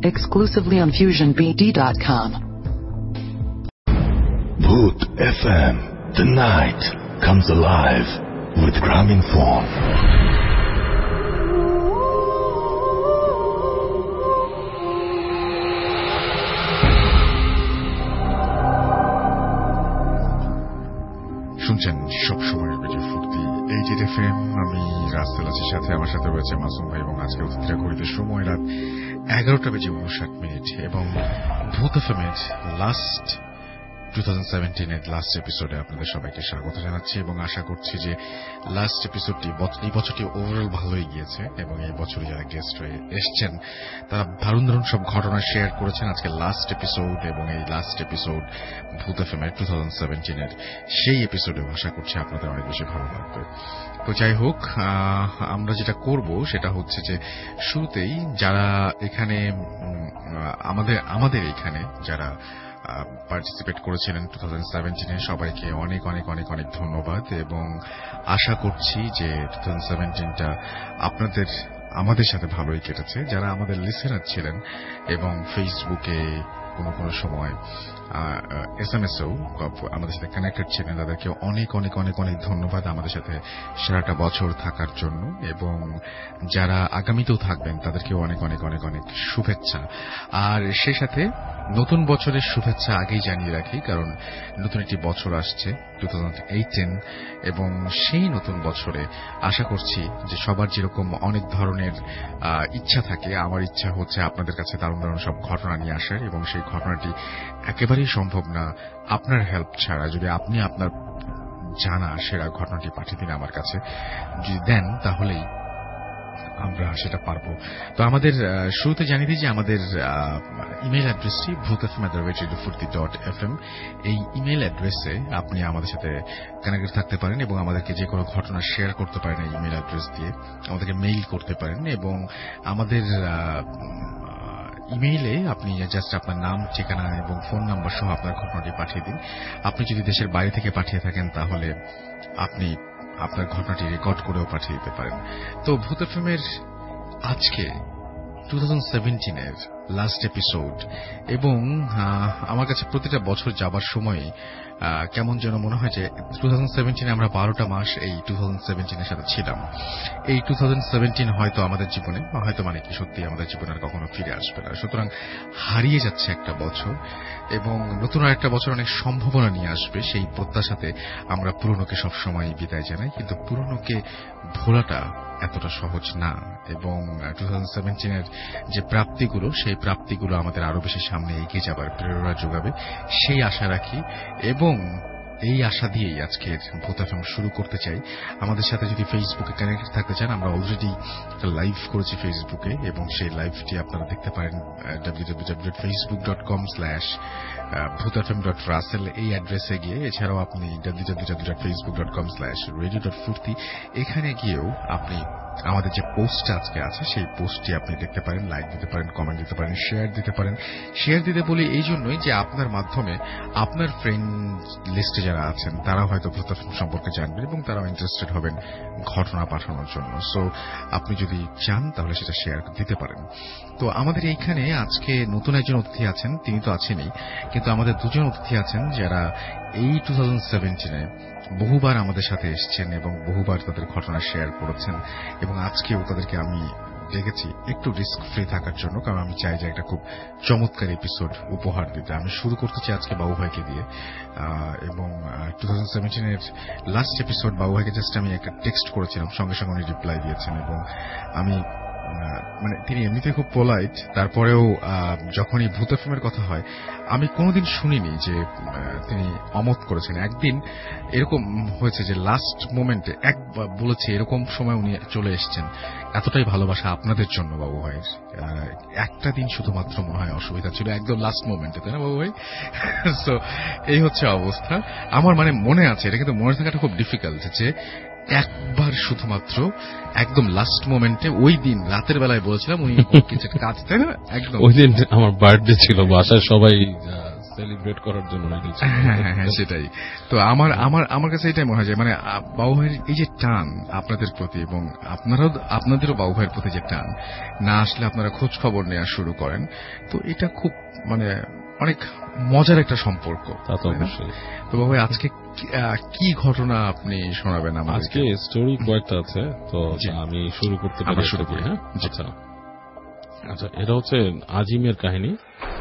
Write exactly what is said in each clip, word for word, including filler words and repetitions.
exclusively on fusion b d dot com. Bhoot F M. The night comes alive with Graminphone. শুনছেন সবসময় radio ফুর্তি এইচএড FM. আমি রাসেল আছি, সাথে আমার সাথে রয়েছে মাসুম ভাই এবং আজকে অতিথিরা ঘড়িতে সময় রাত এগারোটা বেজে উনষাট মিনিট এবং ভূত এফএমের লাস্ট টু থাউজেন্ড সেভেন্টিন এর লাস্ট এপিসোডে আপনাদের সবাইকে স্বাগত জানাচ্ছি এবং আশা করছি যে লাস্ট এপিসোডটি এই বছরটি ওভারঅল ভালোই গিয়েছে এবং এই বছরে যারা গেস্ট হয়ে এসছেন তারা দারুণ দারুণ সব ঘটনা শেয়ার করেছেন। আজকে লাস্ট এপিসোড এবং এই লাস্ট এপিসোড ভূত এফএমের টু থাউজেন্ড সেভেন্টিন এর সেই এপিসোডেও আশা করছি আপনাদের অনেক বেশি ভালো লাগবে। তো যাই হোক, আমরা যেটা করব সেটা হচ্ছে যে শুরুতেই যারা এখানে আমাদের আমাদের এখানে যারা পার্টিসিপেট করেছিলেন টু থাউজেন্ড সেভেন্টিনে সবাইকে অনেক অনেক অনেক অনেক ধন্যবাদ এবং আশা করছি যে টু থাউজেন্ড সেভেন্টিনটা আপনাদের আমাদের সাথে ভালোই কেটেছে। যারা আমাদের লিসেনার ছিলেন এবং ফেসবুকে কোনো কোনো সময় এস এম এসও আমাদের সাথে কানেক্টেড ছিলেন তাদেরকে অনেক অনেক অনেক অনেক ধন্যবাদ আমাদের সাথে সারাটা বছর থাকার জন্য এবং যারা আগামীতেও থাকবেন তাদেরকেও অনেক অনেক অনেক অনেক শুভেচ্ছা। আর সেই সাথে নতুন বছরের শুভেচ্ছা আগেই জানিয়ে রাখি, কারণ নতুন একটি বছর আসছে টু থাউজেন্ড এইটিন এবং সেই নতুন বছরে আশা করছি যে সবার যেরকম অনেক ধরনের ইচ্ছা থাকে, আমার ইচ্ছা হচ্ছে আপনাদের কাছে দারুণ দারুণ সব ঘটনা নিয়ে আসার এবং সেই ঘটনাটি একেবারেই সম্ভব না আপনার হেল্প ছাড়া। যদি আপনি আপনার জানা সেরা ঘটনাটি পাঠিয়ে দিন আমার কাছে, যদি দেন তাহলেই আমরা সেটা পারবো। তো আমাদের শুরুতে জানিয়ে দিই যে আমাদের ইমেইল অ্যাড্রেসটি Bhoot FM at the rate radio Foorti dot F M. এই ইমেইল অ্যাড্রেসে আপনি আমাদের সাথে কানেক্টেড থাকতে পারেন এবং আমাদেরকে যে কোনো ঘটনা শেয়ার করতে পারেন এই ইমেইল অ্যাড্রেস দিয়ে, আমাদেরকে মেইল করতে পারেন এবং আমাদের ইমেইলে আপনি জাস্ট আপনার নাম, ঠিকানা এবং ফোন নাম্বার সহ আপনার ঘটনাটি পাঠিয়ে দিন। আপনি যদি দেশের বাইরে থেকে পাঠিয়ে থাকেন তাহলে আপনি আপনার ঘটনাটি রেকর্ড করেও পাঠিয়ে দিতে পারেন। তো ভূত এফএমের আজকে টু থাউজেন্ড সেভেন্টিন এর লাস্ট এপিসোড এবং আমার কাছে প্রতিটা বছর যাবার সময় কেমন যেন মনে হয় যে টু থাউজেন্ড সেভেন্টিনে আমরা বারোটা মাস এই টু থাউজেন্ড সেভেন্টিনের সাথে ছিলাম। এই টু থাউজেন্ড সেভেন্টিন হয়তো আমাদের জীবনে হয়তো মানে কি সত্যি আমাদের জীবনে আর কখনো ফিরে আসবে না, সুতরাং হারিয়ে যাচ্ছে একটা বছর এবং নতুন আর একটা বছর অনেক সম্ভাবনা নিয়ে আসবে। সেই প্রত্যাশাতে আমরা পুরনোকে সবসময় বিদায় জানাই, কিন্তু পুরনোকে ভোলাটা এতটা সহজ না এবং টু থাউজেন্ড সেভেন্টিন এর যে প্রাপ্তিগুলো সেই প্রাপ্তিগুলো আমাদের আরো বেশি সামনে এগিয়ে যাবার প্রেরণা যোগাবে সেই আশা রাখি এবং এই আশা দিয়েই আজকের ভূত এফএম শুরু করতে চাই। আমাদের সাথে যদি ফেসবুকে কানেক্টেড থাকতে চান, আমরা অলরেডি লাইভ করেছি ফেসবুকে এবং সেই লাইভটি আপনারা দেখতে পারেন W W W dot Facebook dot com slash Bhoot FM dot Russel এই অ্যাড্রেসে গিয়ে, এছাড়াও আপনি W W W dot Facebook dot com slash radio dot Foorti এখানে গিয়েও আপনি আমাদের যে পোস্টটা আজকে আছে সেই পোস্টটি আপনি দেখতে পারেন, লাইক দিতে পারেন, কমেন্ট দিতে পারেন, শেয়ার দিতে পারেন। শেয়ার দিতে বলি এই জন্যই যে আপনার মাধ্যমে আপনার ফ্রেন্ড লিস্টে যারা আছেন তারা হয়তো ভূত এফএম সম্পর্কে জানবেন এবং তারাও ইন্টারেস্টেড হবেন ঘটনা পাঠানোর জন্য। সো আপনি যদি চান তাহলে সেটা শেয়ার দিতে পারেন। তো আমাদের এইখানে আজকে নতুন একজন অতিথি আছেন, তিনি তো আছেনই, কিন্তু আমাদের দুজন অতিথি আছেন যারা এই টু থাউজেন্ড সেভেন্টিনে বহুবার আমাদের সাথে এসছেন এবং বহুবার তাদের ঘটনা শেয়ার করেছেন এবং আজকেও তাদেরকে আমি দেখেছি একটু রিস্ক ফ্রি থাকার জন্য, কারণ আমি চাই যে একটা খুব চমৎকার এপিসোড উপহার দিতে। আমি শুরু করতে চাই আজকে বাবু ভাইকে দিয়ে এবং টু থাউজেন্ড সেভেন্টিন এর লাস্ট এপিসোড বাবু ভাইকে জাস্ট আমি একটা টেক্সট করেছিলাম, সঙ্গে সঙ্গে উনি রিপ্লাই দিয়েছেন এবং আমি মানে তিনি এমনিতে খুব পোলাইট, তারপরেও যখনই ভূত এফএমের কথা হয় আমি কোনোদিন শুনিনি যে তিনি অমত করেছেন। একদিন এরকম হয়েছে যে লাস্ট মোমেন্টে একবার বলেছে, এরকম সময় উনি চলে এসেছেন। এতটাই ভালোবাসা আপনাদের জন্য বাবু ভাইয়ের। একটা দিন শুধুমাত্র মনে হয় অসুবিধা ছিল একদম লাস্ট মোমেন্টে, তাই না বাবু ভাই? সো এই হচ্ছে অবস্থা। আমার মানে মনে আছে, এটা কিন্তু মনে থাকাটা খুব ডিফিকাল্ট, যে একবার শুধুমাত্র একদম লাস্ট মোমেন্টে ওই দিন রাতের বেলায় বলেছিলাম উনি কিছু কাজ, তাই না? একদম ওই দিন আমার বার্থডে ছিল, বাসায় সবাই সেলিব্রেট করার জন্য। হ্যাঁ হ্যাঁ হ্যাঁ সেটাই তো আমার আমার আমার কাছে এটাই মনে হয় যে মানে বাবু ভাইয়ের এই যে টান আপনাদের প্রতি এবং আপনারাও আপনাদেরও বাবু ভাইয়ের প্রতি যে টান, না আসলে আপনারা খোঁজ খবর নেওয়া শুরু করেন, তো এটা খুব মানে অনেক মজার একটা সম্পর্ক। তা তো অবশ্যই। তো বাবু ভাই আজকে কি ঘটনা আপনি শোনাবেন আমাদের? আজকে স্টোরি কয়েকটা আছে, তো আমি শুরু করতে পারি? শুরু করি। হ্যাঁ আচ্ছা আচ্ছা এটা হচ্ছে আজিমের কাহিনী।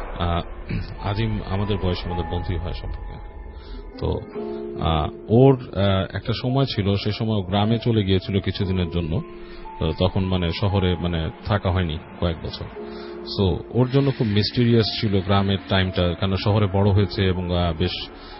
আজিম আমাদের বয়স, আমাদের বন্ধুই হয় সম্পর্কে। তো ওর একটা সময় ছিল, সে সময় গ্রামে চলে গিয়েছিল কিছুদিনের জন্য, তখন মানে শহরে মানে থাকা হয়নি কয়েক বছর। সো ওর জন্য খুব মিস্টিরিয়াস ছিল গ্রামের টাইমটা, কারণ শহরে বড় হয়েছে এবং বেশ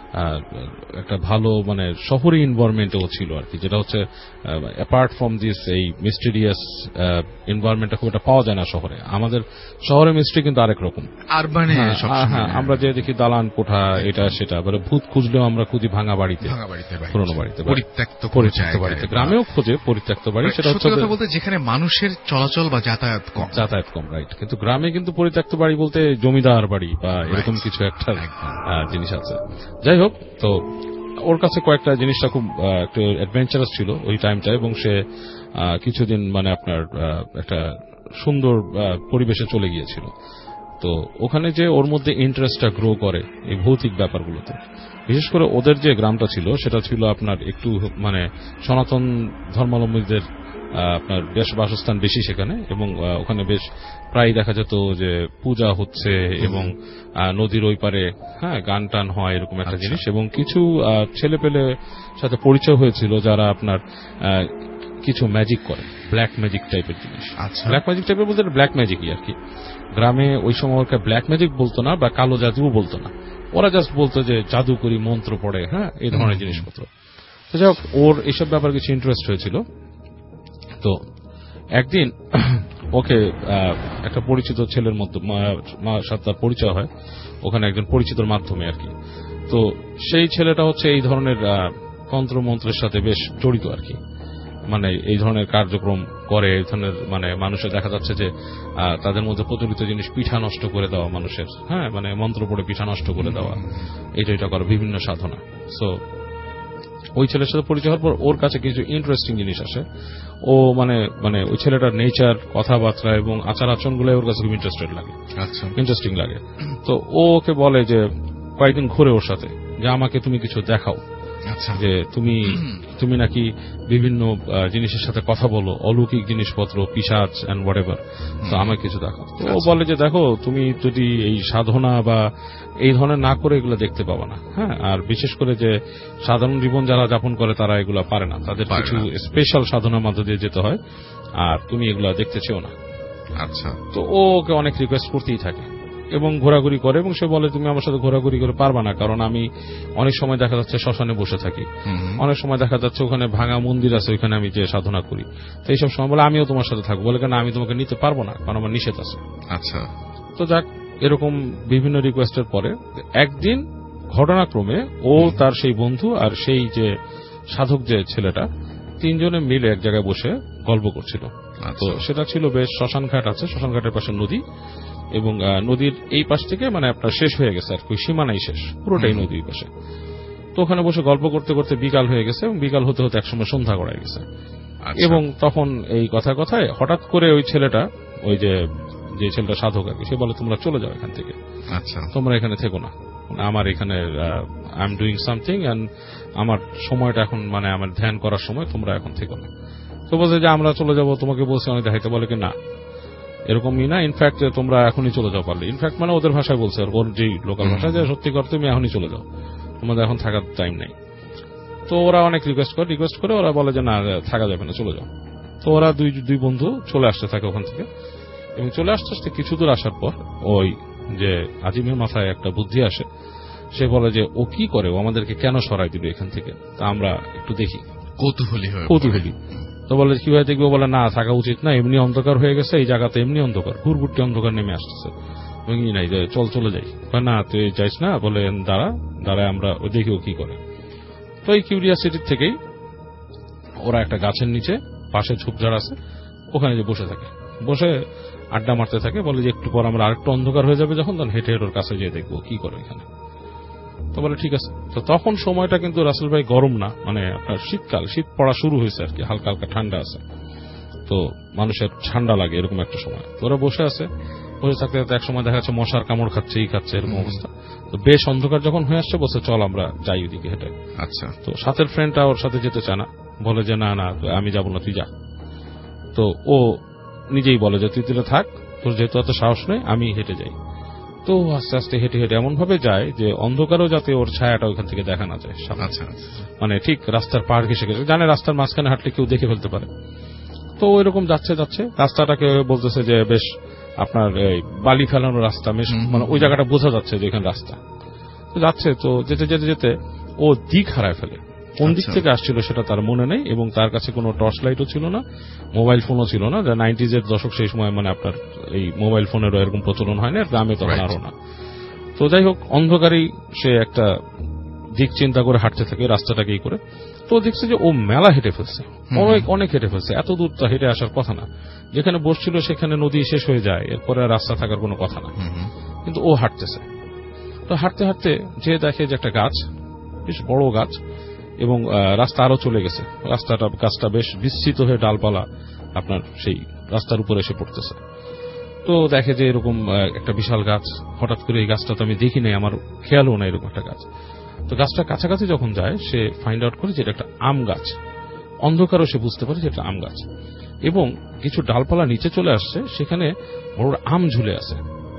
একটা ভালো মানে শহরে এনভায়রনমেন্টও ছিল আর কি, যেটা হচ্ছে অ্যাপার্ট ফ্রম দিস এই মিস্টিরিয়াস এনভায়রনমেন্টটা খুব একটা পাওয়া যায় না শহরে। আমাদের শহরে মিস্ট্রি কিন্তু আরেক রকম, আরবানে হ্যাঁ আমরা যে দেখি দালান কোঠা এটা সেটা, এবারে ভূত খুঁজলেও আমরা খুঁজি ভাঙা বাড়িতে, পুরোনো বাড়িতে, পরিত্যক্ত পরিত্যক্ত বাড়িতে। গ্রামেও খোঁজে পরিত্যক্ত বাড়ি, সেটা হচ্ছে বলতে যেখানে মানুষের চলাচল বা যাতায়াত কম, যাতায়াত কম রাইট। কিন্তু গ্রামে কিন্তু পরিত্যক্ত বাড়ি বলতে জমিদার বাড়ি বা এরকম কিছু একটা জিনিস আছে। যাই হোক, তো ওর কাছে কয়েকটা জিনিসটা খুব একটু অ্যাডভেঞ্চারাস ছিল ওই টাইমটা, এবং সে কিছুদিন মানে আপনার একটা সুন্দর পরিবেশে চলে গিয়েছিল। তো ওখানে যে ওর মধ্যে ইন্টারেস্টটা গ্রো করে এই ভৌতিক ব্যাপারগুলোতে, বিশেষ করে ওদের যে গ্রামটা ছিল সেটা ছিল আপনার একটু মানে সনাতন ধর্মাবলম্বীদের আপনার বেশ বাসস্থান বেশি সেখানে, এবং ওখানে বেশ প্রায় দেখা যেত যে পূজা হচ্ছে এবং নদীর ওই পারে হ্যাঁ গান টান হয় এরকম একটা জিনিস। এবং কিছু ছেলে পেলে সাথে পরিচয় হয়েছিল যারা আপনার কিছু ম্যাজিক করে, ব্ল্যাক ম্যাজিক টাইপের জিনিস। ব্ল্যাক ম্যাজিক টাইপের বলতে ব্ল্যাক ম্যাজিকই আর কি। গ্রামে ওই সময় ব্ল্যাক ম্যাজিক বলতো না বা কালো জাদুও বলতো না, ওরা জাস্ট বলতো যে জাদু করি, মন্ত্র পড়ে, হ্যাঁ এই ধরনের জিনিসপত্র। তো যাই হোক, ওর এইসব ব্যাপারে কিছু ইন্টারেস্ট হয়েছিল। তো একদিন ওকে একটা পরিচিত ছেলের মধ্যে সাথে তার পরিচয় হয় ওখানে একজন পরিচিতর মাধ্যমে আর কি। তো সেই ছেলেটা হচ্ছে এই ধরনের তন্ত্র মন্ত্রের সাথে বেশ জড়িত আর কি, মানে এই ধরনের কার্যক্রম করে। এই ধরনের মানে মানুষের দেখা যাচ্ছে যে তাদের মধ্যে প্রচলিত জিনিস, পিঠা নষ্ট করে দেওয়া মানুষের, হ্যাঁ মানে মন্ত্র পড়ে পিঠা নষ্ট করে দেওয়া, এটা এটা করা, বিভিন্ন সাধনা। সো ওই ছেলের সাথে পরিচয় হওয়ার পর ওর কাছে কিছু ইন্টারেস্টিং জিনিস আসে। ও মানে মানে ওই ছেলেটার নেচার, কথাবার্তা এবং আচার আচরণগুলো ওর কাছে খুব ইন্টারেস্টেড লাগে, আচ্ছা ইন্টারেস্টিং লাগে। তো ও ওকে বলে যে কয়েকদিন ঘুরে ওর সাথে, যে আমাকে তুমি কিছু দেখাও, যে তুমি তুমি নাকি বিভিন্ন জিনিসের সাথে কথা বলো, অলৌকিক জিনিসপত্র, পিশাচ এন্ড হোয়াটএভার, তো আমাকে কিছু দেখাও। তো ও বলে যে দেখো, তুমি যদি এই সাধনা বা এই ধরনের না করে এগুলো দেখতে পাবো না, হ্যাঁ আর বিশেষ করে যে সাধারণ জীবন যারা যাপন করে তারা এগুলা পারে না, তাদের কিছু স্পেশাল সাধনার মধ্য দিয়ে যেতে হয়, আর তুমি এগুলা দেখতে চেও না। আচ্ছা, তো ও ওকে অনেক রিকোয়েস্ট করতেই থাকে এবং ঘোরাঘুরি করে, এবং সে বলে তুমি আমার সাথে ঘোরাঘুরি করে পারবা না, কারণ আমি অনেক সময় দেখা যাচ্ছে শ্মশানে বসে থাকি, অনেক সময় দেখা যাচ্ছে ওখানে ভাঙা মন্দির আছে, ওইখানে আমি যে সাধনা করি। তো এইসব সময় বলে আমিও তোমার সাথে থাকবো, বলে কেন আমি তোমাকে নিতে পারবো না, কারণ আমার নিষেধ আছে। আচ্ছা, তো যাক, এরকম বিভিন্ন রিকোয়েস্টের পরে একদিন ঘটনাক্রমে ও তার সেই বন্ধু আর সেই যে সাধক যে ছেলেটা, তিনজনে মিলে এক জায়গায় বসে গল্প করছিল। তো সেটা ছিল বেশ শ্মশান ঘাট আছে, শ্মশান ঘাটের পাশে নদী, এবং নদীর এই পাশ থেকে মানে আপনার শেষ হয়ে গেছে আর কি, সীমানাই শেষ, পুরোটাই নদীর পাশে। তো ওখানে বসে গল্প করতে করতে বিকাল হয়ে গেছে, এবং বিকাল হতে হতে একসময় সন্ধ্যা গড়ায় গেছে। এবং তখন এই কথা কথায় হঠাৎ করে ওই ছেলেটা, ওই যে যে ছেলেটা সাধক আর কি, সে বলে তোমরা চলে যাও এখান থেকে, আচ্ছা তোমরা এখানে থেকো না, আমার এখানে I am doing something and আমার সময়টা এখন মানে আমার ধ্যান করার সময়, তোমরা এখন থেকো না। তো বলছে যে আমরা চলে যাবো, তোমাকে বলছে অনেক দেখাইতে, বলে কি না এরকমই না, ইনফ্যাক্ট তোমরা এখনই চলে যাও পারলে, ইনফ্যাক্ট মানে ওদের ভাষায় বলছে, ওর যে লোকাল ভাষায়, যে সত্যি করে তুমি এখনই চলে যাও, তোমাদের এখন থাকার টাইম নেই। তো ওরা অনেক রিকোয়েস্ট করে রিকোয়েস্ট করে ওরা বলে যে না থাকা যাবে না, চলে যাও। তো ওরা দুই দুই বন্ধু চলে আসতে থাকে ওখান থেকে, এবং চলে আসতে আসতে কিছু দূর আসার পর ওই যে আজিমের মাথায় একটা বুদ্ধি আসে, সে বলে যে ও কি করে, ও আমাদেরকে কেন সরাই দিল এখান থেকে, তা আমরা একটু দেখি, কৌতূহলী কৌতূহলী তো বলে কিভাবে দেখবো, বলে না থাকা উচিত না, এমনি অন্ধকার হয়ে গেছে এই জায়গাতে, এমনি অন্ধকার, ঘুরঘুরটি অন্ধকার নেমে আসতেছে, নাই চল চলে যাই। না তুই যাইস না, বলে দাঁড়া দাঁড়ায় আমরা ওই দেখি ও কি করে। তো এই কিউরিয়াসিটির থেকেই ওরা একটা গাছের নিচে, পাশে ঝোপঝাড় আছে, ওখানে যে বসে থাকে, বসে আড্ডা মারতে থাকে, বলে যে একটু পর আমরা আরেকটু অন্ধকার হয়ে যাবে যখন, তখন হেঁটে হেঁটে ওর কাছে যেয়ে দেখবো কি করে এখানে। তো বলে ঠিক আছে। তো তখন সময়টা কিন্তু রাসেল ভাই গরম না, মানে আপনার শীতকাল, শীত পড়া শুরু হয়েছে আর কি, হালকা হালকা ঠান্ডা আছে, তো মানুষের ঠান্ডা লাগে এরকম একটা সময়। তো ওরা বসে আছে, বসে থাকতে থাকতে এক সময় দেখা যাচ্ছে মশার কামড় খাচ্ছে, এই খাচ্ছে, এরকম অবস্থা। তো বেশ অন্ধকার যখন হয়ে আসছে, বসে চল আমরা যাই ওইদিকে হেঁটে। আচ্ছা। তো সাথের ফ্রেন্ডটা ওর সাথে যেতে চায় না, বলে যে না না আমি যাবো না, তুই যা। তো ও নিজেই বলে যে তুই তুলে থাক, তোর যেহেতু এত সাহস নেই, আমি হেঁটে যাই। তো আস্তে আস্তে হেঁটে হেঁটে এমন ভাবে যায় যে অন্ধকারও যাতে ওর ছায়াটা ওইখান থেকে দেখা না যায়। আচ্ছা। মানে ঠিক রাস্তার পাড় ঘেসে গেছে, জানে রাস্তার মাঝখানে হাঁটলে কেউ দেখে ফেলতে পারে। তো ওইরকম যাচ্ছে যাচ্ছে রাস্তাটাকে বলতেছে যে বেশ আপনার বালি ফেলানো রাস্তা, মানে ওই জায়গাটা বোঝা যাচ্ছে যে এখানে রাস্তা। তো যাচ্ছে, তো যেতে যেতে যেতে ও দিক হারায় ফেলে। কোন দিক থেকে আসছিল সেটা তার মনে নেই, এবং তার কাছে কোনো টর্চ লাইটও ছিল না, মোবাইল ফোনও ছিল না। নাইনটিজ এর দশক, সেই সময় মানে আপনার এই মোবাইল ফোনেরও এরকম প্রচলন হয় না, গ্রামে তখন আরো না। তো যাই হোক, অন্ধকারেই সে একটা দিক চিন্তা করে হাঁটতে থাকে রাস্তাটাকেই করে। তো দেখছে যে ও মেলা হেঁটে ফেলছে, অনেক অনেক হেঁটে ফেলছে। এত দূর তো হেঁটে আসার কথা না, যেখানে বসছিল সেখানে নদী শেষ হয়ে যায়, এরপরে রাস্তা থাকার কোনো কথা না, কিন্তু ও হাঁটতেছে। তো হাঁটতে হাঁটতে যে দেখে যে একটা গাছ, বেশ বড় গাছ, এবং রাস্তা আরো চলে গেছে, রাস্তাটা গাছটা বেশ বিস্তৃত হয়ে ডালপালা আপনার সেই রাস্তার উপরে এসে পড়তেছে। তো দেখে যে এরকম একটা বিশাল গাছ, হঠাৎ করে এই গাছটা তো আমি দেখি নাই, আমার খেয়ালও না এরকম একটা গাছ। তো গাছটা কাছাকাছি যখন যায়, সে ফাইন্ড আউট করে যে এটা একটা আম গাছ। অন্ধকারও সে বুঝতে পারে যে এটা আম গাছ, এবং কিছু ডালপালা নিচে চলে আসছে, সেখানে বড় আম ঝুলে আছে,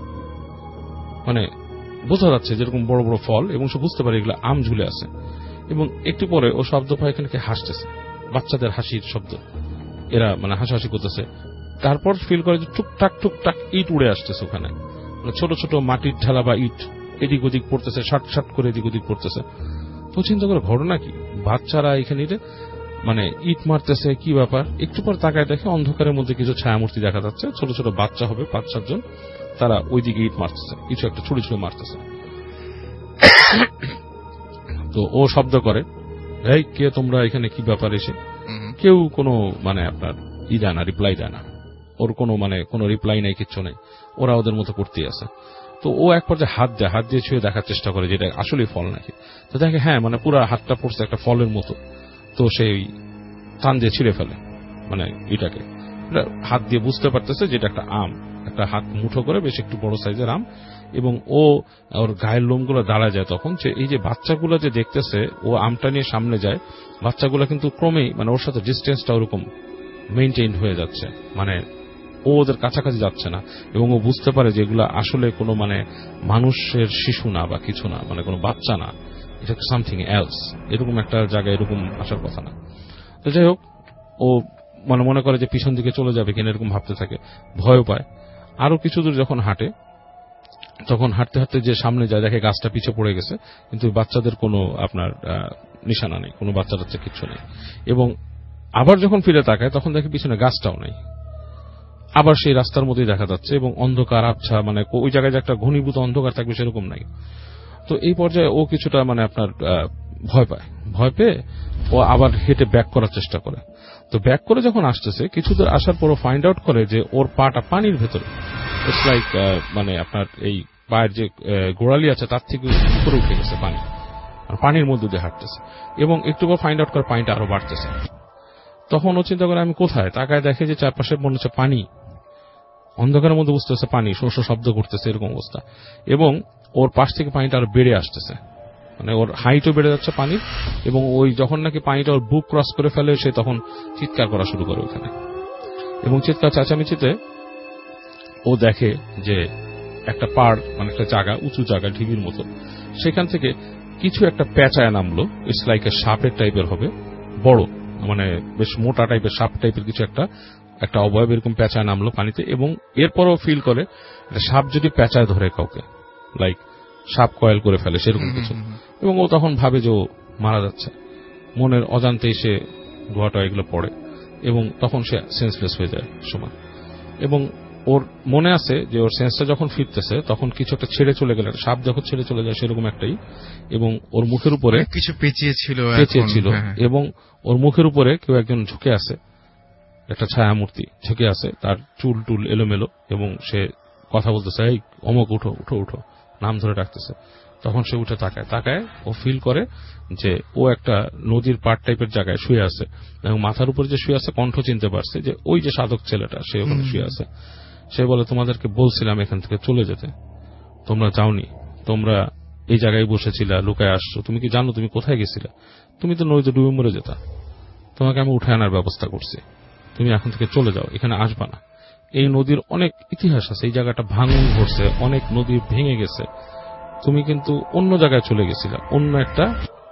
মানে বোঝা যাচ্ছে যেরকম বড় বড় ফল, এবং সে বুঝতে পারে এগুলো আম ঝুলে আছে। এবং একটু পরে ও শব্দ পায় এখানে হাসতেছে, বাচ্চাদের হাসির শব্দ, এরা মানে হাসাহাসি করতেছে। তারপর ফিল করে যে টুকটাক টুকটাক ইট উড়ে আসতেছে ওখানে, মানে ছোট ছোট মাটির ঢালা বা ইট এদিক ওদিক পড়তেছে, শাট শাট করে এদিক ওদিক পড়তেছে। তো চিন্তা করে ঘটনা কি, বাচ্চারা এখানে মানে ইট মারতেছে, কি ব্যাপার। একটু পর তাকায় দেখে অন্ধকারের মধ্যে কিছু ছায়ামূর্তি দেখা যাচ্ছে, ছোট ছোট বাচ্চা হবে পাঁচ সাতজন, তারা ওইদিকে ইট মারতেছে, কিছু একটা ছুড়ে ছুড়ে মারতেছে। তো ও শব্দ করে, এই কে তোমরা এখানে, কি ব্যাপার এসে? কেউ কোনো মানে আপনার ই দেয় না, রিপ্লাই দেয় না, ওর কোনো মানে কোনো রিপ্লাই নাই, কিচ্ছু নেই, ওরা ওদের মতো করতেই আছে। তো ও এক পর্যায়ে হাত দেয়, হাত দিয়ে ছুঁয়ে দেখার চেষ্টা করে যেটা আসলে ফল নাকি। তো দেখে হ্যাঁ, মানে পুরো হাতটা পড়ছে একটা ফলের মতো। তো সেই টান দিয়ে ছিঁড়ে ফেলে মানে এটাকে, হাত দিয়ে বুঝতে পারতেছে যেটা একটা আম, একটা হাত মুঠো করে বেশ একটু বড় সাইজের আম। এবং ও ওর গায়ের লোমগুলো দাঁড়ায় যায় তখন, যে এই যে বাচ্চাগুলো যে দেখতেছে, ও আমটা নিয়ে সামনে যায়, বাচ্চাগুলো কিন্তু ক্রমেই মানে ওর সাথে ডিস্টেন্সটা ওরকম মেইনটেইন হয়ে যাচ্ছে, মানে ও ওদের কাছাকাছি যাচ্ছে না। এবং ও বুঝতে পারে যে এগুলো আসলে কোনো মানে মানুষের শিশু না বা কিছু না, মানে কোনো বাচ্চা না, এটা সামথিং এলস, এরকম একটা জায়গায় এরকম আসার কথা না। তো যাই হোক, ও মানে মনে করে যে পিছন দিকে চলে যাবে কিনা, এরকম ভাবতে থাকে, ভয় পায়। আরো কিছু দূর যখন হাঁটে, তখন হাঁটতে হাঁটতে যে সামনে যায়, দেখে গাছটা পিছে পড়ে গেছে, কিন্তু বাচ্চাদের কোনো আপনার নিশানা নেই, কোনো বাচ্চা টাচ্চা কিচ্ছু নেই। এবং আবার যখন ফিরে তাকায়, তখন দেখে পিছনে গাছটাও নেই, আবার সেই রাস্তার মধ্যেই দেখা যাচ্ছে, এবং অন্ধকার আবছা, মানে ওই জায়গায় যে একটা ঘনীভূত অন্ধকার থাকবে সেরকম নাই। তো এই পর্যায়ে ও কিছুটা মানে আপনার ভয় পায়, ভয় পেয়ে ও আবার হেঁটে ব্যাক করার চেষ্টা করে। তো ব্যাক করে যখন আসতেছে, কিছু দূর আসার পরও ফাইন্ড আউট করে যে ওর পাটা পানির ভেতরে, ইটস লাইক মানে আপনার এই পায়ের যে গোড়ালি আছে তার থেকে উপরে উঠে গেছে পানি, আর পানির মধ্যে দিয়ে হাঁটতেছে। এবং একটু পর ফাইন্ড আউট করে পানিটা আরো বাড়তেছে। তখন ও চিন্তা করে আমি কোথায়, তাকায় দেখে যে চারপাশে মনে হচ্ছে পানি, অন্ধকারের মধ্যে বুঝতে হচ্ছে পানি, শো শো শব্দ করতেছে, এরকম অবস্থা। এবং ওর পাশ থেকে পানিটা আরো বেড়ে আসতেছে, মানে ওর হাইটও বেড়ে যাচ্ছে পানির। এবং ওই যখন নাকি পানিটা ওর বুক ক্রস করে ফেলে, সে তখন চিৎকার করা শুরু করে ওখানে। এবং চিৎকার চেঁচামেচিতে ও দেখে যে একটা পাড়, মানে একটা জায়গা, উঁচু জায়গা, ঢিবির মতো, সেখান থেকে কিছু একটা পেঁচায় নামলো, ইটস লাইক এ সাপের টাইপের হবে, বড় মানে বেশ মোটা টাইপের সাপ টাইপের কিছু একটা একটা অবয়ব এরকম পেঁচায় নামলো পানিতে। এবং এরপরও ফিল করে সাপ যদি পেঁচায় ধরে কাউকে, লাইক সাপ কয়েল করে ফেলে সেরকম কিছু। এবং ও তখন ভাবে যে ও মারা যাচ্ছে, মনের অজান্তেই সে গোয়াটা এগুলো পড়ে, এবং তখন সে সেন্সলেস হয়ে যায় সময়। এবং ওর মনে আছে যে ওর সেন্সটা যখন ফিরতেছে, তখন কিছু একটা ছেড়ে চলে গেল, সাপ যখন ছেড়ে চলে যায় সেরকম একটাই। এবং ওর মুখের উপরে কিছু পেঁচিয়েছিল পেঁচিয়েছিল এবং ওর মুখের উপরে কেউ একজন ঝুঁকে আছে, একটা ছায়ামূর্তি ঝুঁকে আছে, তার চুল টুল এলোমেলো, এবং সে কথা বলতেছে, এই অমুক উঠো উঠো উঠো, নাম ধরে ডাকতেছে। তখন সে উঠে তাকায় তাকায় ও ফিল করে যে ও একটা নদীর পাড় টাইপের জায়গায় শুয়ে আছে, এবং মাথার উপর যে শুয়ে আছে কণ্ঠ চিনতে পারছে যে ওই যে সাধক ছেলেটা সে ওখানে শুয়ে আছে। সে বলে, তোমাদেরকে বলছিলাম এখান থেকে চলে যেতে, তোমরা যাওনি, তোমরা এই জায়গায় বসেছিলা, লুকায় আসছো, তুমি কি জানো তুমি কোথায় গেছিলা? তুমি তো নদীতে ডুবে মরে যেতা, তোমাকে আমি উঠে আনার ব্যবস্থা করছি, তুমি এখন থেকে চলে যাও, এখানে আসবা না। এই নদীর অনেক ইতিহাস আছে, এই জায়গাটা ভাঙন ঘটছে, অনেক নদী ভেঙে গেছে, তুমি কিন্তু অন্য জায়গায় চলে গেছিলা, অন্য একটা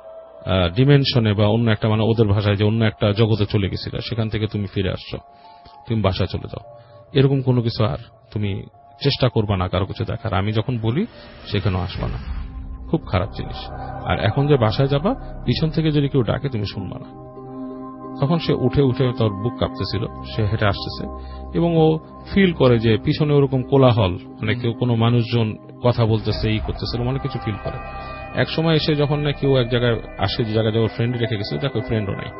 ডিমেনশনে বা অন্য একটা, মানে ওদের ভাষায় যে অন্য একটা জগতে চলে গেছিলা, সেখান থেকে তুমি ফিরে আসছো, তুমি বাসায় চলে যাও। এরকম কোনো কিছু আর তুমি চেষ্টা করবা না কারো কিছু দেখার, আমি যখন বলি সেখানেও আসবা না, খুব খারাপ জিনিস। আর এখন যে বাসায় যাবা, পিছন থেকে যদি কেউ ডাকে তুমি শুনবা না। তখন সে উঠে উঠে, তার বুক কাঁপতেছিল, সে হেঁটে আসতেছে এবং ও ফিল করে যে পিছনে ওরকম কোলাহল, মানে কেউ কোনো মানুষজন কথা বলতেছে, এই করতেছে, অনেক কিছু ফিল করে। এক সময় এসে যখন না কেউ এক জায়গায় আসে, যে জায়গায় ওর ফ্রেন্ড রেখে গেছে, দেখো ফ্রেন্ডও নাই,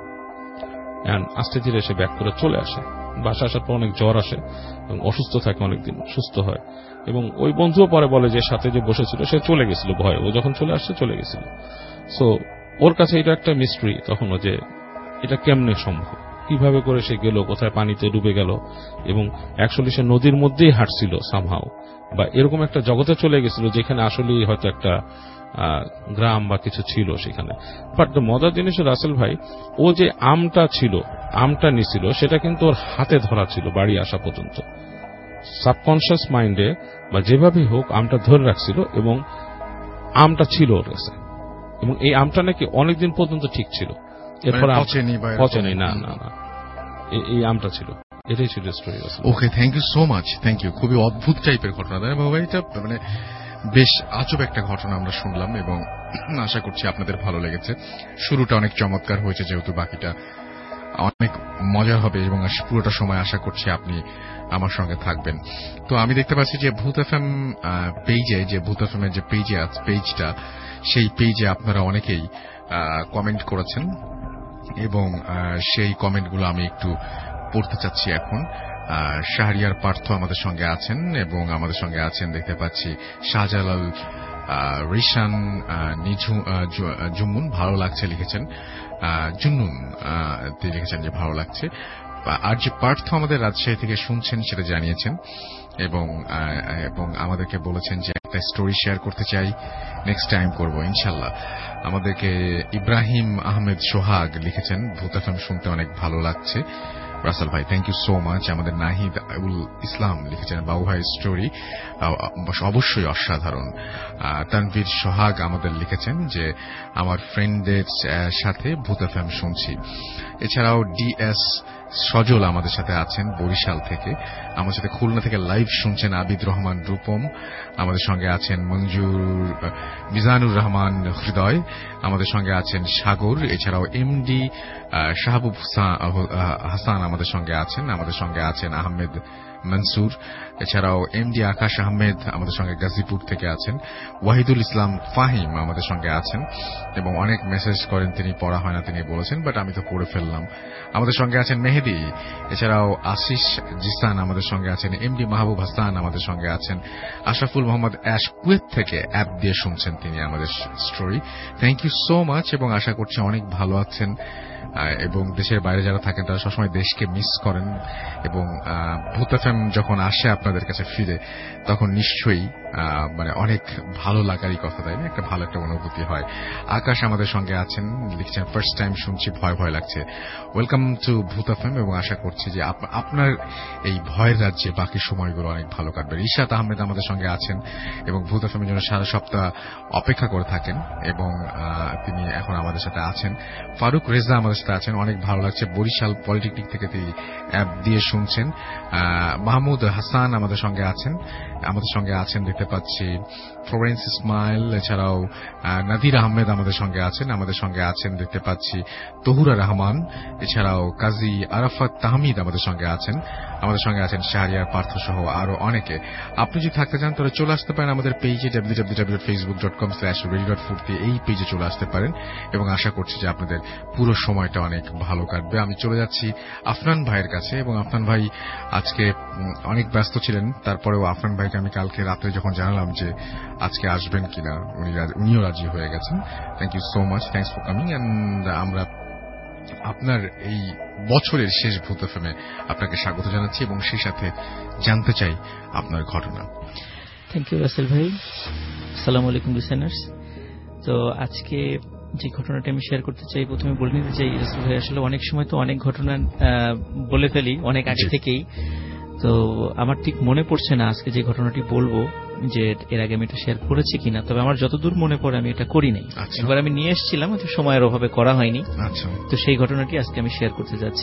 আস্তে ধীরে এসে ব্যাক করে চলে আসে। বাসা আসার পর অনেক জ্বর আসে এবং অসুস্থ থাকে, অনেকদিন সুস্থ হয়। এবং ওই বন্ধুও পরে বলে যে সাথে যে বসেছিল সে চলে গেছিল ভয়ে, ও যখন চলে আসছে চলে গেছিল। সো ওর কাছে এটা একটা মিস্ট্রি তখনও, যে এটা কেমনে সম্ভব, কিভাবে করে সে গেল, কোথায় পানিতে ডুবে গেল, এবং অ্যাকচুয়ালি সে নদীর মধ্যেই হাঁটছিল সামহাও, বা এরকম একটা জগতে চলে গেছিল যেখানে আসলে হয়তো একটা গ্রাম বা কিছু ছিল সেখানে। বাট দ্য মজার জিনিস রাসেল ভাই, ও যে আমটা ছিল, আমটা নিছিল, সেটা কিন্তু ওর হাতে ধরা ছিল বাড়ি আসা পর্যন্ত, সাবকনশিয়াস মাইন্ডে বা যেভাবে হোক আমটা ধরে রাখছিল, এবং আমটা ছিল ওর কাছে, এবং এই আমটা নাকি অনেকদিন পর্যন্ত ঠিক ছিল, এরপরে পচেনি, না না না এই আমটা ছিল। এটাই ছিল story. Okay, thank you so much, thank you. খুবই অদ্ভুত টাইপের ঘটনা, তাই না বাবা? এটা মানে বেশ আজব একটা ঘটনা আমরা শুনলাম, এবং আশা করছি আপনাদের ভালো লেগেছে। শুরুটা অনেক চমৎকার হয়েছে, যেহেতু বাকিটা অনেক মজা হবে, এবং পুরোটা সময় আশা করছি আপনি আমার সঙ্গে থাকবেন। তো আমি দেখতে পাচ্ছি যে ভূত এফএম পেজে, যে ভূত এফএম এর যে পেজে আছে, পেজটা, সেই পেজে আপনারা অনেকেই কমেন্ট করেছেন, এবং সেই কমেন্টগুলো আমি একটু পড়তে চাচ্ছি এখন। শাহরিয়ার পার্থ আমাদের সঙ্গে আছেন, এবং আমাদের সঙ্গে আছেন দেখতে পাচ্ছি শাহজালাল, রিশান, জুমুন ভালো লাগছে লিখেছেন, জুন্নুন তিনি লিখেছেন যে ভালো লাগছে। আর যে পার্থ আমাদের রাজশাহী থেকে শুনছেন সেটা জানিয়েছেন, এবং এবং আমাদেরকে বলেছেন যে একটা স্টোরি শেয়ার করতে চাই, নেক্সট টাইম করব ইনশাল্লাহ। আমাদেরকে ইব্রাহিম আহমেদ সোহাগ লিখেছেন, ভূত এফএম শুনতে অনেক ভালো লাগছে রাসেল ভাই, থ্যাংক ইউ সো মাচ। আমাদের নাহিদ উল ইসলাম লিখেছেন, বাবু ভাই স্টোরি অবশ্যই অসাধারণ। তানভীর সোহাগ আমাদের লিখেছেন যে আমার ফ্রেন্ডদের সাথে ভূত এফএম শুনছি। এছাড়াও ডিএস সজল আমাদের সাথে আছেন বরিশাল থেকে, আমার সাথে খুলনা থেকে লাইভ শুনছেন আবিদ রহমান রূপম, আমাদের সঙ্গে আছেন মঞ্জুর, মিজানুর রহমান হৃদয়, আমাদের সঙ্গে আছেন সাগর। এছাড়াও এমডি শাহাবুব হাসান আমাদের সঙ্গে আছেন, আমাদের সঙ্গে আছেন আহমেদ মনসুর। এছাড়াও এমডি আকাশ আহমেদ আমাদের সঙ্গে গাজীপুর থেকে আছেন, ওয়াহিদুল ইসলাম ফাহিম আমাদের সঙ্গে আছেন, এবং অনেক মেসেজ করেন, তিনি পড়া হয় না তিনি বলেছেন, বাট আমি তো পড়ে ফেললাম। আমাদের সঙ্গে আছেন মেহেদি, এছাড়াও আশিস জিসান আমাদের সঙ্গে আছেন, এমডি মাহবুব হাসান আমাদের সঙ্গে আছেন, আশরাফুল মোহাম্মদ অ্যাশ কুয়েত থেকে অ্যাপ দিয়ে শুনছেন তিনি আমাদের story. Thank you so much, এবং আশা করছি অনেক ভালো আছেন, এবং দেশের বাইরে যারা থাকেন তারা সবসময় দেশকে মিস করেন, এবং ভূত এফএম যখন আসে আপনাদের কাছে ফিরে, তখন নিশ্চয়ই মানে অনেক ভালো লাগারই কথা, তাই না? একটা ভালো একটা অনুভূতি হয়। আকাশ আমাদের সঙ্গে আছেন, লিখছেন ফার্স্ট টাইম শুনছি, ভয় ভয় লাগছে। ওয়েলকাম টু ভূত এফএম, এবং আশা করছি যে আপনার এই ভয়ের রাজ্যে বাকি সময়গুলো অনেক ভালো কাটবে। ইশাত আহমেদ আমাদের সঙ্গে আছেন, এবং ভূত এফএমের জন্য সারা সপ্তাহ অপেক্ষা করে থাকেন, এবং তিনি এখন আমাদের সাথে আছেন। ফারুক রেজা আমাদের সাথে আছেন, অনেক ভালো লাগছে, বরিশাল পলিটেকনিক থেকে তিনি অ্যাপ দিয়ে শুনছেন। মাহমুদ হাসান আমাদের সঙ্গে আছেন, আমাদের সঙ্গে আছেন দেখতে পাচ্ছি ফ্লোরেন্স ইসমাইল, এছাড়াও নাদির আহমেদ আমাদের সঙ্গে আছেন, আমাদের সঙ্গে আছেন দেখতে পাচ্ছি তহুরা রহমান, এছাড়াও কাজী আরাফাত তাহমিদ আমাদের সঙ্গে আছেন, আমাদের সঙ্গে আছেন শাহরিয়ার, পার্থ সহ আরো অনেকে। আপনি যদি থাকতে চান তাহলে চলে আসতে পারেন আমাদের পেজে W W W dot Facebook dot com slash radio dot Foorti, এই পেজে চলে আসতে পারেন এবং আশা করছি যে আপনাদের পুরো সময়টা অনেক ভালো কাটবে। আমি চলে যাচ্ছি আফনান ভাইয়ের কাছে, এবং আফনান ভাই আজকে অনেক ব্যস্ত ছিলেন, তারপরেও আফনান ভাইকে আমি কালকে রাত্রে যখন জানালাম যে আজকে আসবেন কিনা, উনি উনিও রাজি হয়ে গেছেন। Thank you so much, thanks for coming. And আমরা আপনার এই বছরের শেষ ভূত এফএমে আপনাকে স্বাগত জানাচ্ছি এবং সেই সাথে জানতে চাই আপনার ঘটনা। থ্যাংক ইউ রাসেল ভাই। আসসালামু আলাইকুম লিসেনার্স। তো আজকে যে ঘটনাটা আমি শেয়ার করতে চাই, প্রথমে বলে নিতে চাই রাসেল ভাই, আসলে অনেক সময় তো অনেক ঘটনা বলে ফেলি অনেক আগে থেকেই, তো আমার ঠিক মনে পড়ছে না আজকে যে ঘটনাটি বলবো যে এর আগে আমি এটা শেয়ার করেছি কিনা। তবে আমার যতদূর মনে পড়ে আমি এটা করি নাই। একবার আমি নিয়ে এসেছিলাম, হয়তো সময়ের অভাবে করা হয়নি। তো সেই ঘটনাটি আজকে আমি শেয়ার করতে যাচ্ছি।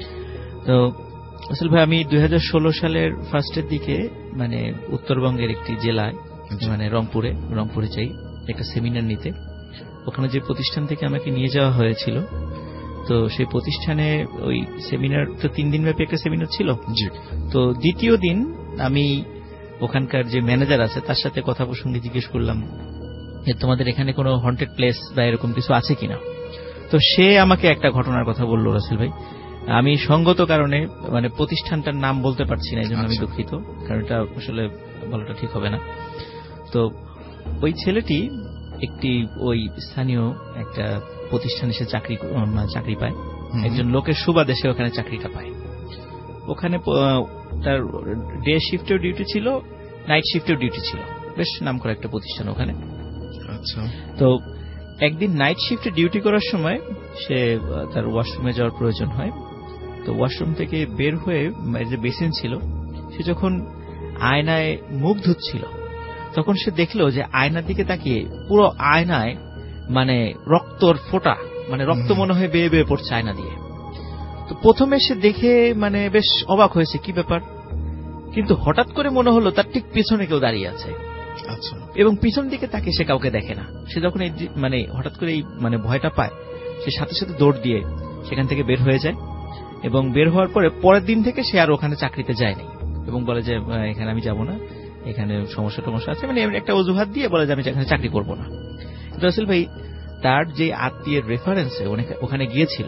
তো আসলে ভাই, আমি দুই হাজার ষোলো সালের ফার্স্টের দিকে মানে উত্তরবঙ্গের একটি জেলায়, মানে রংপুরে রংপুরে চাই একটা সেমিনার নিতে। ওখানে যে প্রতিষ্ঠান থেকে আমাকে নিয়ে যাওয়া হয়েছিল, তো সেই প্রতিষ্ঠানে ওই সেমিনার তো তিন দিন ব্যাপী একটা সেমিনার ছিল। তো দ্বিতীয় দিন আমি ওখানকার যে ম্যানেজার আছে তার সাথে কথা প্রসঙ্গে জিজ্ঞেস করলাম যে তোমাদের এখানে কোনো হন্টেড প্লেস বা এরকম কিছু আছে কিনা। তো সে আমাকে একটা ঘটনার কথা বলল রাসেল ভাই। আমি সঙ্গত কারণে মানে প্রতিষ্ঠানটার নাম বলতে পারছি না, এই জন্য আমি দুঃখিত, কারণ এটা আসলে বলাটা ঠিক হবে না। তো ওই ছেলেটি একটি ওই স্থানীয় একটা প্রতিষ্ঠানে সে চাকরি চাকরি পায়, একজন লোকের সুবাদে ওখানে চাকরিটা পায়। ওখানে তার ডে শিফটেও ডিউটি ছিল, নাইট শিফটেও ডিউটি ছিল, বেশ নাম করা একটা প্রতিষ্ঠান ওখানে। আচ্ছা। তো একদিন নাইট শিফটে ডিউটি করার সময় সে তার ওয়াশরুমে যাওয়ার প্রয়োজন হয়। তো ওয়াশরুম থেকে বের হয়ে যে বেসিন ছিল, সে যখন আয়নায় মুখ ধুচ্ছিল তখন সে দেখলো যে আয়নার দিকে তাকিয়ে পুরো আয়নায় মানে রক্তর ফোঁটা, মানে রক্ত মনে হয় বেয়ে বেয়ে পড়ছে আয়না দিয়ে। তো প্রথমে সে দেখে মানে বেশ অবাক হয়েছে, কি ব্যাপার, কিন্তু হঠাৎ করে মনে হলো তার ঠিক পিছনে কেউ দাঁড়িয়ে আছে। আচ্ছা। এবং পিছন দিকে তাকে সে কাউকে দেখে না। সে যখন এই মানে হঠাৎ করে এই মানে ভয়টা পায়, সে সাথে সাথে দৌড় দিয়ে সেখান থেকে বের হয়ে যায়। এবং বের হওয়ার পরে পরের দিন থেকে সে আর ওখানে চাকরিতে যায়নি এবং বলে যে এখানে আমি যাব না, এখানে সমস্যা টমস্যা আছে, মানে একটা অজুহাত দিয়ে বলে যে আমি এখানে চাকরি করব না। রাসেল ভাই, তার যে আত্মীয়ের রেফারেন্সে ওখানে গিয়েছিল,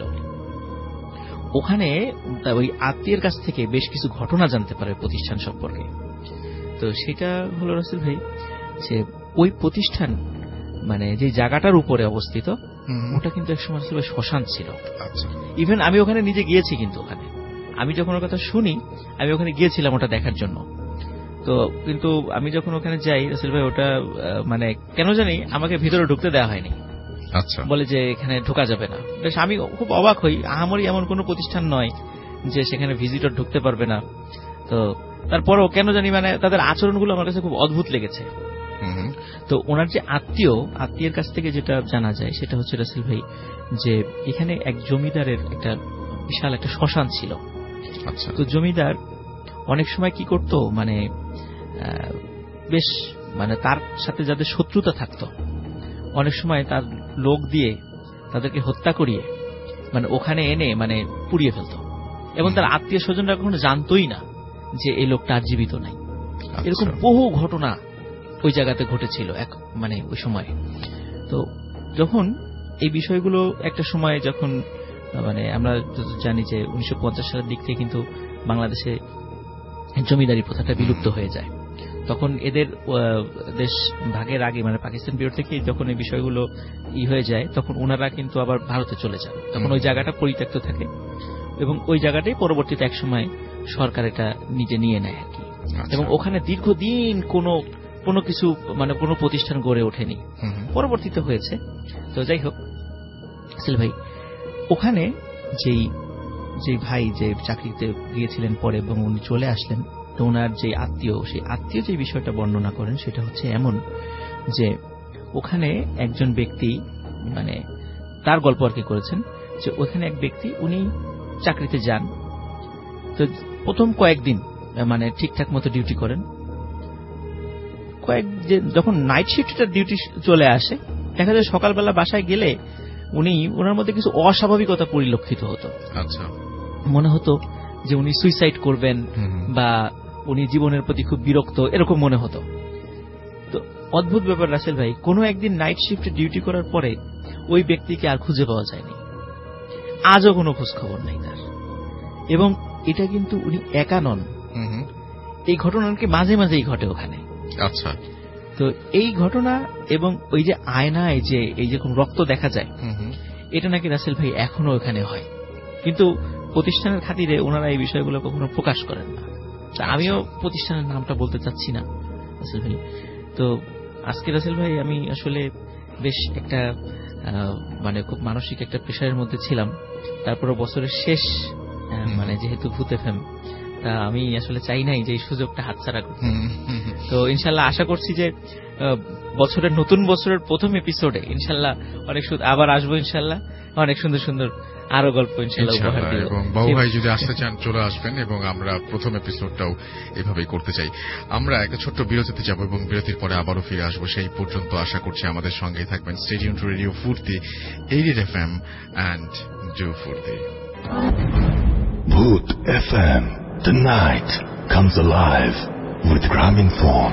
ওখানে ওই আত্মীয়ের কাছ থেকে বেশ কিছু ঘটনা জানতে পারে প্রতিষ্ঠান সম্পর্কে। তো সেটা হলো রাসেল ভাই যে ওই প্রতিষ্ঠান মানে যে জায়গাটার উপরে অবস্থিত, ওটা কিন্তু একসময় আসলে শ্মশান ছিল। ইভেন আমি ওখানে নিজে গিয়েছি, কিন্তু ওখানে আমি যখন ওর কথা শুনি আমি ওখানে গিয়েছিলাম ওটা দেখার জন্য। তো কিন্তু আমি যখন ওখানে যাই রাসেল ভাই, ওটা মানে কেন জানি আমাকে ভিতরে ঢুকতে দেওয়া হয়নি। আচ্ছা। বলে যে এখানে ঢোকা যাবে না। বেশ আমি খুব অবাক হই, আহামরি এমন কোন প্রতিষ্ঠান নয় যে সেখানে ভিজিটর ঢুকতে পারবে না। তো তারপরও কেন জানি মানে তাদের আচরণগুলো আমার কাছে খুব অদ্ভুত লেগেছে। তো ওনার যে আত্মীয়, আত্মীয়ের কাছ থেকে যেটা জানা যায় সেটা হচ্ছে রাসেল ভাই যে এখানে এক জমিদারের একটা বিশাল একটা শ্মশান ছিল। আচ্ছা। তো জমিদার অনেক সময় কি করত, মানে বেশ মানে তার সাথে যাদের শত্রুতা থাকতো অনেক সময় তার লোক দিয়ে তাদেরকে হত্যা করিয়ে মানে ওখানে এনে মানে পুড়িয়ে ফেলত, এবং তার আত্মীয় স্বজনরা কখনো জানতোই না যে এই লোকটা আর জীবিত নাই। এরকম বহু ঘটনা ওই জায়গাতে ঘটেছিল এক মানে ওই সময়। তো যখন এই বিষয়গুলো একটা সময় যখন মানে আমরা জানি যে উনিশশো পঞ্চাশ সালের দিক থেকে কিন্তু বাংলাদেশে জমিদারি প্রথাটা বিলুপ্ত হয়ে যায়, তখন এদের দেশ ভাগের আগে মানে পাকিস্তান বিরোধ থেকে যখন এই বিষয়গুলো ই হয়ে যায়, তখন ওনারা কিন্তু আবার ভারতে চলে যান। তখন ওই জায়গাটা পরিত্যক্ত থাকে এবং ওই জায়গাটাই পরবর্তীতে এক সময় সরকার এটা নিজে নিয়ে নেয় আর কি। এবং ওখানে দীর্ঘদিন কোনো কোনো কিছু মানে কোনো প্রতিষ্ঠান গড়ে ওঠেনি, পরবর্তীতে হয়েছে। তো যাই হোক আসল ভাই, ওখানে যেই যে ভাই যে চাকরিতে গিয়েছিলেন পরে এবং উনি চলে আসলেন, তো ওনার যে আত্মীয়, সেই আত্মীয় যে বিষয়টা বর্ণনা করেন সেটা হচ্ছে এমন যে ওখানে একজন ব্যক্তি মানে তার গল্প আর কি করেছেন যে ওখানে এক ব্যক্তি উনি চাকরিতে যান। তো প্রথম কয়েকদিন মানে ঠিকঠাক মতো ডিউটি করেন, কয়েক যখন নাইট শিফটটার ডিউটি চলে আসে দেখা যায় সকালবেলা বাসায় গেলে উনি ওনার মধ্যে কিছু অস্বাভাবিকতা পরিলক্ষিত হতো। আচ্ছা। মনে হতো যে উনি সুইসাইড করবেন বা উনি জীবনের প্রতি খুব বিরক্ত এরকম মনে হতো। তো অদ্ভুত ব্যাপার রাসেল ভাই, কোনো একদিন নাইট শিফটে ডিউটি করার পরে ওই ব্যক্তিকে আর খুঁজে পাওয়া যায়নি, আজও কোনো খোঁজ খবর নেই তার। এবং এটা কিন্তু উনি একা নন, এই ঘটনা নাকি মাঝে মাঝেই ঘটে ওখানে। আচ্ছা, তো এই ঘটনা এবং ওই যে আয়নায় যে এই যে কোন রক্ত দেখা যায়, এটা নাকি রাসেল ভাই এখনো ওখানে হয়, কিন্তু প্রতিষ্ঠানের খাতিরে ওনারা এই বিষয়গুলো কখনো প্রকাশ করেন না। আমিও প্রতিষ্ঠানের নামটা বলতে চাচ্ছি না রাসেল ভাই। তো আজকে রাসেল ভাই আমি আসলে বেশ একটা মানে খুব মানসিক একটা প্রেশারের মধ্যে ছিলাম। তারপরে বছরের শেষ, মানে যেহেতু ভূত এফএম, তা আমি আসলে চাই নাই যে এই সুযোগটা হাতছাড়া করতে। তো ইনশাল্লাহ আশা করছি যে বছরের নতুন বছরের প্রথম এপিসোডে ইনশাল্লাহ অনেক আবার আসবো, ইনশাল্লাহ অনেক সুন্দর সুন্দর আরো গল্প ইনশাল্লাহ উপহার দিব। এবং বাবু ভাই যদি আসতে চান চলে আসবেন, এবং আমরা প্রথম এপিসোডটাও এভাবেই করতে চাই। আমরা একটা ছোট্ট বিরতিতে যাব এবং বিরতির পরে আবারও ফিরে আসবো। সেই পর্যন্ত আশা করছি আমাদের সঙ্গেই থাকবেন। Stay tuned to radio Foorti eight FM and do Foorti. Bhoot F M, the night comes alive with Graminphone.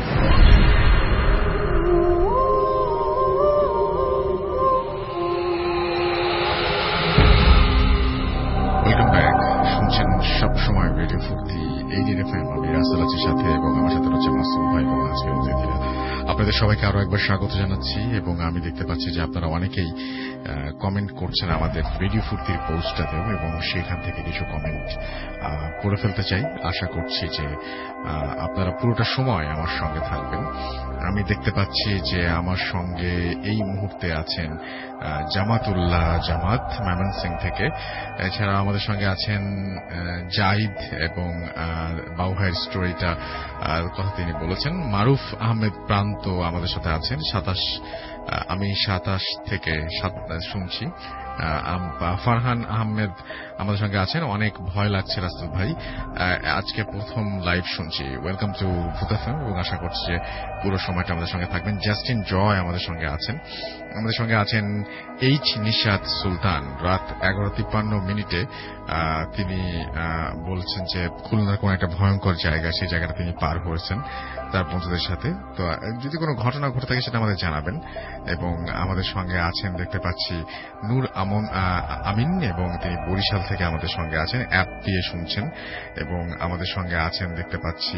Welcome back. শুনছেন সবসময় রেডিও ফুর্তি এইট এফএম। আমি রাসেল আছি সাথে, এবং আমার সাথে রয়েছে মাসুম ভাই এবং আজকের অতিথিরা। আপনাদের সবাইকে আরো একবার স্বাগত জানাচ্ছি, এবং আমি দেখতে পাচ্ছি যে আপনারা অনেকেই কমেন্ট করছেন আমাদের রেডিও ফুর্তির পোস্টটাতেও, এবং সেখান থেকে কিছু কমেন্ট পড়ে ফেলতে চাই। আশা করছি যে আপনারা পুরোটা সময় আমার সঙ্গে থাকবেন। আমি দেখতে পাচ্ছি যে আমার সঙ্গে এই মুহূর্তে আছেন জামাতুল্লাহ জামাত ময়মনসিং থেকে। এছাড়া আমাদের সঙ্গে আছেন জাহিদ, এবং বাউহাইয়ের স্টোরিটা কথা তিনি বলেছেন। মারুফ আহমেদ প্রান্ত আমাদের সাথে আছেন। সাতাশ আমি সাতাশ থেকে শুনছি। ফারহান আহমেদ আমাদের সঙ্গে আছেন। অনেক ভয় লাগছে রাসেল ভাই, আজকে প্রথম লাইভ শুনছি। ওয়েলকাম টু ভূত এফএম, এবং আশা করছি যে পুরো সময়টা আমাদের সঙ্গে থাকবেন। জাস্টিন জয় আমাদের সঙ্গে আছেন। আমাদের সঙ্গে আছেন এইচ নিশাত সুলতান। রাত এগারো তিপ্পান্ন মিনিটে তিনি বলছেন যে খুলনার কোন একটা ভয়ঙ্কর জায়গা, সেই জায়গাটা তিনি পার করেছেন তার বন্ধুদের সাথে। তো যদি কোনো ঘটনা ঘটে থাকে সেটা আমাদের জানাবেন। এবং আমাদের সঙ্গে আছেন দেখতে পাচ্ছি নূর আমন আমিন, এবং তিনি বরিশাল থেকে আমাদের সঙ্গে আছেন, অ্যাপ দিয়ে শুনছেন। এবং আমাদের সঙ্গে আছেন দেখতে পাচ্ছি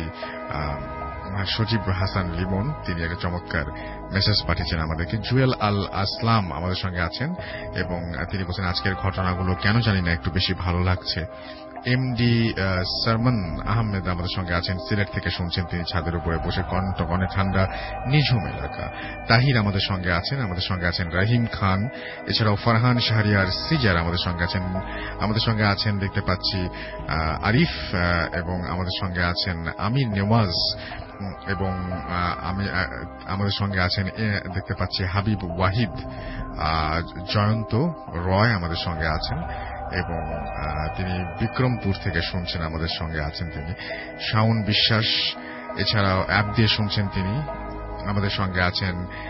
সজীব হাসান লিমন, তিনি একটা চমৎকার মেসেজ পাঠিয়েছেন আমাদেরকে। জুয়েল আল আসলাম আমাদের সঙ্গে আছেন, এবং তিনি বলছেন আজকের ঘটনাগুলো কেন জানি না একটু বেশি ভালো লাগছে। এমডি সারমান আহমেদ আমাদের সঙ্গে আছেন, সিলেট থেকে শুনছেন, তিনি ছাদের উপরে বসে কনটকনে ঠান্ডা নিঝুম এলাকা। তাহির আমাদের সঙ্গে আছেন। আমাদের সঙ্গে আছেন রাহিম খান। এছাড়াও ফারহান শাহরিয়ার সিজার আমাদের সঙ্গে আছেন। আমাদের সঙ্গে আছেন দেখতে পাচ্ছি আরিফ, এবং আমাদের সঙ্গে আছেন আমির নেওয়াজ, এবং আমি আমাদের সঙ্গে আছেন দেখতে পাচ্ছি হাবিব ওয়াহিদ। জয়ন্ত রয় আমাদের সঙ্গে আছেন, এবং তিনি বিক্রমপুর থেকে শুনছেন, আমাদের সঙ্গে আছেন তিনি। শাওন বিশ্বাস এছাড়াও অ্যাপ দিয়ে শুনছেন তিনি। আমাদের সঙ্গে আছেন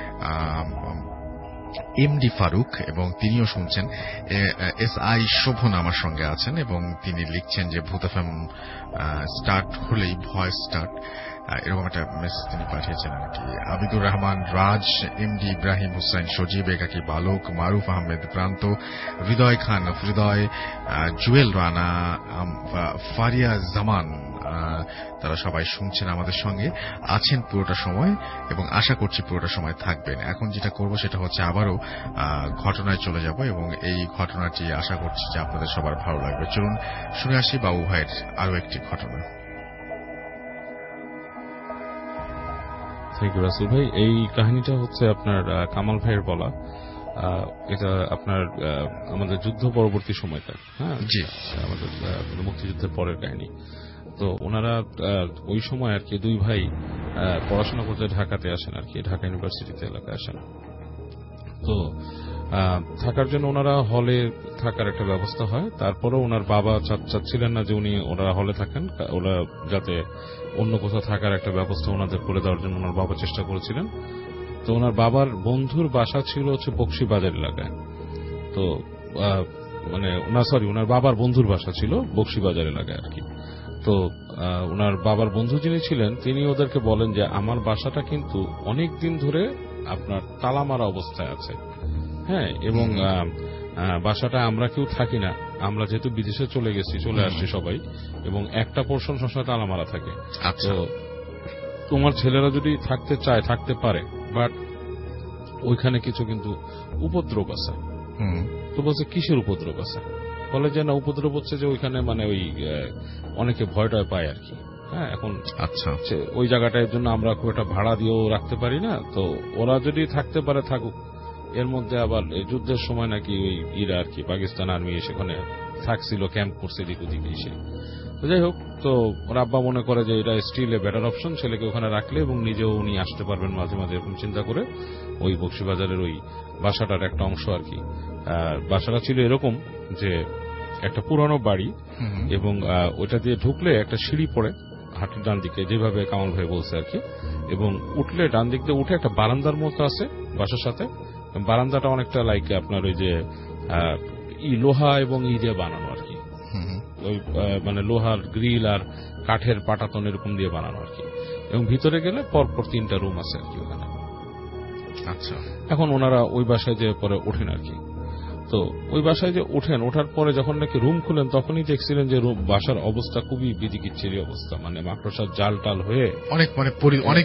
এমডি ফারুক, এবং তিনিও শুনছেন। এস আই শোভন আমার সঙ্গে আছেন, এবং তিনি লিখছেন যে ভূত এফএম স্টার্ট হলেই ভয়েস স্টার্ট, এরকম একটা মেসেজ তিনি পাঠিয়েছেন আর কি। আবিদুর রহমান রাজ, এমডি ইব্রাহিম হুসাইন, সজীব একাকি বালক, মারুফ আহমেদ প্রান্ত, হৃদয় খান হৃদয়, জুয়েল রানা, ফারিয়া জামান, তারা সবাই শুনছেন, আমাদের সঙ্গে আছেন পুরোটা সময়, এবং আশা করছি পুরোটা সময় থাকবেন। এখন যেটা করব সেটা হচ্ছে আবারও ঘটনায় চলে যাব, এবং এই ঘটনাটি আশা করছি যে আপনাদের সবার ভালো লাগবে। চলুন শুনে আসি বাবু ভাইয়ের আরো একটি ঘটনা। থ্যাংক ইউ রাসেল ভাই। এই কাহিনীটা হচ্ছে আপনার কামাল ভাইয়ের বলা। এটা আপনার আমাদের যুদ্ধ পরবর্তী সময়টা, হ্যাঁ জি, আমাদের মুক্তিযুদ্ধের পরের কাহিনী। তো ওনারা ওই সময় আর কি দুই ভাই পড়াশোনা করতে ঢাকাতে আসেন আর কি, ঢাকা ইউনিভার্সিটিতে এলাকায় আসেন। তো থাকার জন্য ওনারা হলে থাকার একটা ব্যবস্থা হয়। তারপরেও ওনার বাবা চাচ্ছিলেন না যে উনি ওনারা হলে থাকেন, ওরা যাতে অন্য কোথাও থাকার একটা ব্যবস্থা ওনাদের করে দেওয়ার জন্য ওনার বাবা চেষ্টা করেছিলেন। তো ওনার বাবার বন্ধুর বাসা ছিল হচ্ছে বকশিবাজার এলাকায়। তো মানে ওনার সরি ওনার বাবার বন্ধুর বাসা ছিল বক্সিবাজার এলাকায় আর কি। তো ওনার বাবার বন্ধু যিনি ছিলেন তিনি ওদেরকে বলেন যে আমার বাসাটা কিন্তু অনেক দিন ধরে আপনার তালা মারা অবস্থায় আছে, হ্যাঁ, এবং বাসাটা আমরা কেউ থাকি না, আমরা যেহেতু বিদেশে চলে গেছি চলে আসছি সবাই, এবং একটা পোর্শন সবসময় তালা মারা থাকে। তো তোমার ছেলেরা যদি থাকতে চায় থাকতে পারে, বাট ওইখানে কিছু কিন্তু উপদ্রব আছে। তো বলছে কিসের উপদ্রব আছে? বলে যে না, উপদ্রব হচ্ছে যে ওইখানে মানে ওই অনেকে ভয় টয় পায় আর কি। হ্যাঁ, এখন আচ্ছা ওই জায়গাটার জন্য আমরা খুব একটা ভাড়া দিয়েও রাখতে পারি না, তো ওরা যদি থাকতে পারে থাকুক। এর মধ্যে আবার যুদ্ধের সময় নাকি ওই ইরা আর কি পাকিস্তান আর্মি সেখানে থাকছিল, ক্যাম্প করছে এদিক ওদিকে এসে। তো যাই হোক, তো ওর আব্বা মনে করে যে এটা স্টিল এ বেটার অপশন, ছেলেকে ওখানে রাখলে এবং নিজেও উনি আসতে পারবেন মাঝে মাঝে, এরকম চিন্তা করে ওই বক্সিবাজারের ওই বাসাটার একটা অংশ আর কি। বাসাটা ছিল এরকম যে একটা পুরানো বাড়ি, এবং ওইটা দিয়ে ঢুকলে একটা সিঁড়ি পড়ে হাঁটুর ডান দিকে, যেভাবে কামাল ভাই বলছে আর কি, এবং উঠলে ডান দিক দিয়ে উঠে একটা বারান্দার মতো আছে বাসার সাথে। বারান্দাটা অনেকটা লাইক আপনার ওই যে লোহা এবং ই দিয়ে বানানো আর কি, ওই মানে লোহার গ্রিল আর কাঠের পাটাতন এরকম দিয়ে বানানো আর কি, এবং ভিতরে গেলে পরপর তিনটা রুম আছে আর কি ওখানে। আচ্ছা, এখন ওনারা ওই বাসায় যে পরে ওঠেন আর কি। তো ওই বাসায় যে ওঠেন, ওঠার পরে যখন নাকি রুম খুলেন তখনই দেখছিলেন যে বাসার অবস্থা খুবই বিদিকিচ্ছিরি অবস্থা, মানে মাকড়সার জাল টাল হয়ে অনেক মানে অনেক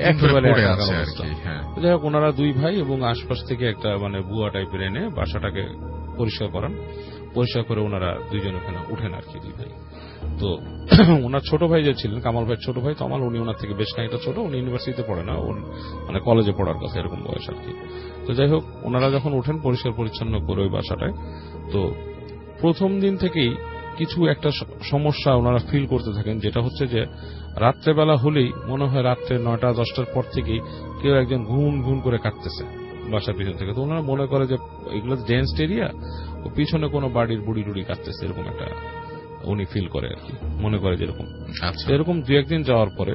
যাই হোক, ওনারা দুই ভাই এবং আশপাশ থেকে একটা মানে বুয়া টাইপের এনে বাসাটাকে পরিষ্কার করান। পরিষ্কার করে ওনারা দুইজন ওখানে উঠেন আর কি, দুই ভাই। তো ওনার ছোট ভাই যে ছিলেন, কামাল ভাইয়ের ছোট ভাই তমাল, উনি ওনার থেকে বেশ খানিকটা ছোট, উনি ইউনিভার্সিটিতে পড়ে না, মানে কলেজে পড়ার কথা এরকম বয়স আর কি। তো যাই হোক, ওনারা যখন উঠেন পরিষ্কার পরিচ্ছন্ন করে ওই বাসাটায়, তো প্রথম দিন থেকেই কিছু একটা সমস্যা ওনারা ফিল করতে থাকেন, যেটা হচ্ছে যে রাত্রেবেলা হলেই মনে হয় রাত্রে নয়টা দশটার পর থেকেই কেউ একজন ঘুম ঘুম করে কাটতেছে বাসার পিছন থেকে। তো ওনারা মনে করে যে এগুলো ডেন্সড এরিয়া, ও পিছনে কোনো বাড়ির বুড়ি টুড়ি কাটতেছে, এরকম একটা উনি ফিল করে আর কি, মনে করে যেরকম। আচ্ছা, এরকম দু একদিন যাওয়ার পরে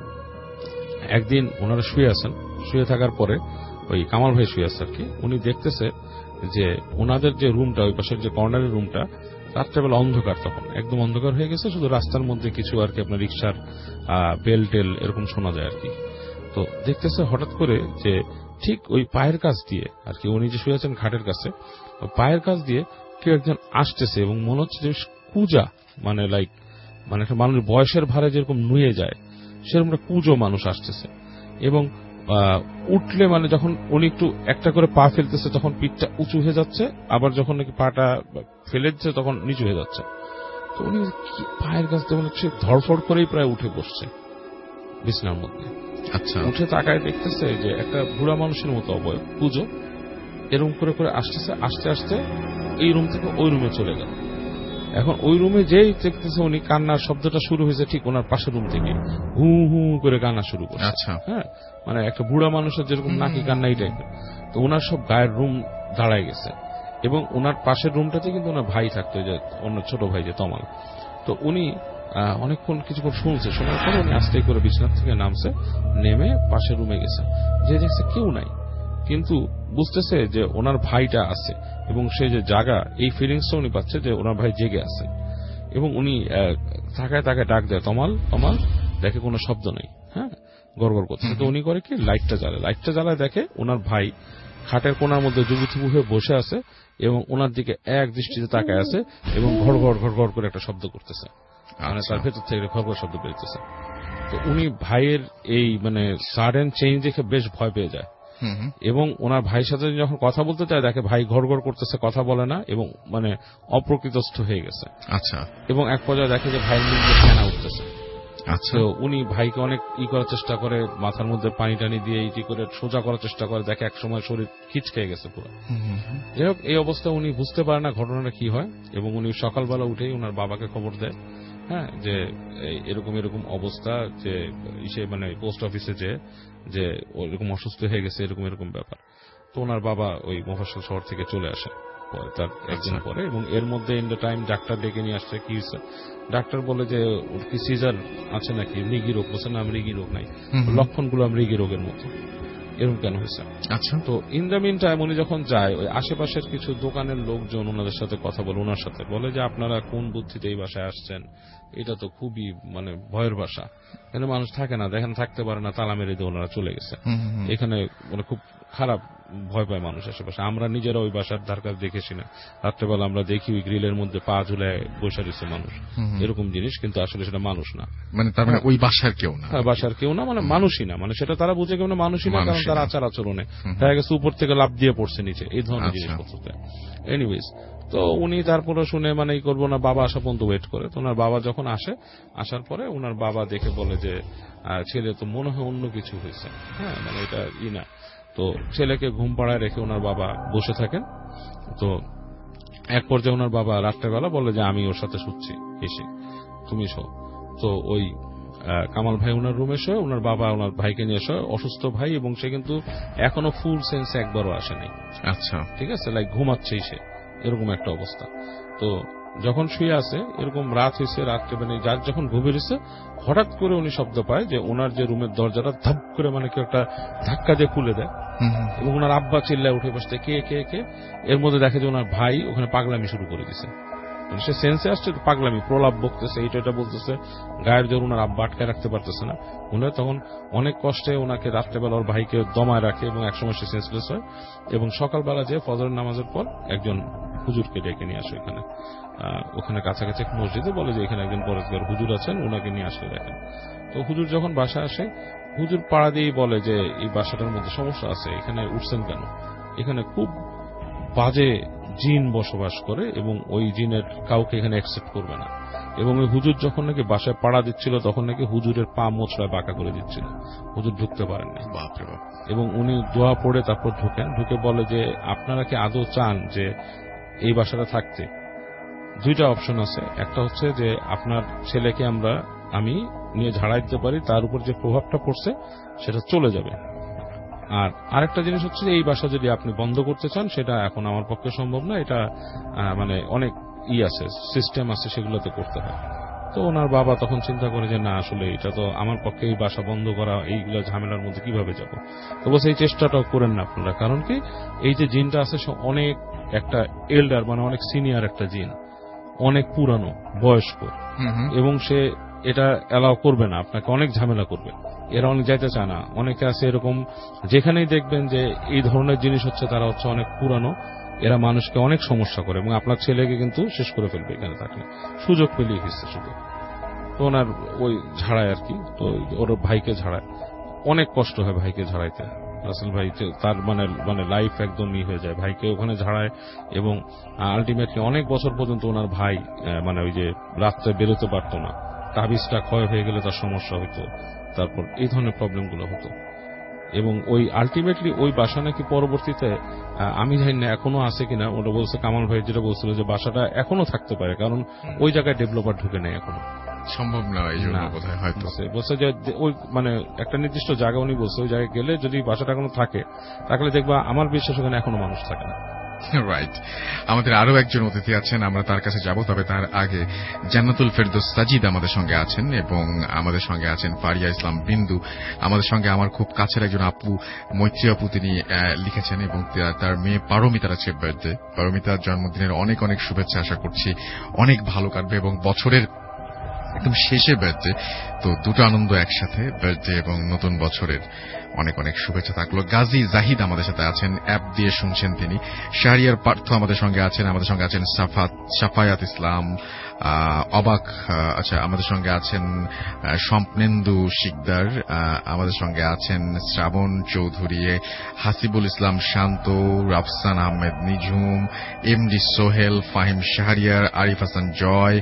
একদিন ওনারা শুয়ে আছেন, শুয়ে থাকার পরে ওই কামাল ভাই শুয়ে আছে আর কি, উনি দেখতেছে যে ওনাদের যে রুমটা, ওই পাশের যে কর্নারের রুমটা, রাত্রেবেলা অন্ধকার, তখন একদম অন্ধকার হয়ে গেছে, শুধু রাস্তার মধ্যে কিছু আর কি আপনার রিক্সার বেল টেল এরকম শোনা যায় আর কি। তো দেখতেছে হঠাৎ করে যে ঠিক ওই পায়ের কাছ দিয়ে আর কি, উনি যে শুয়ে আছেন খাটের কাছে, পায়ের কাছ দিয়ে কেউ একজন আসতেছে, এবং মনে হচ্ছে যে কুজা, মানে লাইক মানে একটা মানুষ বয়সের ভারে যেরকম নুয়ে যায় সেরকম একটা কুজো মানুষ আসতেছে। এবং উঠলে মানে যখন উনি একটু একটা করে পা ফেলতেছে তখন পিঠটা উঁচু হয়ে যাচ্ছে, আবার যখন নাকি পাটা ফেলে দিচ্ছে তখন নিচু হয়ে যাচ্ছে। তো উনি পায়ের কাছ থেকে মনে হচ্ছে ধরফড় করেই প্রায় উঠে বসছে বিছানার মধ্যে। আচ্ছা, উঠে তাকায় দেখতেছে যে একটা বুড়া মানুষের মতো অবয়ব, পুজো এরকম করে করে আসতেছে, আসতে আসতে এই রুম থেকে ওই রুমে চলে গেল। এখন ওই রুমে যেই দেখতেছে উনি, কান্নার শব্দটা শুরু হয়েছে ঠিক ওনার পাশের রুম থেকে, হু হু করে কান্না শুরু করছে। আচ্ছা, হ্যাঁ, মানে একটা বুড়া মানুষের যেরকম নাকি কান্না এই টাইপের। তো ওনার সব গায়ের রুম দাঁড়ায় গেছে, এবং ওনার পাশের রুমটাতে কিন্তু ওনার ভাই থাকতো, যে অন্য ছোট ভাই যে তমাল। তো উনি অনেকক্ষণ কিছুক্ষণ শুনছে, শোনার পরে উনি আস্তে করে বিছানার থেকে নামছে, নেমে পাশের রুমে গেছে, যে দেখছে কেউ নাই, কিন্তু বুঝতেছে যে ওনার ভাইটা আছে, এবং সে যে জাগা এই ফিলিংসটা উনি পাচ্ছে যে ওনার ভাই জেগে আছে। এবং উনি তাকায় তাকায় ডাক দেয়, তমাল তমাল, দেখে কোনো শব্দ নেই, হ্যাঁ, গড়গড় করছে। তো উনি করে কি, লাইটটা জ্বালায়, লাইটটা জ্বালায় দেখে ওনার ভাই খাটের কোনার মধ্যে জুবুথুবু হয়ে বসে আছে, এবং ওনার দিকে এক দৃষ্টিতে তাকায় আছে, এবং ঘড় ঘড় ঘড় ঘড় করে একটা শব্দ করতেছে, মানে তার ভেতর থেকে ঘড় ঘড় শব্দ বেরোতেছে। তো উনি ভাইয়ের এই মানে সাডেন চেঞ্জ দেখে বেশ ভয় পেয়ে যায়, এবং ওনার ভাইয়ের সাথে যখন কথা বলতে চায় দেখে ভাই ঘড় ঘড় করতেছে, কথা বলে না, এবং মানে অপ্রকৃতস্থ হয়ে গেছে। আচ্ছা, এবং এক পর্যায়ে দেখে যে ভাইয়ের মুখে ফেনা উঠতেছে। আচ্ছা, উনি ভাইকে অনেক ই করার চেষ্টা করে, মাথার মধ্যে পানি টানি দিয়ে ইটি করে সোজা করার চেষ্টা করে, দেখে এক সময় শরীর খিচ খেয়ে গেছে পুরো। যাই হোক, এই অবস্থা উনি বুঝতে পারে না ঘটনাটা কি হয়, এবং উনি সকালবেলা উঠেই ওনার বাবাকে খবর দেয়, হ্যাঁ, যে এরকম এরকম অবস্থা, যে ইসে মানে পোস্ট অফিসে যে যে এরকম অসুস্থ হয়ে গেছে, এরকম এরকম ব্যাপার। তো ওনার বাবা ওই মফস্বল শহর থেকে চলে আসে তার একদিন পরে, এবং এর মধ্যে ইন দ্য টাইম ডাক্তার ডেকে নিয়ে আসছে। কি হয়েছে? ডাক্তার বলে যে ওর কি সিজার আছে নাকি, মৃগী রোগ। বলছে না, মৃগী রোগ নাই, লক্ষণগুলো মৃগী রোগের মতো। এরকম কেন হয়েছে। আচ্ছা, তো ইন দ্য মিন টাইম উনি যখন যায় ওই আশেপাশের কিছু দোকানের লোকজন ওনাদের সাথে কথা বলে, ওনার সাথে বলে যে আপনারা কোন বুদ্ধিতে এই বাসায় আসছেন, এটা তো খুবই মানে ভয়ের বাসা, এখানে মানুষ থাকে না, দেখেন থাকতে পারে না, তালা মেরে দিয়ে ওনারা চলে গেছে, এখানে মানে খুব খারাপ ভয় পায় মানুষ আশেপাশে। আমরা নিজেরা ওই বাসার ধার কাছে দেখেছি না, রাত্রেবেলা আমরা দেখি ওই গ্রিলের মধ্যে পা ঝুলায় বসে রয়েছে মানুষ, এরকম জিনিস, কিন্তু আসলে সেটা মানুষ না, মানে তার মানে ওই বাসার কেউ না, বাসার কেউ না, মানে মানুষই না, মানে সেটা তারা বুঝে কেউ না, মানুষই না, কারণ তার আচার আচরণে দেখা গেছে উপর থেকে লাফ দিয়ে পড়ছে নিচে, এই ধরনের জিনিসপত্র। এনিওয়েজ, তো উনি তারপরে শুনে মানে এই করবো না, বাবা আসা পর্যন্ত ওয়েট করে। তো ওনার বাবা যখন আসে, আসার পরে ওনার বাবা দেখে বলে যে ছেলে তো মনে হয় অন্য কিছু হয়েছে, হ্যাঁ মানে এটা ই না। তো ছেলেকে ঘুম পাড়ায় রেখে ওনার বাবা বসে থাকেন। তো এক পর্যায়ে ওনার বাবা রাত্রেবেলা বলে যে আমি ওর সাথে শুচ্ছি, এসে তুমি শো। তো ওই কামাল ভাই ওনার রুমে শোয়, ওনার বাবা ওনার ভাইকে নিয়ে শোয়, অসুস্থ ভাই, এবং সে কিন্তু এখনো ফুল সেন্সে একবারও আসেনি। আচ্ছা, ঠিক আছে, লাইক ঘুমাচ্ছেই সে, এরকম একটা অবস্থা। তো যখন শুয়ে আছে, এরকম রাত হয়েছে, রাত্রে মানে যার যখন ঘুমিয়েছে, হঠাৎ করে উনি শব্দ পায় যে ওনার যে রুমের দরজাটা ধাপ করে মানে কেউ একটা ধাক্কা দিয়ে খুলে দেয়, এবং ওনার আব্বা চিল্লায় উঠে বসতে কে কে কে এর মধ্যে দেখে যে ওনার ভাই ওখানে পাগলামি শুরু করে দিছে, সে সেন্সে আসছে, পাগলামি প্রলাপ বকতেছে, এইটা এটা বলতেছে, গায়ের জোর ওনার আব্বা আটকায় রাখতে পারতেছে না। উনি তখন অনেক কষ্টে ওনাকে রাত্রেবেলা ওর ভাইকে দমায় রাখে, এবং একসময় সে সেন্সলেস হয়, এবং সকালবেলা যে ফজরের নামাজের পর একজন হুজুরকে ডেকে নিয়ে আসে এখানে, ওখানে কাছাকাছি এক মসজিদে, বলে যে এখানে একজন পরেশগার হুজুর আছেন, ওনাকে নিয়ে আসলে দেখেন। তো হুজুর যখন বাসা আসে, হুজুর পাড়া দিয়েই বলে যে এই বাসাটার মধ্যে সমস্যা আছে, এখানে উঠছেন কেন, এখানে খুব বাজে জিন বসবাস করে, এবং ওই জিনের কাউকে এখানে অ্যাকসেপ্ট করবে না। এবং ওই হুজুর যখন নাকি বাসায় পাড়া দিচ্ছিল, তখন নাকি হুজুরের পা মোচড়ায় বাঁকা করে দিচ্ছিল, হুজুর ঢুকতে পারেননি। এবং উনি দোয়া পড়ে তারপর ঢুকেন, ঢুকে বলে যে আপনারা কি আদৌ চান যে এই বাসাটা থাকতে? দুইটা অপশন আছে, একটা হচ্ছে যে আপনার ছেলেকে আমরা আমি নিয়ে ঝাড়াই দিতে পারি, তার উপর যে প্রভাবটা পড়ছে সেটা চলে যাবে, আর আরেকটা জিনিস হচ্ছে যে এই বাসা যদি আপনি বন্ধ করতে চান, সেটা এখন আমার পক্ষে সম্ভব না, এটা মানে অনেক ই আছে, সিস্টেম আছে, সেগুলোতে করতে হয়। তো ওনার বাবা তখন চিন্তা করে যে না, আসলে এটা তো আমার পক্ষে এই বাসা বন্ধ করা, এইগুলো ঝামেলার মধ্যে কিভাবে যাব। তো বলছে এই চেষ্টাটাও করেন না আপনারা, কারণ কি এই যে জিনটা আছে সে অনেক একটা এল্ডার, মানে অনেক সিনিয়র একটা জিন, অনেক পুরানো বয়স্ক, এবং সে এটা অ্যালাউ করবে না, আপনাকে অনেক ঝামেলা করবে, এরা অনেক যাইতে চায় না। অনেকে আছে এরকম, যেখানেই দেখবেন যে এই ধরনের জিনিস হচ্ছে, তারা হচ্ছে অনেক পুরানো, এরা মানুষকে অনেক সমস্যা করে, এবং আপনার ছেলেকে কিন্তু শেষ করে ফেলবে এখানে থাকলে, সুযোগ পেলেই হচ্ছে শুধু। তো ওনার ওই ঝাড়ায় আর কি, তো ওর ভাইকে ঝাড়ায়, অনেক কষ্ট হয় ভাইকে ঝাড়াইতে। রাসেল ভাই তার মানে মানে লাইফ একদম ই হয়ে যায়, ভাইকে ওখানে ঝাড়ায়, এবং আলটিমেটলি অনেক বছর পর্যন্ত ওনার ভাই মানে ওই যে রাত্রে বেরোতে পারতো না, তাবিজটা ক্ষয় হয়ে গেলে তার সমস্যা হতো, তারপর এই ধরনের প্রবলেমগুলো হতো। এবং ওই আলটিমেটলি ওই বাসা নাকি পরবর্তীতে, আমি জানি না এখনো আছে কিনা, ওটা বলছে কামাল ভাই যেটা বলছিল যে বাসাটা এখনো থাকতে পারে, কারণ ওই জায়গায় ডেভেলপার ঢুকে নেই এখনো, সম্ভব না, এই জন্য কোথায় হয়তো বলছে যে ওই মানে একটা নির্দিষ্ট জায়গা উনি বলছে, ওই জায়গায় গেলে যদি বাসাটা এখনো থাকে, তাহলে দেখবা আমার বিশ্বাস ওখানে এখনো মানুষ থাকে না। রাইট, আমাদের আরো একজন অতিথি আছেন, আমরা তার কাছে যাব, তবে তার আগে জান্নাতুল ফেরদৌস সাজিদ আমাদের সঙ্গে আছেন, এবং আমাদের সঙ্গে আছেন ফারিয়া ইসলাম বিন্দু, আমাদের সঙ্গে আমার খুব কাছের একজন আপু মৈত্রী আপু, তিনি লিখেছেন, এবং তার মেয়ে পারমিতার আছে বার্থডে। পারমিতার জন্মদিনের অনেক অনেক শুভেচ্ছা, আশা করছি অনেক ভালো কাটবে, এবং বছরের একদম শেষে বার্থডে, তো দুটো আনন্দ একসাথে, বার্থডে এবং নতুন বছরের অনেক অনেক শুভেচ্ছা থাকলো। গাজী জাহিদ আমাদের সাথে আছেন, অ্যাপ দিয়ে শুনছেন তিনি। শাহরিয়ার পার্থ আমাদের সঙ্গে আছেন, আমাদের সঙ্গে আছেন সাফাত সাফায়াত ইসলাম, অবাক, আচ্ছা আমাদের সঙ্গে আছেন স্বপ্নেন্দু শিকদার, আমাদের সঙ্গে আছেন শ্রাবণ চৌধুরী, হাসিবুল ইসলাম শান্ত, রাফসান আহমেদ নিঝুম, এমডি সোহেল, ফাহিম শাহরিয়ার, আরিফ হাসান জয়,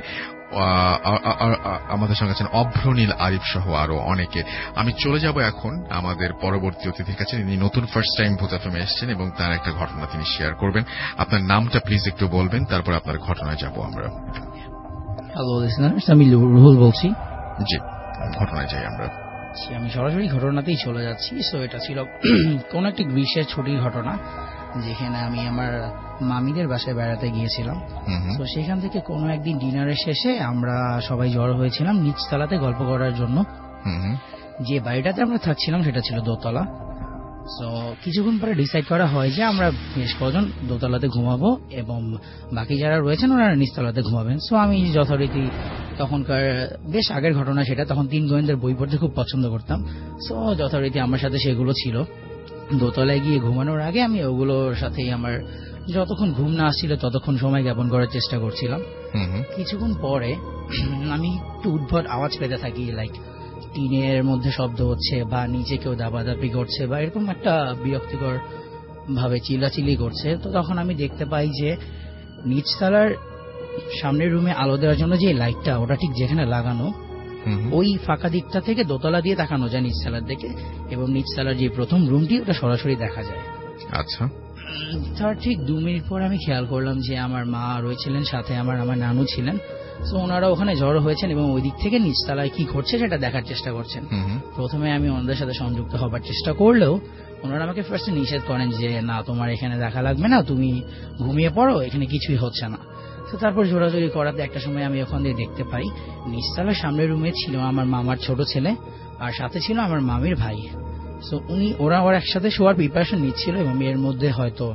আমাদের সঙ্গে আছেন অভ্রনীল আরিফ সহ আরো অনেকে। আমি চলে যাব এখন আমাদের পরবর্তী অতিথির কাছে, তিনি নতুন ফার্স্ট টাইম ভূত এফএমে এসেছেন, এবং তার একটা ঘটনা তিনি শেয়ার করবেন। আপনার নামটা প্লিজ একটু বলবেন, তারপর আপনার ঘটনায় যাব আমরা। হ্যালো লিসনার্স, আমি রুহুল বলছি। জি, ঘটনায় যাই আমরা। আমি সরাসরি ঘটনাতেই চলে যাচ্ছি। সো এটা ছিল কোন একটি গ্রীষ্মের ছুটির ঘটনা, যেখানে আমি আমার মামিদের বাসায় বেড়াতে গিয়েছিলাম। তো সেখান থেকে কোনো একদিন ডিনারের শেষে আমরা সবাই জড়ো হয়েছিলাম নিচতলাতে গল্প করার জন্য। যে বাড়িটাতে আমরা থাকছিলাম সেটা ছিল দোতলা। সো কিছুক্ষণ পরে ডিসাইড করা হয় যে আমরা বেশ কজন দোতলাতে ঘুমাবো এবং বাকি যারা রয়েছেন ওনারা নিচতলাতে ঘুমাবেন। সো আমি যথারীতি তখনকার বেশ আগের ঘটনা সেটা, তখন তিন গোয়েন্দার বই পড়তে খুব পছন্দ করতাম। সো যথারীতি আমার সাথে সেগুলো ছিল। দোতলায় গিয়ে ঘুমানোর আগে আমি ওগুলোর সাথেই আমার যতক্ষণ ঘুম না আসছিল ততক্ষণ সময় জ্ঞাপন করার চেষ্টা করছিলাম। কিছুক্ষণ পরে আমি একটু উদ্ভট আওয়াজ পেতে থাকি, লাইক টিনের মধ্যে শব্দ হচ্ছে বা নিচে কেউ দাবাদাবি করছে বা এরকম একটা বিরক্তিকর ভাবে চিল্লাচিল্লি করছে। তো তখন আমি দেখতে পাই যে নিচতলার সামনের রুমে আলো দেওয়ার জন্য যে লাইটটা ওটা ঠিক যেখানে লাগানো ওই ফাঁকা দিকটা থেকে দোতলা দিয়ে তাকানো যায় নিচতলার দিকে, এবং নিচতলার যে প্রথম রুমটি ওটা সরাসরি দেখা যায়। আচ্ছা, তার ঠিক দু মিনিট পর আমি খেয়াল করলাম যে আমার মা রয়েছিলেন, সাথে আমার আমার নানু ছিলেন। তো ওনারা ওখানে জড়ো হয়েছেন এবং ওই দিক থেকে নিচতলায় কি ঘটছে সেটা দেখার চেষ্টা করছেন। প্রথমে আমি ওনাদের সাথে সংযুক্ত হবার চেষ্টা করলেও ওনারা আমাকে ফার্স্টে নিষেধ করেন যে না, তোমার এখানে দেখা লাগবে না, তুমি ঘুমিয়ে পড়ো, এখানে কিছুই হচ্ছে না। তো তারপর জোরাজোরি করাতে একটা সময় আমি ওখান দিয়ে দেখতে পাই নিচতলার সামনের রুমে ছিল আমার মামার ছোট ছেলে আর সাথে ছিল আমার মামির ভাই। সো উনি ওরা ওর একসাথে শোয়ার প্রিপারেশন নিচ্ছিল এবং এর মধ্যে হয়তো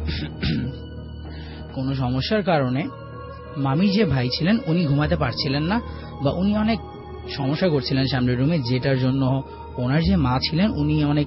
কোনো সমস্যার কারণে মামির যে ভাই ছিলেন উনি ঘুমাতে পারছিলেন না বা উনি অনেক সমস্যা করছিলেন সামনের রুমে, যেটার জন্য ওনার যে মা ছিলেন উনি অনেক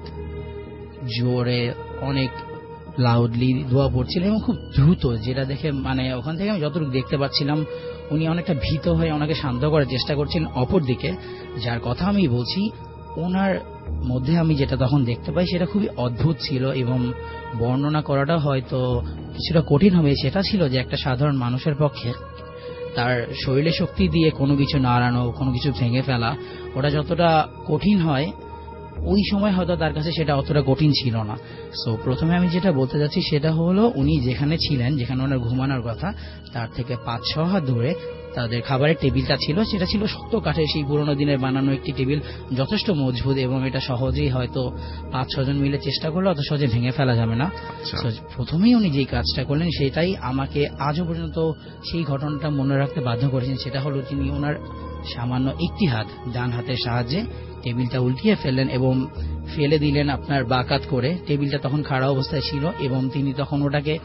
জোরে অনেক লাউডলি দোয়া পড়ছিলেন এবং খুব দ্রুত, যেটা দেখে মানে ওখান থেকে আমি যতটুকু দেখতে পাচ্ছিলাম উনি অনেকটা ভীত হয়ে ওনাকে শান্ত করার চেষ্টা করছিলেন। অপর দিকে যার কথা আমি বলছি ওনার মধ্যে আমি যেটা তখন দেখতে পাই সেটা খুবই অদ্ভুত ছিল এবং বর্ণনা করাটা হয়তো কিছুটা কঠিন হবে। সেটা ছিল যে একটা সাধারণ মানুষের পক্ষে তার শরীরে শক্তি দিয়ে কোনো কিছু নাড়ানো, কোনো কিছু ভেঙে ফেলা, ওটা যতটা কঠিন হয় ওই সময় হয়তো তার কাছে সেটা অতটা কঠিন ছিল না। সো প্রথমে আমি যেটা বলতে যাচ্ছি সেটা হলো উনি যেখানে ছিলেন, যেখানে ওনার ঘুমানোর কথা, তার থেকে পাঁচ ছ হাত দূরে তাদের খাবারের টেবিলটা ছিল, সেটা ছিল শক্ত কাঠের, সেই পুরোনো দিনের বানানো একটি টেবিল, যথেষ্ট মজবুত এবং এটা সহজেই হয়তো পাঁচ ছজন মিলে চেষ্টা করলে অত সহজে ভেঙে ফেলা যাবে না। প্রথমেই উনি যে কাজটা করলেন সেটাই আমাকে আজও পর্যন্ত সেই ঘটনাটা মনে রাখতে বাধ্য করেছেন। সেটা হলো তিনি ওনার সামান্য একটি হাত ডান হাতের সাহায্যে টেবিলটা উল্টিয়ে ফেললেন এবং ফেলে দিলেন আপনার বাকাত করে। টেবিলটা তখন খাড়া অবস্থায় ছিল এবং তিনি তখন ওটাকে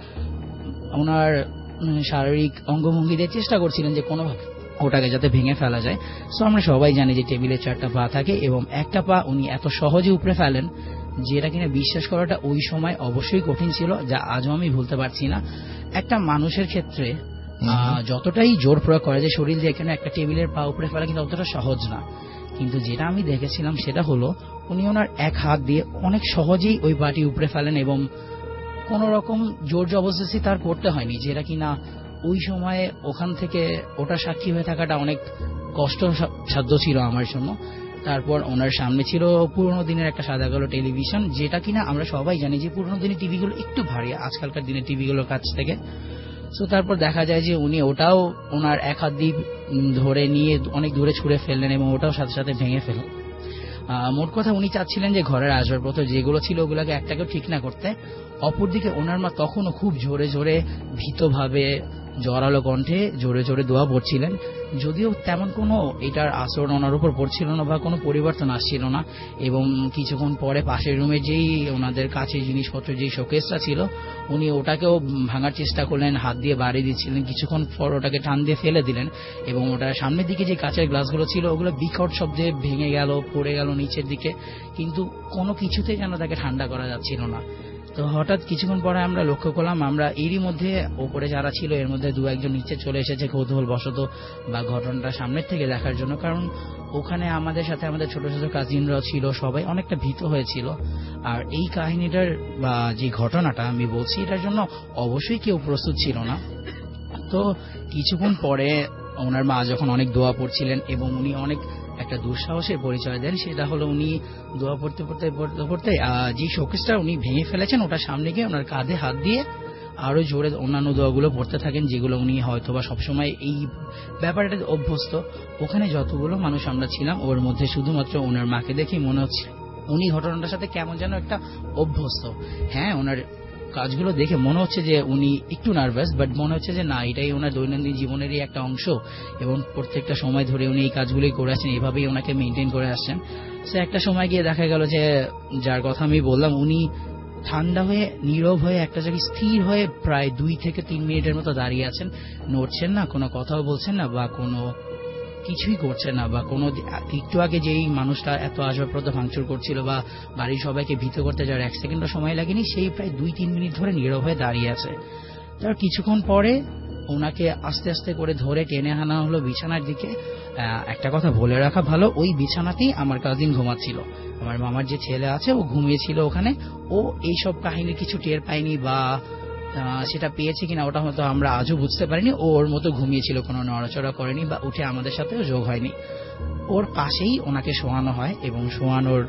ওনার শারীরিক অঙ্গভঙ্গি দিয়ে চেষ্টা করছিলেন যে কোনোভাবে ওটাকে যাতে ভেঙে ফেলা যায়। সো আমরা সবাই জানি যে টেবিলের চারটা পা থাকে এবং একটা পা উনি এত সহজে উপড়ে ফেলেন যেটা কিনা বিশ্বাস করাটা ওই সময় অবশ্যই কঠিন ছিল, যা আজও আমি ভুলতে পারছি না। একটা মানুষের ক্ষেত্রে যতটাই জোর প্রয়োগ করা যায় শরীর দিয়ে কেন একটা টেবিলের পা উপড়ে ফেলা কিন্তু অতটা সহজ না। কিন্তু যেটা আমি দেখেছিলাম সেটা হলো উনি ওনার এক হাত দিয়ে অনেক সহজেই ওই পাটি উপড়ে ফেলেন এবং কোন রকম জোর জবরদস্তি তার করতে হয়নি, যেটা কিনা ওই সময়ে ওখান থেকে ওটা সাক্ষী হয়ে থাকাটা অনেক কষ্ট সাধ্য ছিল আমার জন্য। তারপর ওনার সামনে ছিল পুরোনো দিনের একটা সাদা কালো টেলিভিশন, যেটা কিনা আমরা সবাই জানি যে পুরোনো দিনের টিভিগুলো একটু ভারী আজকালকার দিনের টিভিগুলোর কাছ থেকে। সো তারপর দেখা যায় যে উনি ওটাও ওনার এক হাত দিয়ে ধরে নিয়ে অনেক দূরে ছুঁড়ে ফেললেন এবং ওটাও সাথে সাথে ভেঙে ফেললেন। মোট কথা উনি চাচ্ছিলেন যে ঘরের আসবাবপত্র যেগুলো ছিল ওগুলোকে একটাকেও ঠিক না করতে। অপরদিকে ওনার মা তখনও খুব জোরে জোরে ভীতভাবে জোরালো কণ্ঠে জোরে জোরে দোয়া পড়ছিলেন, যদিও তেমন কোনো এটার আচরণ ওনার উপর পড়ছিল না বা কোনো পরিবর্তন আসছিল না। এবং কিছুক্ষণ পরে পাশের রুমে যেই ওনাদের কাছে জিনিসপত্র যেই শোকেসটা ছিল উনি ওটাকেও ভাঙার চেষ্টা করলেন, হাত দিয়ে বাড়ি দিচ্ছিলেন, কিছুক্ষণ পর ওটাকে টান দিয়ে ফেলে দিলেন এবং ওটার সামনের দিকে যে কাঁচের গ্লাসগুলো ছিল ওগুলো বিকট শব্দে ভেঙে গেল, পড়ে গেল নিচের দিকে, কিন্তু কোনো কিছুতেই যেন তাকে ঠান্ডা করা যাচ্ছিল না। তো হঠাৎ কিছুক্ষণ পরে আমরা লক্ষ্য করলাম আমরা এরই মধ্যে ওপরে যারা ছিল এর মধ্যে দু একজন নিচে চলে এসেছে কৌতূহল বশত বা ঘটনাটা সামনের থেকে দেখার জন্য, কারণ ওখানে আমাদের সাথে আমাদের ছোট ছোট কাজিনরাও ছিল, সবাই অনেকটা ভীত হয়েছিল। আর এই কাহিনীটার বা যে ঘটনাটা আমি বলছি এটার জন্য অবশ্যই কেউ প্রস্তুত ছিল না। তো কিছুক্ষণ পরে ওনার মা যখন অনেক দোয়া পড়ছিলেন এবং উনি অনেক একটা দুঃসাহসের পরিচয় দেন, সেটা হলো উনি দোয়া পড়তে পড়তে পড়তে পড়তে যে শোকেসটা উনি ভেঙে ফেলেছেন ওটার সামনে গিয়ে ওনার কাঁধে হাত দিয়ে আরো জোরে অন্যান্য দোয়াগুলো পড়তে থাকেন, যেগুলো উনি হয়তো বা সবসময় এই ব্যাপারটা অভ্যস্ত। ওখানে যতগুলো মানুষ আমরা ছিলাম ওর মধ্যে শুধুমাত্র ওনার মাকে দেখেই মনে হচ্ছে উনি ঘটনাটার সাথে কেমন যেন একটা অভ্যস্ত। হ্যাঁ, ওনার কাজগুলো দেখে মনে হচ্ছে যে উনি একটু নার্ভাস, বাট মনে হচ্ছে যে না, এটাই ওনার দৈনন্দিন জীবনেরই একটা অংশ এবং প্রত্যেকটা সময় ধরে উনি এই কাজগুলোই করে আসছেন, এভাবেই ওনাকে মেনটেন করে আসছেন। সে একটা সময় গিয়ে দেখা গেল যে যার কথা আমি বললাম উনি ঠান্ডা হয়ে নীরব হয়ে একটা জায়গায় স্থির হয়ে প্রায় দুই থেকে তিন মিনিটের মতো দাঁড়িয়ে আছেন, নড়ছেন না, কোনো কথাও বলছেন না বা কোনো কিছুই করছেন না, বা কোনো একটু আগে যেই মানুষটা এত আসবাবপত্র ভাঙচুর করছিল বা বাড়ির সবাইকে ভীত করতে যাওয়ার এক সেকেন্ডও সময় লাগেনি, সেই প্রায় দুই তিন মিনিট ধরে নীরব হয়ে দাঁড়িয়ে আছে। তার কিছুক্ষণ পরে ওনাকে আস্তে আস্তে করে ধরে টেনে আনা হলো বিছানার দিকে। একটা কথা বলে রাখা ভালো, ওই বিছানাতেই আমার কাজিন ঘুমাচ্ছিল, আমার মামার যে ছেলে আছে ও ঘুমিয়েছিল ওখানে। ও এইসব কাহিনীর কিছু টের পায়নি বা সেটা পেয়েছে কিনা ওটা হয়তো আমরা আজও বুঝতে পারিনি। ও ওর মতো ঘুমিয়েছিল, কোনো নড়াচড়া করেনি বা উঠে আমাদের সাথেও যোগ হয়নি। ওর পাশেই ওনাকে শোয়ানো হয় এবং শোয়ানোর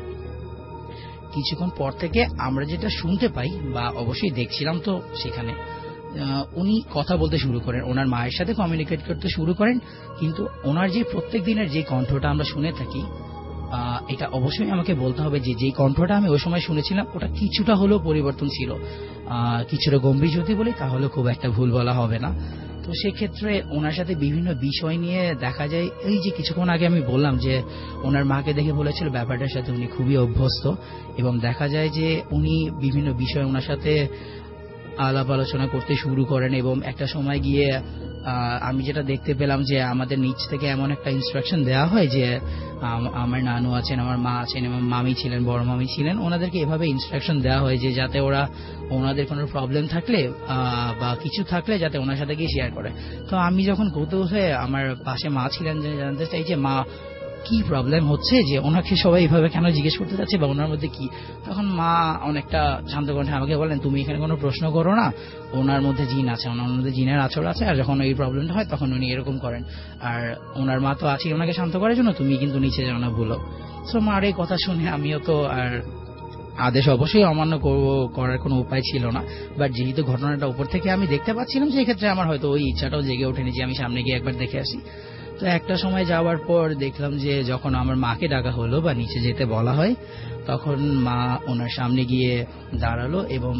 কিছুক্ষণ পর থেকে আমরা যেটা শুনতে পাই বা অবশ্যই দেখছিলাম তো সেখানে, উনি কথা বলতে শুরু করেন, ওনার মায়ের সাথে কমিউনিকেট করতে শুরু করেন। কিন্তু ওনার যে প্রত্যেক দিনের যে কণ্ঠটা আমরা শুনে থাকি, এটা অবশ্যই আমাকে বলতে হবে যে যেই কণ্ঠটা আমি ওই সময় শুনেছিলাম ওটা কিছুটা হলেও পরিবর্তন ছিল, কিছুটা গম্ভীর যদি বলি তাহলে খুব একটা ভুল বলা হবে না। তো সেক্ষেত্রে ওনার সাথে বিভিন্ন বিষয় নিয়ে দেখা যায়, এই যে কিছুক্ষণ আগে আমি বললাম যে ওনার মাকে দেখে বলেছিল ব্যাপারটার সাথে উনি খুবই অভ্যস্ত, এবং দেখা যায় যে উনি বিভিন্ন বিষয় ওনার সাথে আলাপ আলোচনা করতে শুরু করেন। এবং একটা সময় গিয়ে আমি যেটা দেখতে পেলাম যে আমাদের নিচ থেকে এমন একটা ইনস্ট্রাকশন দেওয়া হয় যে আমার নানু আছেন, আমার মা আছেন এবং মামি ছিলেন, বড় মামি ছিলেন, ওনাদেরকে এভাবে ইনস্ট্রাকশন দেওয়া হয় যে যাতে ওরা ওনাদের কোনো প্রবলেম থাকলে বা কিছু থাকলে যাতে ওনার সাথে গিয়ে শেয়ার করে। তো আমি যখন কৌতূহল হয়ে আমার পাশে মা ছিলেন, যে জানতে চাই যে মা কি প্রবলেম হচ্ছে, যে ওনাকে সবাই এইভাবে কেন জিজ্ঞেস করতে যাচ্ছে বা ওনার মধ্যে কি, তখন মা অনেকটা শান্ত কণ্ঠে আমাকে বলেন তুমি এখানে কোনো প্রশ্ন করো না, ওনার মধ্যে জিন আছে, ওনার মধ্যে জিনের আচর আছে, আর যখন এই প্রবলেমটা হয় তখন উনি এরকম করেন, আর ওনার মা তো আছেই ওনাকে শান্ত করার জন্য, তুমি কিন্তু নিচে যাও না ভুলো। সো মার এই কথা শুনে আমিও তো আর আদেশ অবশ্যই অমান্য করার কোনো উপায় ছিল না, বাট যেহেতু ঘটনাটা উপর থেকে আমি দেখতে পাচ্ছিলাম সেই ক্ষেত্রে আমার হয়তো ওই ইচ্ছাটাও জেগে ওঠেনি যে আমি সামনে গিয়ে একবার দেখে আসি। তো একটা সময় যাওয়ার পর দেখলাম যে যখন আমার মাকে ডাকা হলো বা নিচে যেতে বলা হয়, তখন মা ওনার সামনে গিয়ে দাঁড়ালো এবং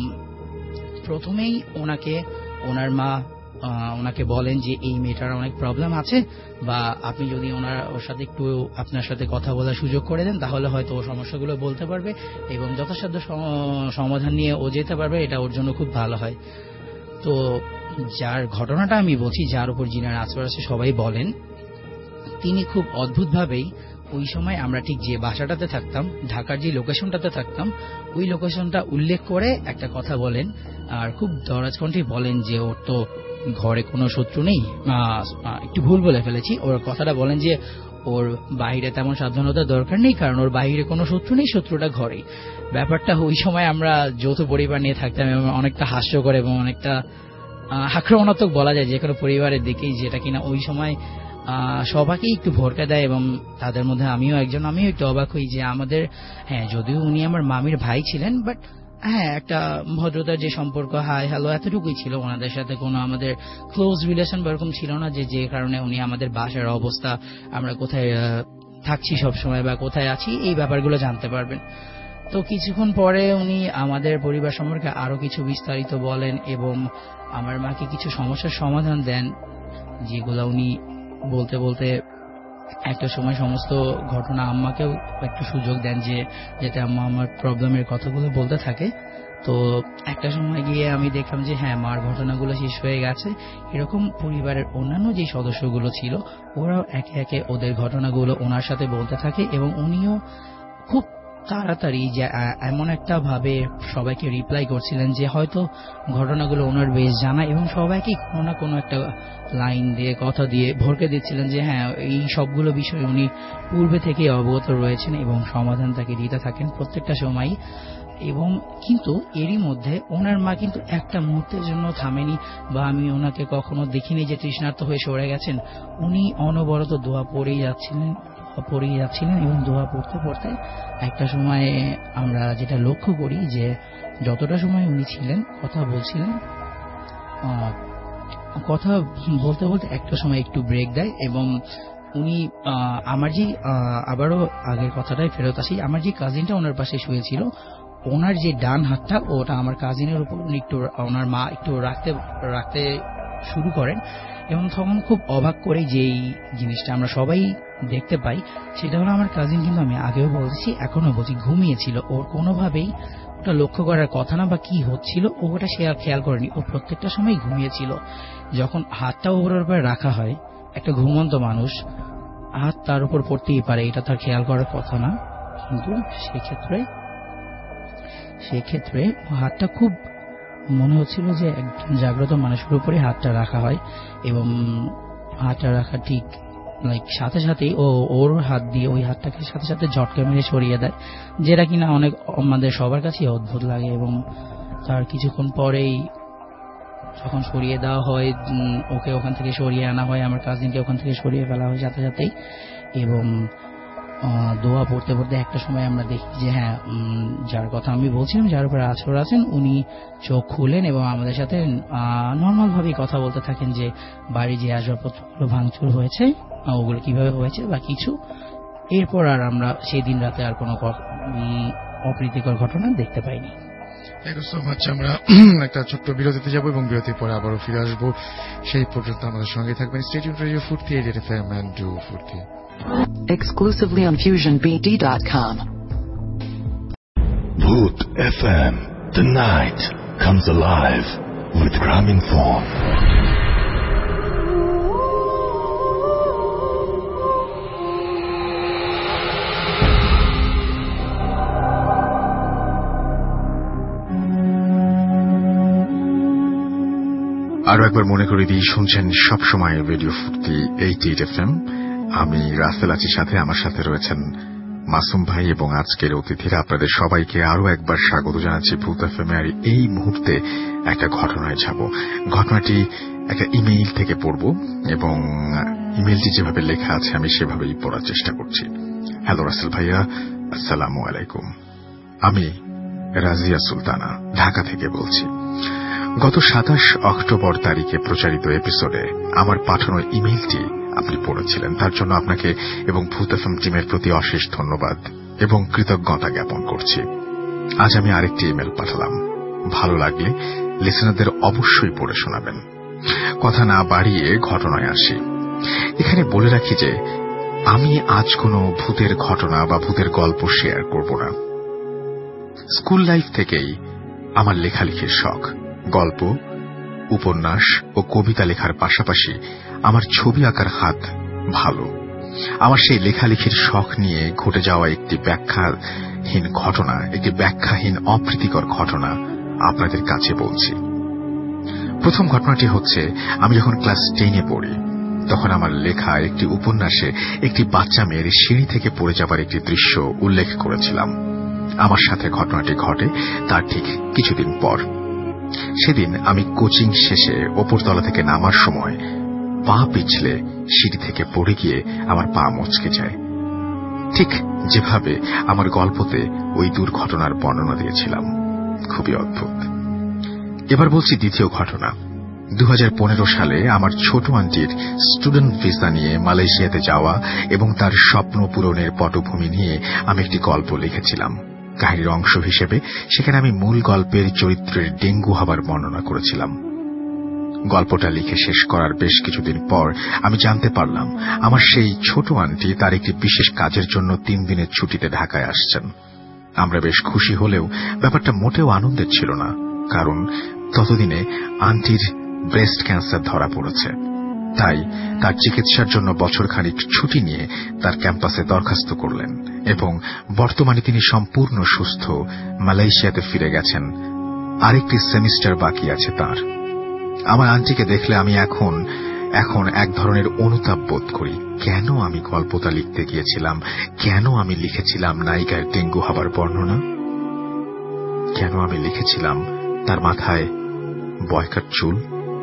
প্রথমেই ওনাকে ওনার মা ওনাকে বলেন যে এই মেয়েটার অনেক প্রবলেম আছে, বা আপনি যদি ওনার ওর সাথে একটু আপনার সাথে কথা বলার সুযোগ করে দেন তাহলে হয়তো ও সমস্যাগুলো বলতে পারবে এবং যথাসাধ্য সমাধান নিয়ে ও যেতে পারবে, এটা ওর জন্য খুব ভালো হয়। তো যার ঘটনাটা আমি বলছি, যার উপর জিনের আচর আছে সবাই বলেন, তিনি খুব অদ্ভুতভাবেই ওই সময় আমরা ঠিক যে বাসাটাতে থাকতাম, ঢাকার যে লোকেশনটাতে থাকতাম, ওই লোকেশনটা উল্লেখ করে একটা কথা বলেন, আর খুব দরাজ কণ্ঠে বলেন যে ওর তো ঘরে কোনো শত্রু নেই, একটু ভুল বলে ফেলেছি, ওর কথাটা বলেন যে ওর বাইরে তেমন সাবধানতার দরকার নেই, কারণ ওর বাইরে কোনো শত্রু নেই, শত্রুটা ঘরেই। ব্যাপারটা ওই সময় আমরা যৌথ পরিবার নিয়ে থাকতাম এবং অনেকটা হাস্যকর এবং অনেকটা আক্রমণাত্মক বলা যায় যে কোনো পরিবারের দিকেই, যেটা কিনা ওই সময় সবাইকেই একটু ভরকা দেয় এবং তাদের মধ্যে আমিও একজন। আমিও একটু অবাক হই যে আমাদের, হ্যাঁ যদিও উনি আমার মামির ভাই ছিলেন, বাট হ্যাঁ একটা ভদ্রতার যে সম্পর্ক, হাই হ্যালো এতটুকুই ছিল, ওনাদের সাথে কোনো আমাদের ক্লোজ রিলেশন বা এরকম ছিল না যে যে কারণে উনি আমাদের বাসার অবস্থা, আমরা কোথায় থাকছি সবসময় বা কোথায় আছি, এই ব্যাপারগুলো জানতে পারবেন। তো কিছুক্ষণ পরে উনি আমাদের পরিবার সম্পর্কে আরো কিছু বিস্তারিত বলেন এবং আমার মাকে কিছু সমস্যার সমাধান দেন, যেগুলো উনি বলতে বলতে একটা সময় সমস্ত ঘটনা আম্মাকেও একটু সুযোগ দেন যে যাতে আম্মা আমার প্রবলেমের কথাগুলো বলতে থাকে। তো একটা সময় গিয়ে আমি দেখলাম যে হ্যাঁ মার ঘটনাগুলো শেষ হয়ে গেছে, এরকম পরিবারের অন্যান্য যে সদস্যগুলো ছিল ওরাও একে একে ওদের ঘটনাগুলো ওনার সাথে বলতে থাকে এবং উনিও খুব তাড়াতাড়ি যে এমন একটা ভাবে সবাইকে রিপ্লাই করছিলেন যে হয়তো ঘটনাগুলো ওনার বেশ জানা এবং সবাইকে কোনো না কোনো একটা লাইন দিয়ে কথা দিয়ে ভরকে দিচ্ছিলেন যে হ্যাঁ এই সবগুলো বিষয় উনি পূর্বে থেকে অবগত রয়েছেন এবং সমাধান তাকে দিতে থাকেন প্রত্যেকটা সময়। এবং কিন্তু এরই মধ্যে ওনার মা কিন্তু একটা মুহূর্তের জন্য থামেনি বা আমি ওনাকে কখনো দেখিনি যে তৃষ্ণার্ত হয়ে সরে গেছেন। উনি অনবরত দোয়া পড়েই যাচ্ছিলেন পড়েই যাচ্ছিলেন এবং দোয়া পড়তে পড়তে একটা সময় আমরা যেটা লক্ষ্য করি যে যতটা সময় উনি ছিলেন কথা বলছিলেন, কথা বলতে বলতে একটা সময় একটু ব্রেক দেয় এবং উনি আমার যে আবারও আগের কথাটাই ফেরত আসি, আমার যে কাজিনটা ওনার পাশে শুয়েছিল ওনার যে ডান হাতটা ওটা আমার কাজিনের উপর উনি একটু ওনার মা একটু রাখতে রাখতে শুরু করেন এবং তখন খুব অবাক করে যেই জিনিসটা আমরা সবাই দেখতে পাই সেটা হলো আমার কাজিন, কিন্তু আমি আগেও বলছি এখনো বলছি, ঘুমিয়েছিল। ওর কোনোভাবেই ওটা লক্ষ্য করার কথা না বা কি হচ্ছিল ও ওটা সে আর খেয়াল করেনি, ও প্রত্যেকটা সময় ঘুমিয়েছিল। যখন হাতটা ওর উপরে রাখা হয়, একটা ঘুমন্ত মানুষ হাত তার উপর পড়তেই পারে, এটা তার খেয়াল করার কথা না, কিন্তু সেক্ষেত্রে সেক্ষেত্রে হাতটা খুব মনে হচ্ছিল যে একজন জাগ্রত মানুষের উপরে হাতটা রাখা হয় এবং হাতটা রাখা ঠিক লাইক সাথে সাথেই ও ওর হাত দিয়ে ওই হাতটাকে সাথে সাথে ঝটকা মেরে সরিয়ে দেয়, যেটা কিনা অনেক আমাদের সবার কাছে অদ্ভুত লাগে। এবং তার কিছুক্ষণ পরেই যখন সরিয়ে দেওয়া হয়, ওকে ওখান থেকে সরিয়ে আনা হয়, আমার কাজিনকে ওখান থেকে সরিয়ে ফেলা হয় সাথে সাথেই। এবং দোয়া পড়তে পড়তে একটা সময় আমরা দেখি যে হ্যাঁ, যার কথা আমি বলছিলাম, যার উপরে আছর আছেন, উনি চোখ খুলেন এবং আমাদের সাথে নর্মাল ভাবেই কথা বলতে থাকেন যে বাড়ি যে আসবাবপত্রগুলো ভাঙচুর হয়েছে ওগুলো কিভাবে হয়েছে বা কিছু। এরপর আর আমরা সেই দিন রাতে আর কোনো অপ্রীতিকর ঘটনা দেখতে পাইনি। Thank you so much. আমরা একটা ছোট্ট বিরতিতে যাব এবং বিরতির পরে আবারও ফিরে আসবো। সেই পর্যন্ত আমাদের সঙ্গে থাকবেন। Stay tuned radio Foorti eight F M and do Foorti. Exclusively on fusion b d dot com. Bhoot F M. The night comes alive with Graminphone. আরো একবার মনে করে দিই, শুনছেন সবসময় radio Foorti eight eight F M. আমি রাসেল আছি, সাথে আমার সাথে রয়েছেন মাসুম ভাই এবং আজকের অতিথিরা। আপনাদের সবাইকে আরো একবার স্বাগত জানাচ্ছি ভূত এফ এম। আর এই মুহূর্তে একটা ঘটনায় যাব। ঘটনাটি একটা ইমেইল থেকে পড়ব এবং ইমেইলটি যেভাবে লেখা আছে আমি সেভাবেই পড়ার চেষ্টা করছি। হ্যালো রাসেল ভাইয়া, আসসালামু আলাইকুম। আমি রাজিয়া সুলতানা ঢাকা থেকে বলছি। গত সাতাশ অক্টোবর তারিখে প্রচারিত এপিসোডে আমার পাঠানো ইমেইলটি আপনি পড়েছিলেন, তার জন্য আপনাকে এবং ভূত এফএম টিমের প্রতি অশেষ ধন্যবাদ এবং কৃতজ্ঞতা জ্ঞাপন করছি। আজ আমি আরেকটি ইমেল পাঠালাম, ভালো লাগলে লিসেনারদের অবশ্যই পড়ে শোনাবেন। কথা না বাড়িয়ে ঘটনায় আসি। এখানে বলে রাখি যে আমি আজ কোনো ভূতের ঘটনা বা ভূতের গল্প শেয়ার করব না। স্কুল লাইফ থেকেই আমার লেখালেখির শখ। গল্প, উপন্যাস ও কবিতা লেখার পাশাপাশি আমার ছবি আঁকার হাত ভালো। আমার সেই লেখালেখির শখ নিয়ে ঘটে যাওয়া একটি ব্যাখ্যাহীন ঘটনা, একটি ব্যাখ্যাহীন অপ্রীতিকর ঘটনা আপনাদের কাছে বলছি। প্রথম ঘটনাটি হচ্ছে, আমি যখন ক্লাস টেনে পড়ি তখন আমার লেখা একটি উপন্যাসে একটি বাচ্চা মেয়ের সিঁড়ি থেকে পড়ে যাবার একটি দৃশ্য উল্লেখ করেছিলাম। আমার সাথে ঘটনাটি ঘটে তার ঠিক কিছুদিন পর। সেদিন আমি কোচিং শেষে ওপরতলা থেকে নামার সময় পা পিছলে সিঁড়ি থেকে পড়ে গিয়ে আমার পা মচকে যায়, ঠিক যেভাবে আমার গল্পতে ওই দুর্ঘটনার বর্ণনা দিয়েছিলাম। খুবই অদ্ভুত। এবার বলছি দ্বিতীয় ঘটনা। দু হাজার পনেরো সালে আমার ছোট আন্টির স্টুডেন্ট ভিসা নিয়ে মালয়েশিয়াতে যাওয়া এবং তার স্বপ্ন পূরণের পটভূমি নিয়ে আমি একটি গল্প লিখেছিলাম। কাহিনীর অংশ হিসেবে সেখানে আমি মূল গল্পের চরিত্রের ডেঙ্গু হবার বর্ণনা করেছিলাম। গল্পটা লিখে শেষ করার বেশ কিছুদিন পর আমি জানতে পারলাম আমার সেই ছোট আন্টি তার একটি বিশেষ কাজের জন্য তিন দিনের ছুটিতে ঢাকায় আসছেন। আমরা বেশ খুশি হলেও ব্যাপারটা মোটেও আনন্দের ছিল না, কারণ ততদিনে আন্টির ব্রেস্ট ক্যান্সার ধরা পড়েছে। তাই তার চিকিৎসার জন্য বছরখানিক ছুটি নিয়ে তার ক্যাম্পাসে দরখাস্ত করলেন এবং বর্তমানে তিনি সম্পূর্ণ সুস্থ মালয়েশিয়াতে ফিরে গেছেন। আরেকটি সেমিস্টার বাকি আছে তার। আমার আন্টিকে দেখলে আমি এখন এখন এক ধরনের অনুতাপ বোধ করি। কেন আমি গল্পটা লিখতে গিয়েছিলাম? কেন আমি লিখেছিলাম নায়িকার ডেঙ্গু হবার বর্ণনা? কেন আমি লিখেছিলাম তার মাথায় বয়কার চুল?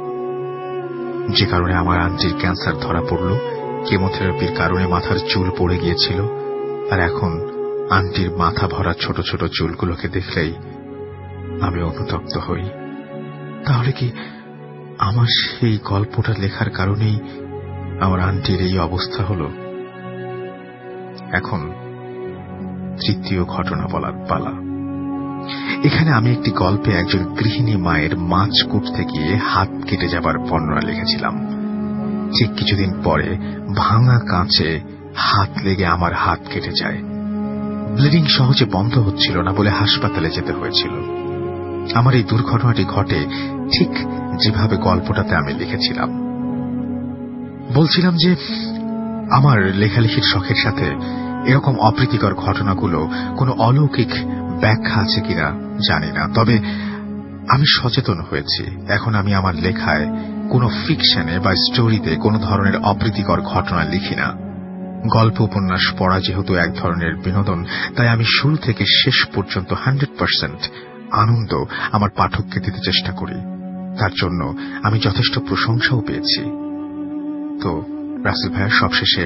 যে কারণে আমার আন্টির ক্যান্সার ধরা পড়ল, কেমোথেরাপির কারণে মাথার চুল পড়ে গিয়েছিল, আর এখন আন্টির মাথা ভরা ছোট ছোট চুলগুলোকে দেখলেই আমি অনুতপ্ত হই। তাহলে কি আমার সেই গল্পটা লেখার কারণেই আমার আন্টির এই অবস্থা হল? এখন তৃতীয় ঘটনা বলার পালা। এখানে আমি একটি গল্পে একজন গৃহিণী মায়ের মাছ কুটতে গিয়ে হাত কেটে যাবার বর্ণনা লিখেছিলাম। ঠিক কিছুদিন পরে ভাঙা কাঁচে হাত লেগে আমার হাত কেটে যায়। ব্লিডিং সহজে বন্ধ হচ্ছিল না বলে হাসপাতালে যেতে হয়েছিল। আমার এই দুর্ঘটনাটি ঘটে ঠিক যেভাবে গল্পটাতে আমি লিখেছিলাম। বলছিলাম যে আমার লেখালেখির শখের সাথে এরকম অপ্রীতিকর ঘটনাগুলো কোনো অলৌকিক ব্যাখ্যা আছে কিনা জানি না, তবে আমি সচেতন হয়েছি। এখন আমি আমার লেখায় কোনো ফিকশনে বা স্টোরিতে কোনো ধরনের অপ্রীতিকর ঘটনা লিখি না। গল্প উপন্যাস পড়া যেহেতু এক ধরনের বিনোদন, তাই আমি শুরু থেকে শেষ পর্যন্ত হান্ড্রেড পার্সেন্ট আনন্দ আমার পাঠককে দিতে চেষ্টা করি। তার জন্য আমি যথেষ্ট প্রশংসাও পেয়েছি। তো রাসেল ভাইয়া, সবশেষে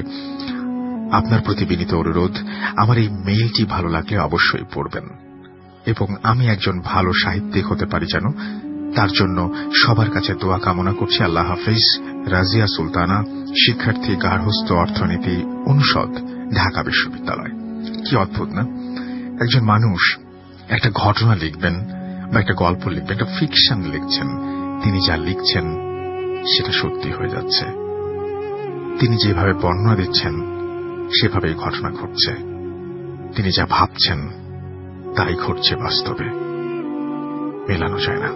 আপনার প্রতি বিনীত অনুরোধ, আমার এই মেইলটি ভালো লাগলে অবশ্যই পড়বেন এবং আমি একজন ভালো সাহিত্যিক হতে পারি যেন, তার জন্য সবার কাছে দোয়া কামনা করছি। আল্লাহ হাফিজ। রাজিয়া সুলতানা, শিক্ষার্থী, গার্হস্থ্য অর্থনীতি অনুষদ, ঢাকা বিশ্ববিদ্যালয়। কি অদ্ভুত না, একজন মানুষ একটা ঘটনা লিখবেন বা একটা গল্প লিখবেন, একটা ফিকশন লিখছেন, তিনি যা লিখছেন সেটা সত্যি হয়ে যাচ্ছে। তিনি যেভাবে বর্ণনা দিচ্ছেন সেভাবেই ঘটনা ঘটছে। তিনি যা ভাবছেন তাই ঘটছে বাস্তবে। মেলানো যায় না।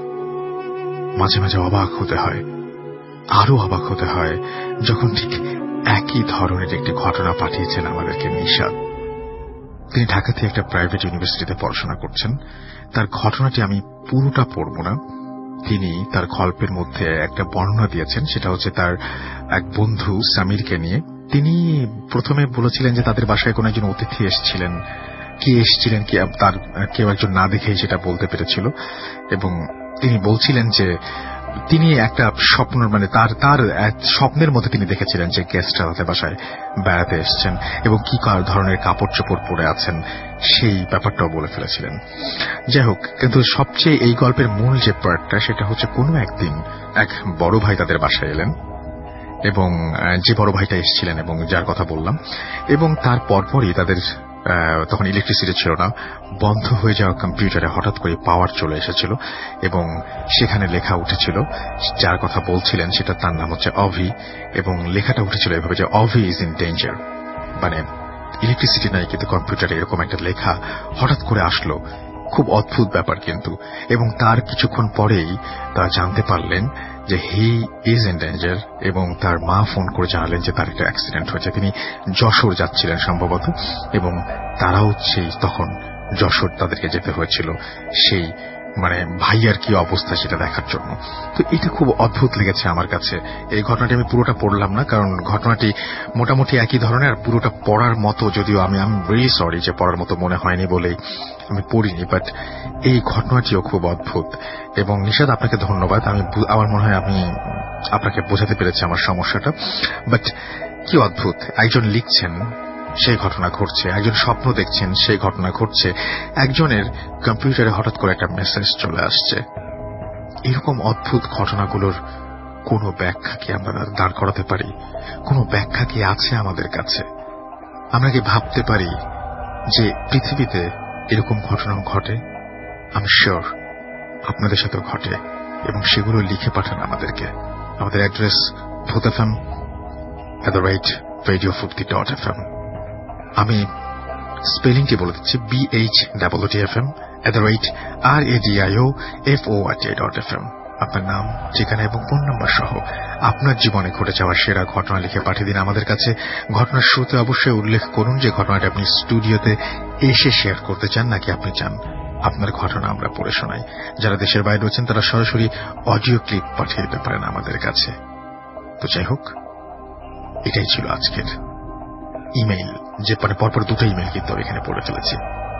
মাঝে মাঝে অবাক হতে হয়, আরো অবাক হতে হয় যখন ঠিক একই ধরনের একটি ঘটনা পাঠিয়েছেন আমাদেরকে নিশাদ। তিনি ঢাকাতে একটা প্রাইভেট ইউনিভার্সিটিতে পড়াশোনা করছেন। তার ঘটনাটি আমি পুরোটা পড়ব না। তিনি তার গল্পের মধ্যে একটা বর্ণনা দিয়েছেন, সেটা হচ্ছে তার এক বন্ধু সামিরকে নিয়ে। তিনি প্রথমে বলেছিলেন যে তাদের বাসায় কোন একজন অতিথি এসেছিলেন, কি এসেছিলেন কি তার কেউ একজন না দেখেই সেটা বলতে পেরেছিল, এবং তিনি বলছিলেন যে তিনি একটা স্বপ্ন মানে তার তার স্বপ্নের মধ্যে তিনি দেখেছিলেন যে গেস্টরা তাদের বাসায় বেড়াতে এসছেন এবং কি ধরনের কাপড় চোপড় পরে আছেন সেই ব্যাপারটাও বলে ফেলেছিলেন। যাই হোক, কিন্তু সবচেয়ে এই গল্পের মূল যে পার্টটা সেটা হচ্ছে কোনো একদিন এক বড় ভাই তাদের বাসায় এলেন, এবং যে বড় ভাইটা এসেছিলেন এবং যার কথা বললাম, এবং তার পরপরই তাদের তখন ইলেকট্রিসিটি ছিল না, বন্ধ হয়ে যাওয়া কম্পিউটারে হঠাৎ করে পাওয়ার চলে এসেছিল এবং সেখানে লেখা উঠেছিল, যার কথা বলছিলেন সেটা তার নাম হচ্ছে অভি, এবং লেখাটা উঠেছিল এভাবে যে অভি ইজ ইন ডেঞ্জার। মানে ইলেকট্রিসিটি নাই কিন্তু কম্পিউটারে এরকম একটা লেখা হঠাৎ করে আসলো, খুব অদ্ভুত ব্যাপার কিন্তু। এবং তার কিছুক্ষণ পরেই তারা জানতে পারলেন যে হি ইজ ইন ডেঞ্জার, এবং তার মা ফোন করে জানালেন যে তার একটা অ্যাক্সিডেন্ট হয়েছে। তিনি যশোর যাচ্ছিলেন সম্ভবত, এবং তারাও সেই তখন যশোর তাদেরকে যেতে হয়েছিল সেই মানে ভাইয়ার কি অবস্থা সেটা দেখার জন্য। তো এটা খুব অদ্ভুত লেগেছে আমার কাছে। এই ঘটনাটি আমি পুরোটা পড়লাম না, কারণ ঘটনাটি মোটামুটি একই ধরনের, আর পুরোটা পড়ার মতো যদিও আমি আমি ভেরি সরি যে পড়ার মতো মনে হয়নি বলেই আমি পড়িনি, বাট এই ঘটনাটিও খুব অদ্ভুত। এবং নিশাদ, আপনাকে ধন্যবাদ। আমি আমার মনে হয় আমি আপনাকে বোঝাতে পেরেছি আমার সমস্যাটা। বাট কি অদ্ভুত, একজন লিখছেন সেই ঘটনা ঘটছে, একজন স্বপ্ন দেখছেন সেই ঘটনা ঘটছে, একজনের কম্পিউটারে হঠাৎ করে একটা মেসেজ চলে আসছে। এরকম অদ্ভুত ঘটনাগুলোর কোনো ব্যাখ্যা কি আমরা দাঁড় করাতে পারি? কোনো ব্যাখ্যা কি আছে আমাদের কাছে? আমরা কি ভাবতে পারি যে পৃথিবীতে এরকম ঘটনা ঘটে? আমি শিওর আপনাদের সাথেও ঘটে, এবং সেগুলো লিখে পাঠান আমাদেরকে। আমাদের address Bhoot F M at the rate radio Foorti dot F M. আমি স্পেলিংটি বলে দিচ্ছি, B H double T F M at the rate R A D I O F O R T dot F M. আপনার নাম, ঠিকানা এবং phone number সহ আপনার জীবনে ঘটে যাওয়া সেরা ঘটনা লিখে পাঠিয়ে দিন আমাদের কাছে। ঘটনার শুরুতে অবশ্যই উল্লেখ করুন যে ঘটনাটা আপনি স্টুডিওতে এসে শেয়ার করতে চান, নাকি আপনি চান আপনার ঘটনা আমরা পড়ে শোনাই। যারা দেশের বাইরে রয়েছেন তারা সরাসরি অডিও ক্লিপ পাঠিয়ে দিতে পারেন আমাদের কাছে। তো যাই হোক, এটাই ছিল আজকের ইমেইল, যে মানে পরপর দুটো ইমেইল কিন্তু এখানে পড়ে ফেলেছি।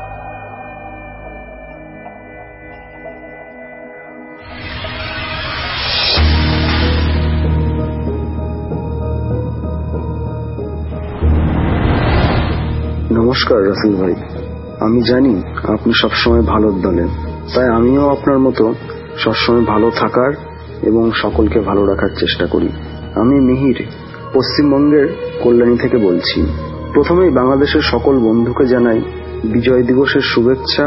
নমস্কার রাসেল ভাই, আমি জানি আপনি সবসময় ভালোর দলে, তাই আমিও আপনার মতো সবসময় ভালো থাকার এবং সকলকে ভালো রাখার চেষ্টা করি। আমি মিহির, পশ্চিমবঙ্গের কল্যাণী থেকে বলছি। প্রথমেই বাংলাদেশের সকল বন্ধুকে জানাই বিজয় দিবসের শুভেচ্ছা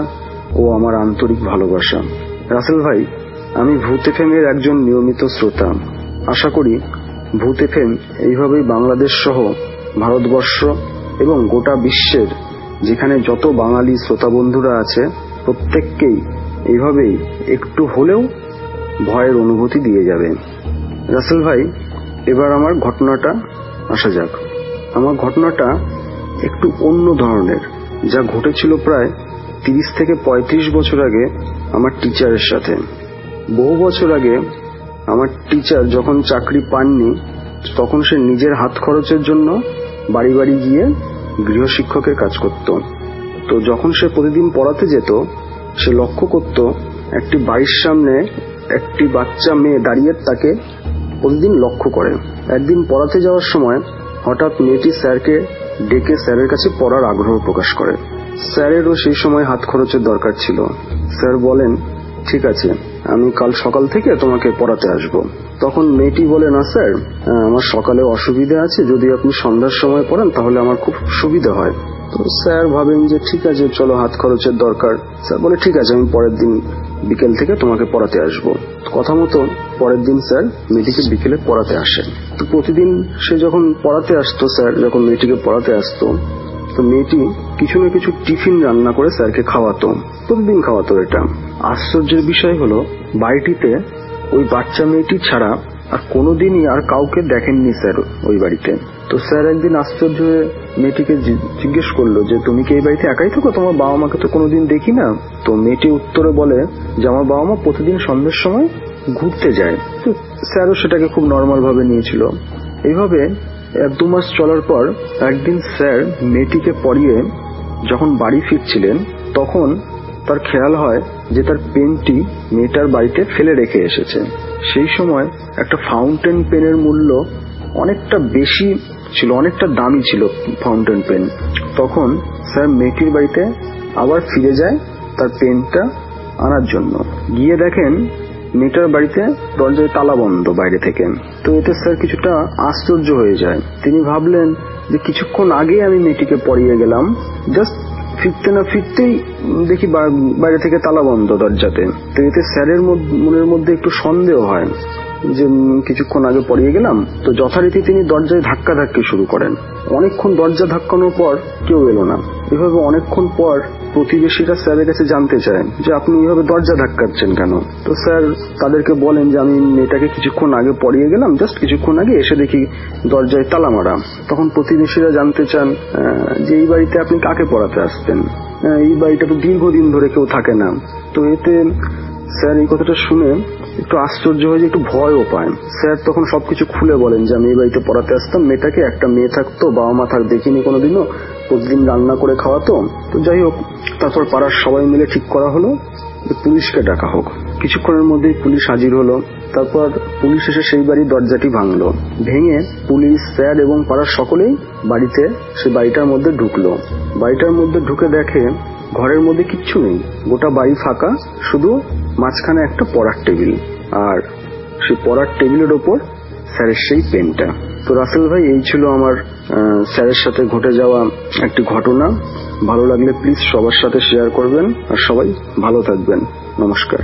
ও আমার আন্তরিক ভালোবাসা। রাসেল ভাই, আমি ভূত এফএমের একজন নিয়মিত শ্রোতা। আশা করি ভূত এফএম এইভাবেই বাংলাদেশ সহ ভারতবর্ষ এবং গোটা বিশ্বের যেখানে যত বাঙালি শ্রোতা বন্ধুরা আছে প্রত্যেককেই এইভাবেই একটু হলেও ভয়ের অনুভূতি দিয়ে যাবে। রাসেল ভাই, এবার আমার ঘটনাটা আসা যাক। আমার ঘটনাটা একটু অন্য ধরনের, যা ঘটেছিল প্রায় তিরিশ থেকে পঁয়ত্রিশ বছর আগে আমার টিচারের সাথে। বহু বছর আগে আমার টিচার যখন চাকরি পাননি তখন সে নিজের হাত খরচের জন্য বাড়ি বাড়ি গিয়ে গৃহশিক্ষকের কাজ করত। তো যখন সে প্রতিদিন পড়াতে যেত সে লক্ষ্য করত একটি বাড়ির সামনে একটি বাচ্চা মেয়ে দাঁড়িয়ে তাকে প্রতিদিন লক্ষ্য করে। একদিন পড়াতে যাওয়ার সময় হঠাৎ মেয়েটি স্যারকে ডেকে স্যারের কাছে পড়ার আগ্রহ প্রকাশ করে। স্যারেরও সেই সময় হাত খরচের দরকার ছিল। স্যার বলেন, ঠিক আছে, আমি কাল সকাল থেকে তোমাকে পড়াতে আসব। তখন মেয়েটি বলে, না স্যার, আমার সকালে অসুবিধা আছে, যদি আপনি সন্ধ্যার সময় পড়ান তাহলে আমার খুব সুবিধা হয়। তো স্যার ভাবেন যে ঠিক আছে, চলো, হাত খরচের দরকার। স্যার বলে, ঠিক আছে, আমি পরের দিন বিকেল থেকে তোমাকে পড়াতে আসব। কথা মতো পরের দিন স্যার মেয়েটিকে বিকেলে পড়াতে আসেন। তো প্রতিদিন সে যখন পড়াতে আসতো, স্যার যখন মেয়েটিকে পড়াতে আসতো, তো মেয়েটি কিছু না কিছু টিফিন রান্না করে স্যারকে খাওয়াতো, প্রতিদিন খাওয়াতো। এটা আশ্চর্যের বিষয় হলো বাড়িটিতে ওই বাচ্চা মেয়েটি ছাড়া আর কোনোদিনই আর কাউকে দেখেননি স্যার ওই বাড়িতে। তো স্যার একদিন আশ্চর্য হয়ে মেয়েটিকে জিজ্ঞেস করলো যে তুমি কি এই বাড়িতে একাই থাকো, তোমার বাবা মাকে তো কোনোদিন দেখি না? তো মেয়েটি উত্তরে বলে যে আমার বাবা মা প্রতিদিন সন্ধ্যের সময় ঘুরতে যায়। তো স্যারও সেটাকে খুব নর্মাল ভাবে নিয়েছিল। এইভাবে এক দু মাস চলার পর একদিন স্যার মেয়েটিকে পড়িয়ে যখন বাড়ি ফিরছিলেন তখন তার খেয়াল হয় যে তার পেনটি মেয়েটার বাড়িতে ফেলে রেখে এসেছে। সেই সময় একটা ফাউন্টেন পেনের মূল্য অনেকটা বেশি ছিল, অনেকটা দামি ছিল ফাউন্টেন পেন। তখন স্যার মেয়েটির বাড়িতে আবার ফিরে যায় তার পেনটা আনার জন্য। গিয়ে দেখেন মেয়েটার বাড়িতে দরজায় তালা বন্ধ বাইরে থেকে। তো এতে স্যার কিছুটা আশ্চর্য হয়ে যায়। তিনি ভাবলেন যে কিছুক্ষণ আগে আমি মেয়েটিকে পড়িয়ে গেলাম, জাস্ট ফিরতে না ফিরতেই দেখি বাইরে থেকে তালা বন্ধ দরজাতে। তো এতে স্যারের মনের মধ্যে একটু সন্দেহ হয় যে কিছুক্ষণ আগে পড়িয়ে গেলাম। তো যথারীতি তিনি দরজায় ধাক্কা ধাক্কি শুরু করেন। অনেকক্ষণ দরজা ধাক্কানোর পর কেউ এলো না। এভাবে অনেকক্ষণ পর প্রতিবেশীরা স্যারের কাছে জানতে চায় যে আপনি এইভাবে দরজা ধাক্কাচ্ছেন কেন? তো স্যার তাদেরকে বলেন যে আমি মেয়েটাকে কিছুক্ষণ আগে পড়িয়ে গেলাম, জাস্ট কিছুক্ষণ আগে এসে দেখি দরজায় তালা মারা। তখন প্রতিবেশীরা জানতে চান যে এই বাড়িতে আপনি কাকে পড়াতে আসতেন? এই বাড়িটা তো দীর্ঘদিন ধরে কেউ থাকে না। তো এতে স্যার এই কথাটা শুনে একটু আশ্চর্য হয়ে একটু ভয়ও পায়। স্যার তখন সবকিছু খুলে বলেন যে আমি এই বাড়িতে পড়াতে আসতাম, মেয়েটাকে একটা মেয়ে থাকতো, বাবা মা থাক দেখিনি কোনোদিনও, প্রতিদিন রান্না করে খাওয়াতো। তো যাই হোক, তারপর পাড়ার সবাই মিলে ঠিক করা হলো যে পুলিশকে ডাকা হোক। কিছুক্ষণের মধ্যেই পুলিশ হাজির হলো। তারপর পুলিশ এসে সেই বাড়ির দরজাটি ভাঙলো। ভেঙে পুলিশ, স্যার এবং পাড়ার সকলেই বাড়িতে সে বাড়িটার মধ্যে ঢুকলো। বাড়িটার মধ্যে ঢুকে দেখে ঘরের মধ্যে কিচ্ছু নেই, গোটা বাড়ি ফাঁকা, শুধু মাঝখানে একটা পড়ার টেবিল, আর সেই পড়ার টেবিলের ওপর স্যারের সেই পেনটা। তো রাসেল ভাই, এই ছিল আমার স্যারের সাথে ঘটে যাওয়া একটি ঘটনা। ভালো লাগলে প্লিজ সবার সাথে শেয়ার করবেন, আর সবাই ভালো থাকবেন। নমস্কার।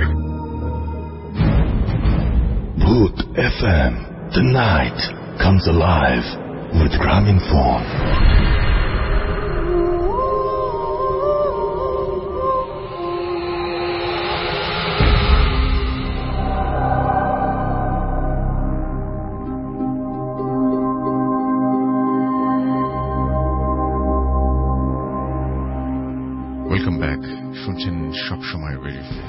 Bhoot F M, the night comes alive with Graminphone. Welcome back. শুনছেন সবসময়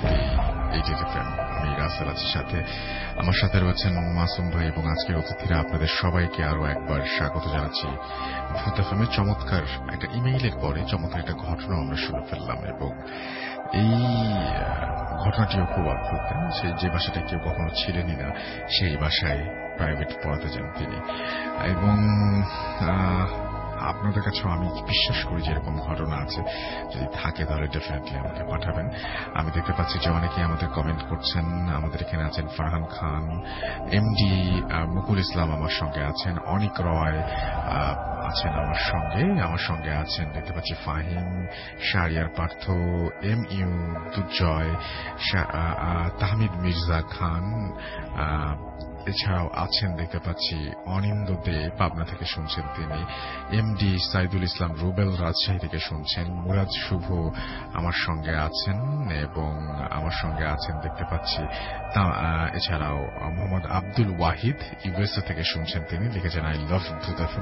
আমি রাসেল আছি সাথে, আমার সাথে রয়েছেন মাসুম ভাই এবং আজকের অতিথিরা। আপনাদের সবাইকে আরো একবার স্বাগত জানাচ্ছি। ভূত এফএমের চমৎকার একটা ইমেইলের পরে চমৎকার একটা ঘটনা আমরা শুনে ফেললাম, এবং এই ঘটনাটিও খুব অদ্ভুত। সেই যে বাসাটা কেউ কখনো ছিলেনই না, সেই বাসায় প্রাইভেট পড়াতে যান তিনি। এবং আপনাদের কাছেও আমি বিশ্বাস করি যে এরকম ঘটনা আছে, যদি থাকে তাহলে ডেফিনেটলি আমাকে পাঠাবেন। আমি দেখতে পাচ্ছি যে অনেকেই আমাদের কমেন্ট করছেন। আমাদের এখানে আছেন ফারহান খান, এমডি মুকুল ইসলাম আমার সঙ্গে আছেন, অনিক রয়, আছেন আমার সঙ্গে আমার সঙ্গে আছেন দেখতে পাচ্ছি ফাহিম, শাহরিয়ার পার্থ, এম ইউ দুর্জয়, তাহমিদ মির্জা খান, এছাড়াও আছেন দেখতে পাচ্ছি অনিন্দ দে পাবনা থেকে শুনছেন তিনি, এমডি সাইদুল ইসলাম রুবেল রাজশাহী থেকে শুনছেন, মুরাদ শুভ আমার সঙ্গে আছেন এবং আমার সঙ্গে আছেন দেখতে পাচ্ছি এছাড়াও মোহাম্মদ আব্দুল ওয়াহিদ ইউএসএ থেকে শুনছেন তিনি, লিখেছেন আই লাভ ভূত এফএম।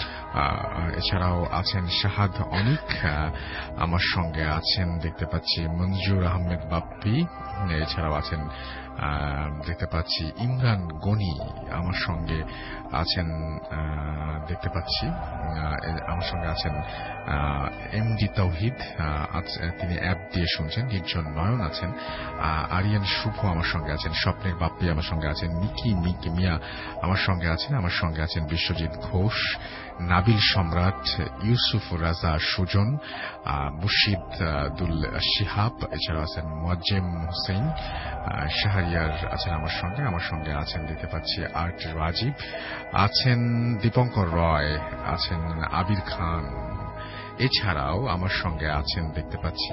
এছাড়াও আছেন শাহাদ অনিক আমার সঙ্গে আছেন দেখতে পাচ্ছি মঞ্জুর আহমেদ বাপ্পি, এছাড়াও আছেন দেখতে পাচ্ছি ইমরান গনি আমার সঙ্গে আছেন দেখতে পাচ্ছি আমার সঙ্গে আছেন এমডি তৌহিদ, তিনি অ্যাপ দিয়ে শুনছেন, নির্জন নয়ন আছেন, আরিয়ান শুভ আমার সঙ্গে আছেন, স্বপ্নের বাপ্পি আমার সঙ্গে আছেন, মিকি মিকি মিয়া আমার সঙ্গে আছেন, আমার সঙ্গে আছেন বিশ্বজিৎ ঘোষ, নাবিল সম্রাট, ইউসুফ রাজা সুজন, মুর্শিদুল শিহাব, এছাড়াও আছেন মোয়াজ্জেম হোসেন, শাহরিয়ার আছেন আমার সঙ্গে, আমার সঙ্গে আছেন দেখতে পাচ্ছি আর্ট রাজীব, আছেন দীপঙ্কর রয়, আছেন আবির খান, এছাড়াও আমার সঙ্গে আছেন দেখতে পাচ্ছি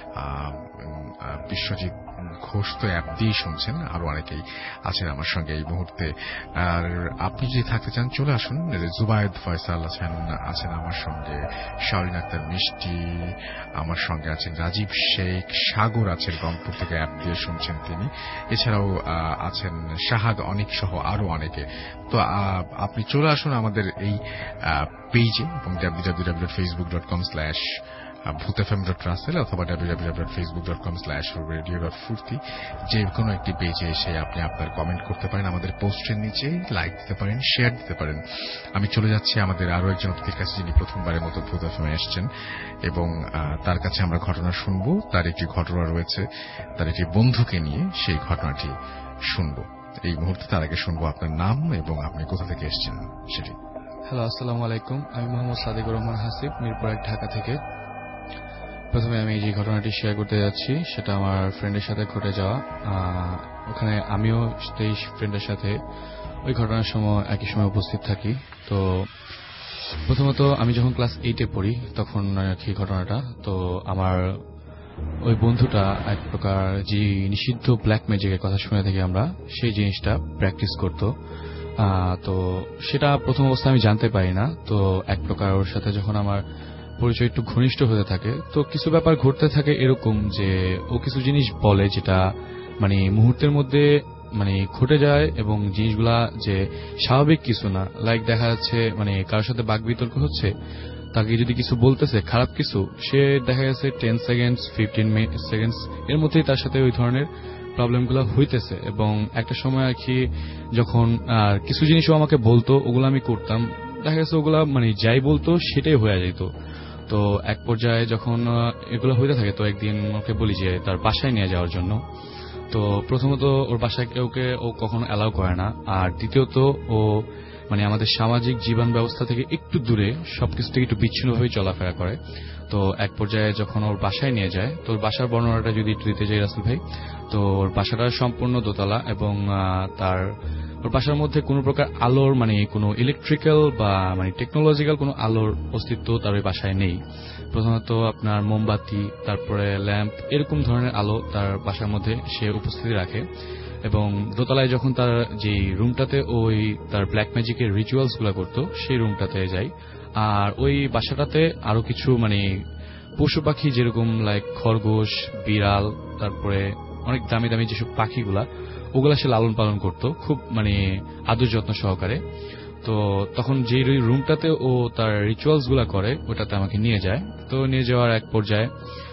বিশ্বজিৎ ঘোষ, তো অ্যাপ দিয়ে শুনছেন, আরো অনেকেই আছেন আমার সঙ্গে এই মুহূর্তে। আর আপনি যদি থাকতে চান চলে আসুন। জুবায়েদ ফয়সাল আছেন আছেন আমার সঙ্গে, শাওরিন আক্তার মিষ্টি আমার সঙ্গে আছেন, রাজীব শেখ, সাগর আছেন রংপুর থেকে অ্যাপ দিয়ে শুনছেন তিনি, এছাড়াও আছেন শাহাদ অনিক সহ আরো অনেকে। তো আপনি চলে আসুন আমাদের এই পেজে এবং W W W dot Facebook dot com slash Bhoot F M dot Russel অথবা W W W dot Facebook dot com slash radio dot Foorti, যে কোনো একটি পেজে এসে আপনি আপনার কমেন্ট করতে পারেন, আমাদের পোস্টের নিচে লাইক দিতে পারেন, শেয়ার দিতে পারেন। আমি চলে যাচ্ছি আমাদের আরো একজন অতিথির কাছে, যিনি প্রথমবারের মতো ভূত এফ এমে এসছেন এবং তার কাছে আমরা ঘটনা শুনবো। তার একটি ঘটনা রয়েছে তার একটি বন্ধুকে নিয়ে, সেই ঘটনাটি শুনবো এই মুহূর্তে। তার আগে শুনবো আপনার নাম এবং আপনি কোথা থেকে এসছেন সেটি। হ্যালো, আসসালামু আলাইকুম। আমি মোহাম্মদ সাদিকুর রহমান হাসিব, মিরপুর এক, ঢাকা থেকে। প্রথমে আমি যে ঘটনাটি শেয়ার করতে যাচ্ছি সেটা আমার ফ্রেন্ডের সাথে ঘটে যাওয়া। ওখানে আমিও সেই ফ্রেন্ডের সাথে ওই ঘটনার সময় একই সময় উপস্থিত থাকি। তো প্রথমত আমি যখন ক্লাস এইটে পড়ি তখন কি ঘটনাটা, তো আমার ওই বন্ধুটা এক প্রকার যে নিষিদ্ধ ব্ল্যাক ম্যাজিকের কথা শুনে থাকি আমরা, সেই জিনিসটা প্র্যাকটিস করত। তো সেটা প্রথম অবস্থায় আমি জানতে পারি না। তো এক প্রকার ওর সাথে যখন আমার পরিচয় একটু ঘনিষ্ঠ হতে থাকে, তো কিছু ব্যাপার ঘটতে থাকে এরকম যে ও কিছু জিনিস বলে যেটা মানে মুহূর্তের মধ্যে মানে ঘটে যায় এবং জিনিসগুলা যে স্বাভাবিক কিছু না। লাইক দেখা যাচ্ছে মানে কারোর সাথে বাক বিতর্ক হচ্ছে, তাকে যদি কিছু বলতেছে খারাপ কিছু, সে দেখা গেছে টেন সেকেন্ডস ফিফটিন সেকেন্ডস এর মধ্যেই তার সাথে ওই ধরনের প্রবলেমগুলো হইতেছে। এবং একটা সময় আর কি যখন আর কিছু জিনিসও আমাকে বলতো, ওগুলো আমি করতাম, দেখা গেছে ওগুলা মানে যাই বলতো সেটাই হয়ে যেত। তো এক পর্যায়ে যখন এগুলো হইতে থাকে, তো একদিন ওকে বলি যে তার বাসায় নিয়ে যাওয়ার জন্য। তো প্রথমত ওর বাসায় কেউকে ও কখনো অ্যালাউ করে না, আর দ্বিতীয়ত ও মানে আমাদের সামাজিক জীবন ব্যবস্থা থেকে একটু দূরে সবকিছু থেকে একটু বিচ্ছিন্নভাবে চলাফেরা করে। তো এক পর্যায়ে যখন ওর বাসায় নিয়ে যায়, তো ওর বাসার বর্ণনাটা যদি একটু দিতে চাই রাসেল ভাই, তো ওর বাসাটা সম্পূর্ণ দোতলা এবং তার ওর বাসার মধ্যে কোনো প্রকার আলোর মানে কোনো ইলেকট্রিক্যাল বা মানে টেকনোলজিক্যাল কোনো আলোর অস্তিত্ব তার ওই বাসায় নেই। প্রথমত আপনার মোমবাতি, তারপরে ল্যাম্প, এরকম ধরনের আলো তার বাসার মধ্যে সে উপস্থিতি রাখে। এবং দোতলায় যখন তার যে রুমটাতে ওই তার ব্ল্যাক ম্যাজিকের রিচুয়ালস গুলা করতো, সেই রুমটাতে যায়। আর ওই বাসাটাতে আরো কিছু মানে পশু পাখি যেরকম লাইক খরগোশ, বিড়াল, তারপরে অনেক দামি দামি যেসব পাখিগুলা, ওগুলা সে লালন পালন করত খুব মানে আদর যত্ন সহকারে। তো তখন যে রুমটাতে ও তার রিচুয়ালস গুলা করে ওটাতে আমাকে নিয়ে যায়। তো নিয়ে যাওয়ার এক পর্যায়ে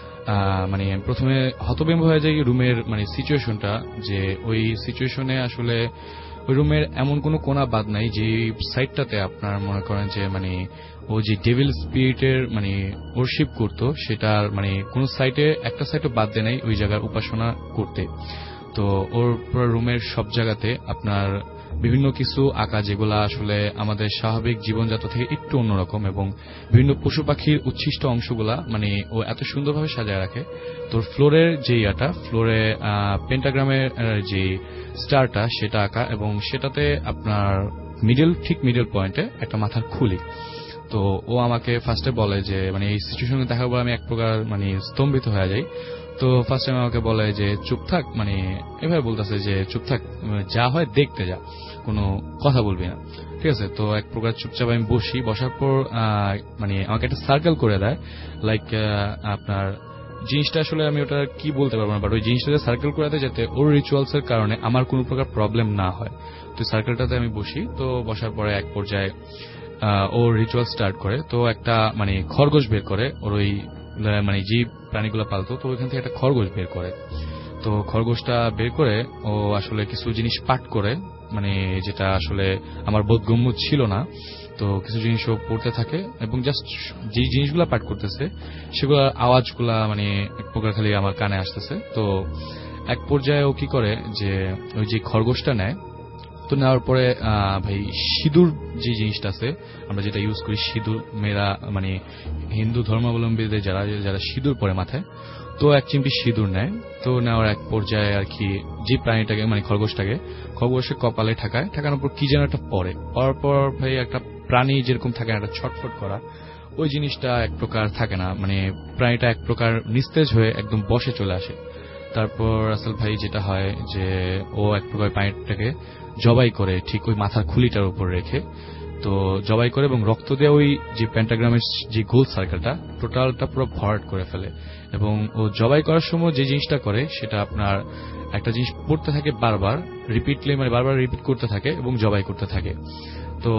মানে প্রথমে হতভম্ব হয়ে যায় রুমের মানে সিচুয়েশনটা, যে ওই সিচুয়েশনে আসলে ওই রুমের এমন কোনো কোনা বাদ নাই যে সাইডটাতে আপনার মনে করেন যে মানে ও যে ডেভিল স্পিরিটের মানে ওরশিপ করতো, সেটার মানে কোন সাইডে একটা সাইডও বাদ দেয় নাই ওই জায়গার উপাসনা করতে। তো ওর পুরো রুমের সব জায়গাতে আপনার বিভিন্ন কিছু আঁকা, যেগুলা আসলে আমাদের স্বাভাবিক জীবনযাত্রা থেকে একটু অন্যরকম, এবং বিভিন্ন পশু পাখির উচ্ছিষ্ট অংশগুলা মানে ও এত সুন্দরভাবে সাজায় রাখে। তোর ফ্লোরের যে ইয়াটা, ফ্লোরে পেন্টাগ্রামের যে স্টারটা সেটা আঁকা, এবং সেটাতে আপনার মিডল ঠিক মিডল পয়েন্টে একটা মাথার খুলি। তো ও আমাকে ফার্স্টে বলে যে মানে এই সিচুয়েশনে দেখার পর আমি এক প্রকার মানে স্তম্ভিত হয়ে যাই। তো ফার্স্ট টাইম আমাকে বলে যে চুপ থাক, মানে এভাবে বলতেছে যে চুপ থাক, যা হয় দেখতে যা, কোনো কথা বলবি না, ঠিক আছে। তো এক প্রকার চুপচাপ আমি বসি, বসার পর মানে আমাকে একটা সার্কেল করে দেয়, লাইক আপনার জিনিসটা আসলে আমি ওটা কি বলতে পারবো না, বাট ওই জিনিসটাতে সার্কেল করে দেয় যাতে ওর রিচুয়ালস এর কারণে আমার কোনো প্রকার প্রবলেম না হয়। তো সার্কেলটাতে আমি বসি, তো বসার পরে এক পর্যায়ে ও রিচুয়াল স্টার্ট করে। তো একটা মানে খরগোশ বের করে, ওর ওই মানে যে প্রাণীগুলো পালতো, তো ওইখান থেকে একটা খরগোশ বের করে। তো খরগোশটা বের করে ও আসলে কিছু জিনিস পাঠ করে, মানে যেটা আসলে আমার বোধগম্য ছিল না। তো কিছু জিনিস ও পড়তে থাকে এবং জাস্ট যে জিনিসগুলো পাঠ করতেছে সেগুলোর আওয়াজগুলা মানে এক প্রকার খালি আমার কানে আসতেছে। তো এক পর্যায়ে ও কি করে যে ওই যে খরগোশটা নেয়, তো নেওয়ার পরে ভাই সিঁদুর যে জিনিসটা আছে আমরা যেটা ইউজ করি, সিঁদুর মেয়েরা মানে হিন্দু ধর্মাবলম্বীদের যারা যারা সিঁদুর পরে মাথায়, তো এক চিমটি সিঁদুর নেয়। তো নেওয়ার এক পর্যায়ে আর কি যে প্রাণীটাকে মানে খরগোশটাকে খরগোশের কপালে ঠাকায়, ঠাকানোর পর কি যেন একটা পরে পর পর ভাই একটা প্রাণী যেরকম থাকে একটা ছটফট করা, ওই জিনিসটা এক প্রকার থাকে না, মানে প্রাণীটা এক প্রকার নিস্তেজ হয়ে একদম বসে চলে আসে। তারপর রাসেল ভাই যেটা হয় যে ও এক প্রকার প্রাণীটাকে জবাই করে ঠিক ওই মাথার খুলিটার উপর রেখে, তো জবাই করে এবং রক্ত দিয়ে ওই যে পেন্টাগ্রামের যে গোল সার্কেলটা টোটালটা পুরো ভরাট করে ফেলে। এবং ও জবাই করার সময় যে জিনিসটা করে সেটা আপনার একটা জিনিস পড়তে থাকে বারবার রিপিটলি, মানে বারবার রিপিট করতে থাকে এবং জবাই করতে থাকে। তো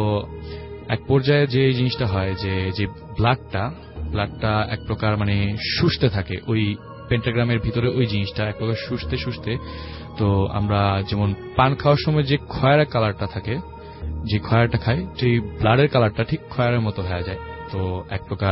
এক পর্যায়ে যে জিনিসটা হয় যে যে ব্লাডটা ব্লাডটা এক প্রকার মানে শুষতে থাকে ওই পেন্টাগ্রামের ভিতরে, ওই জিনিসটা এক প্রকার শুষতে শুষতে, তো আমরা যেমন পান খাওয়ার সময় যে খয়েরা কালারটা থাকে, যে খয়েরাটা খাই, সেই ব্লাডের কালারটা ঠিক খয়েরের মতো হয়ে যায়। তো এক প্রকার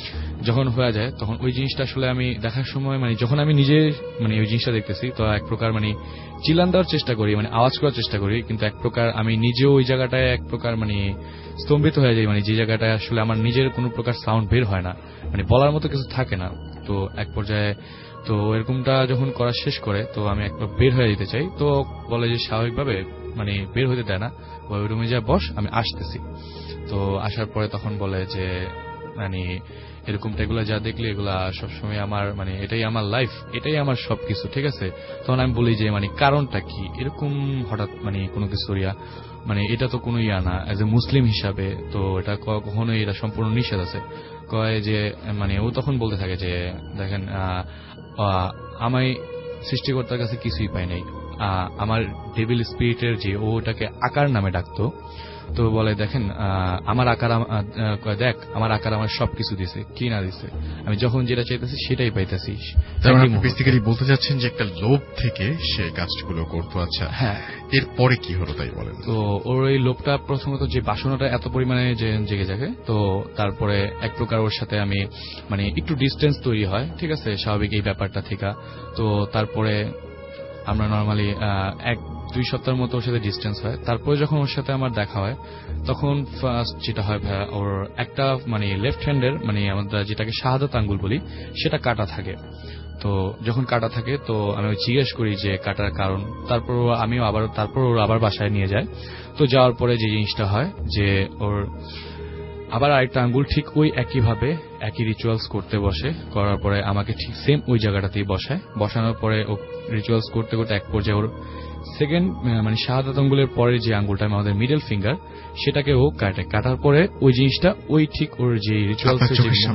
যখন হয়ে যায় তখন ওই জিনিসটা আসলে আমি দেখার সময় মানে যখন আমি নিজে মানে ওই জিনিসটা দেখতেছি, তো এক প্রকার মানে চিল্লান দেওয়ার চেষ্টা করি, মানে আওয়াজ করার চেষ্টা করি, কিন্তু এক প্রকার আমি নিজেও ওই জায়গাটায় এক প্রকার মানে স্তম্ভিত হয়ে যাই, মানে যে জায়গাটায় আসলে আমার নিজের কোনো প্রকার সাউন্ড বের হয় না, মানে বলার মতো কিছু থাকে না। তো এক পর্যায়ে তো এরকমটা যখন করা শেষ করে, তো আমি একবার বের হয়ে যেতে চাই, তো বলে যে স্বাভাবিকভাবে মানে বের হতে দেয় না, ওই রুমে যা বস, আমি আসতেছি। তো আসার পরে তখন বলে যে মানে এরকমটা এগুলা যা দেখলে এগুলা সবসময় আমার মানে এটাই আমার লাইফ, এটাই আমার সবকিছু, ঠিক আছে। তখন আমি বলি যে মানে কারণটা কি এরকম হঠাৎ মানে কোনো কিছু ইয়া, মানে এটা তো কোনো ইয়া না, এজ এ মুসলিম হিসাবে তো এটা কখনোই এটা সম্পূর্ণ নিষেধ আছে। কয় যে মানে ও তখন বলতে থাকে যে দেখেন আমি সৃষ্টিকর্তার কাছে কিছুই পাই নাই, আমার ডেভিল স্পিরিটের যে ওটাকে আকার নামে ডাকতো, তো বলে দেখেন আমার আকার দেখ আমার আকার আমার সবকিছু দিছে, কি না দিছে, আমি যখন যেটা চাইতেছি সেটাই পাইতেছি। বেসিক্যালি বলতে চাচ্ছেন যে একটা লোভ থেকে সে কাজগুলো করতো। আচ্ছা, হ্যাঁ, এরপরে কি হলো তাই বলেন। তো ওর এই লোভটা প্রথমত যে বাসনাটা এত পরিমাণে জেগে যাবে, তো তারপরে এক প্রকার ওর সাথে আমি মানে একটু ডিস্টেন্স তৈরি হয়, ঠিক আছে, স্বাভাবিক এই ব্যাপারটা থেকে। তো তারপরে আমরা নর্মালি এক দুই সপ্তাহের মতো ওর সাথে ডিস্টেন্স হয়। তারপরে যখন ওর সাথে আমার দেখা হয় তখন ফার্স্ট যেটা হয় ওর একটা মানে লেফট হ্যান্ডের মানে আমরা যেটাকে শাহাদাত আঙ্গুল বলি সেটা কাটা থাকে। তো যখন কাটা থাকে তো আমি জিজ্ঞেস করি যে কাটার কারণ, তারপর আমিও আবার তারপর ওর আবার বাসায় নিয়ে যায়। তো যাওয়ার পরে যে জিনিসটা হয় যে ওর আবার আরেকটা আঙ্গুল ঠিক ওই একইভাবে একই রিচুয়ালস করতে বসে, করার পরে আমাকে ঠিক সেম ওই জায়গাটাতেই বসায়। বসানোর পরে ও রিচুয়ালস করতে করতে এক পর্যায়ে ওর সেকেন্ড মানে শাহাদাত আঙ্গুলের পরে যে আঙ্গুলটা আমাদের মিডল ফিঙ্গার সেটাকে ও কাটে। কাটার পরে ওই জিনিসটা ওই ঠিক ওর যে রিচুয়ালস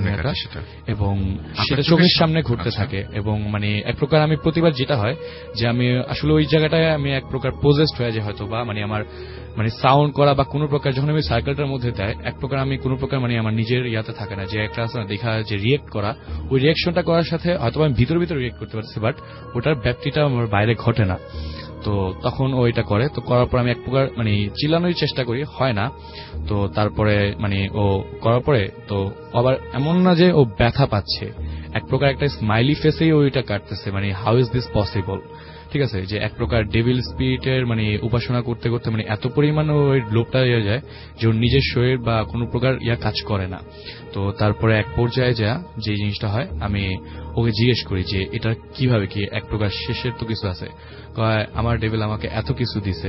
এবং সেটা চোখের সামনে ঘুরতে থাকে এবং মানে এক প্রকার আমি প্রতিবার যেটা হয় যে আমি আসলে ওই জায়গাটায় আমি এক প্রকার পজেসড হয়ে যায় হয়তো, বা মানে আমার মানে সাউন্ড করা বা কোনো প্রকার যখন আমি সার্কেলটার মধ্যে দেয় এক প্রকার আমি কোনো প্রকার মানে আমার নিজের ইয়াতে থাকে না, যে একটা দেখা যে রিয়েক্ট করা, ওই রিয়েকশনটা করার সাথে হয়তো আমি ভিতর ভিতর রিয়েক্ট করতে পারছি, বাট ওটার ব্যাপ্তিটা আমার বাইরে ঘটে না। তো তখন ও এটা করে, তো করার পর আমি এক প্রকার মানে চিল্লানোর চেষ্টা করি, হয় না। তো তারপরে মানে ও করার পরে তো আবার এমন না যে ও ব্যথা পাচ্ছে, এক প্রকার একটা স্মাইলি ফেসেই ওইটা কাটতেছে, মানে হাউ ইজ দিস পসিবল, ঠিক আছে, যে এক প্রকার ডেভিল স্পিরিটের মানে উপাসনা করতে করতে মানে এত পরিমাণ ওই লোভটা হয়ে যায় যে ওর নিজের শরীর বা কোনো প্রকার ইয়া কাজ করে না। তো তারপরে এক পর্যায়ে যা যে জিনিসটা হয় আমি ওকে জিজ্ঞেস করি যে এটা কিভাবে কি, এক প্রকার শেষের তো কিছু আছে, আমার ডেভিল আমাকে এত কিছু দিছে,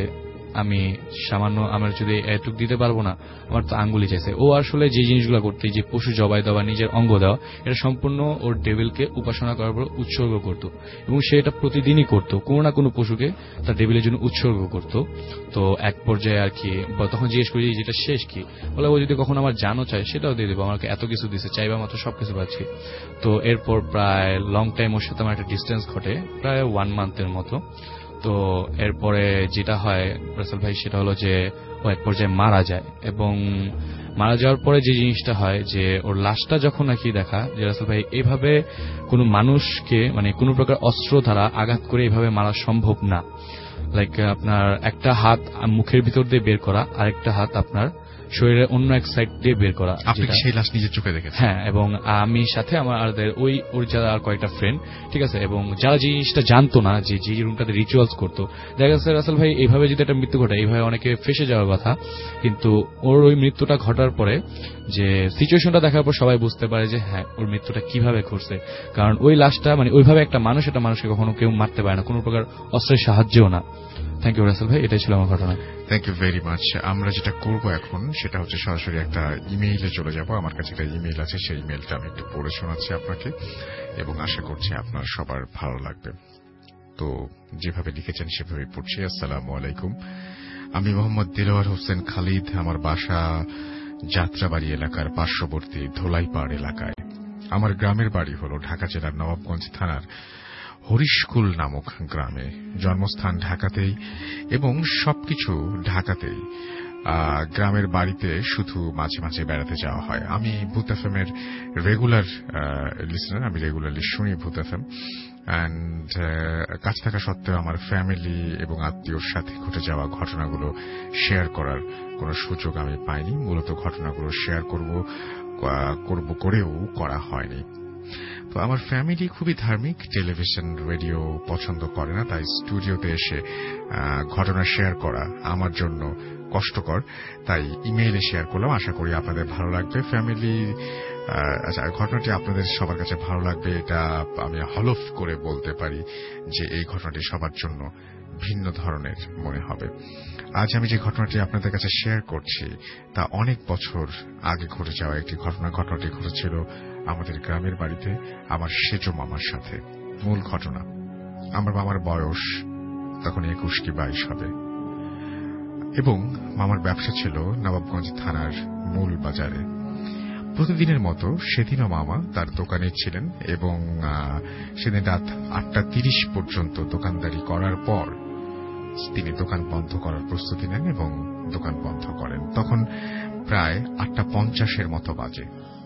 আমি সামান্য আমার যদি এটুক দিতে পারবো না, আমার তো আঙ্গুলি চাইছে। ও আসলে যে জিনিসগুলো করতে, যে পশু জবাই দেওয়া, নিজের অঙ্গ দেওয়া, এটা সম্পূর্ণ ওর ডেভিলকে উপাসনা করার পর উৎসর্গ করত এবং সে এটা প্রতিদিনই করত, কোনো না কোনো পশুকে তার ডেভিলের জন্য উৎসর্গ করত। তো এক পর্যায়ে আর কি তখন জিজ্ঞেস করি যেটা শেষ কি, বলে ও যদি কখনো আমার জানো চায় সেটাও দিয়ে দেবো, আমাকে এত কিছু দিচ্ছে, চাইবা মাত্র সবকিছু পাচ্ছি। তো এরপর প্রায় লং টাইম ওর সাথে আমার একটা ডিস্টেন্স ঘটে, প্রায় ওয়ান মান্থের মতো। তো এরপরে যেটা হয় রাসেল ভাই, সেটা হলো যে ও এক পর্যায়ে মারা যায় এবং মারা যাওয়ার পরে যে জিনিসটা হয় যে ওর লাশটা যখন নাকি দেখা যে রাসেল ভাই এভাবে কোনো মানুষকে মানে কোনো প্রকার অস্ত্র দ্বারা আঘাত করে এভাবে মারা সম্ভব না। লাইক আপনার একটা হাত মুখের ভিতর দিয়ে বের করা, আরেকটা হাত আপনার শরীরের অন্য এক সাইড দিয়ে বের করা। আপনি সেই লাশ নিজের চোখে দেখেছেন? হ্যাঁ, এবং আমি সাথে আমাদের ওই ওর যারা আর কয়েকটা ফ্রেন্ড, ঠিক আছে, এবং যারা জিনিসটা জানতো না যে যে রুমটাতে রিচুয়ালস করতো, দেখা যাচ্ছে রাসেল ভাই এইভাবে যদি একটা মৃত্যু ঘটে, এইভাবে অনেকে ফেসে যাওয়ার কথা, কিন্তু ওর ওই মৃত্যুটা ঘটার পরে যে সিচুয়েশনটা দেখার পর সবাই বুঝতে পারে যে হ্যাঁ ওর মৃত্যুটা কিভাবে ঘটছে। কারণ ওই লাশটা মানে ওইভাবে একটা মানুষ একটা মানুষকে কখনো কেউ মারতে পারে না, কোনো প্রকার অস্ত্রের সাহায্যও না। থ্যাংক ইউ রাসেল ভাই, এটাই ছিল আমার ঘটনা। Thank you very much. আমরা যেটা করব এখন সেটা হচ্ছে সরাসরি একটা ইমেইলে চলে যাব। আমার কাছে একটা ইমেইল আছে, সেই ইমেইলটা আমি একটু পড়ে শোনাচ্ছি আপনাকে এবং আশা করছি আপনার সবার ভালো লাগবে। তো যেভাবে লিখেছেন সেভাবেই পড়ছি। আসসালামু আলাইকুম, আমি মোহাম্মদ দিলওয়ার হোসেন খালিদ। আমার বাসা যাত্রাবাড়ি এলাকার পার্শ্ববর্তী ধোলাইপাড় এলাকায়। আমার গ্রামের বাড়ি হল ঢাকা জেলার নবাবগঞ্জ থানার হরিশকুল নামক গ্রামে। জন্মস্থান ঢাকাতেই এবং সবকিছু ঢাকাতেই। গ্রামের বাড়িতে শুধু মাঝে মাঝে বেড়াতে যাওয়া হয়। আমি ভূত এফএম এর রেগুলার লিসনার, আমি রেগুলারলি শুনি ভূত এফএম। অ্যান্ড কাজ থাকা সত্ত্বেও আমার ফ্যামিলি এবং আত্মীয়র সাথে ঘটে যাওয়া ঘটনাগুলো শেয়ার করার কোনো সুযোগ আমি পাইনি। মূলত ঘটনাগুলো শেয়ার করব করব করেও করা হয়নি। তো আমার ফ্যামিলি খুবই ধার্মিক, টেলিভিশন রেডিও পছন্দ করে না, তাই স্টুডিওতে এসে ঘটনা শেয়ার করা আমার জন্য কষ্টকর, তাই ইমেইলে শেয়ার করলাম। আশা করি আপনাদের ভালো লাগবে। ফ্যামিলি আচ্ছা, ঘটনাটি আপনাদের সবার কাছে ভালো লাগবে এটা আমি হলফ করে বলতে পারি যে এই ঘটনাটি সবার জন্য ভিন্ন ধরনের মনে হবে। আজ আমি যে ঘটনাটি আপনাদের কাছে শেয়ার করছি তা অনেক বছর আগে ঘটে যাওয়া একটি ঘটনা। ঘটনাটি ঘটেছিল আমাদের গ্রামের বাড়িতে আমার সেজো মামার সাথে। মূল ঘটনা, আমার মামার বয়স তখন একুশ কি বাইশ হবে এবং মামার ব্যবসা ছিল নবাবগঞ্জ থানার মূল বাজারে। প্রতিদিনের মতো সেদিনও মামা তার দোকানে ছিলেন এবং সেদিন রাত আটটা তিরিশ পর্যন্ত দোকানদারি করার পর তিনি দোকান বন্ধ করার প্রস্তুতি নেন এবং দোকান বন্ধ করেন। তখন প্রায় আটটা পঞ্চাশের মতো বাজে,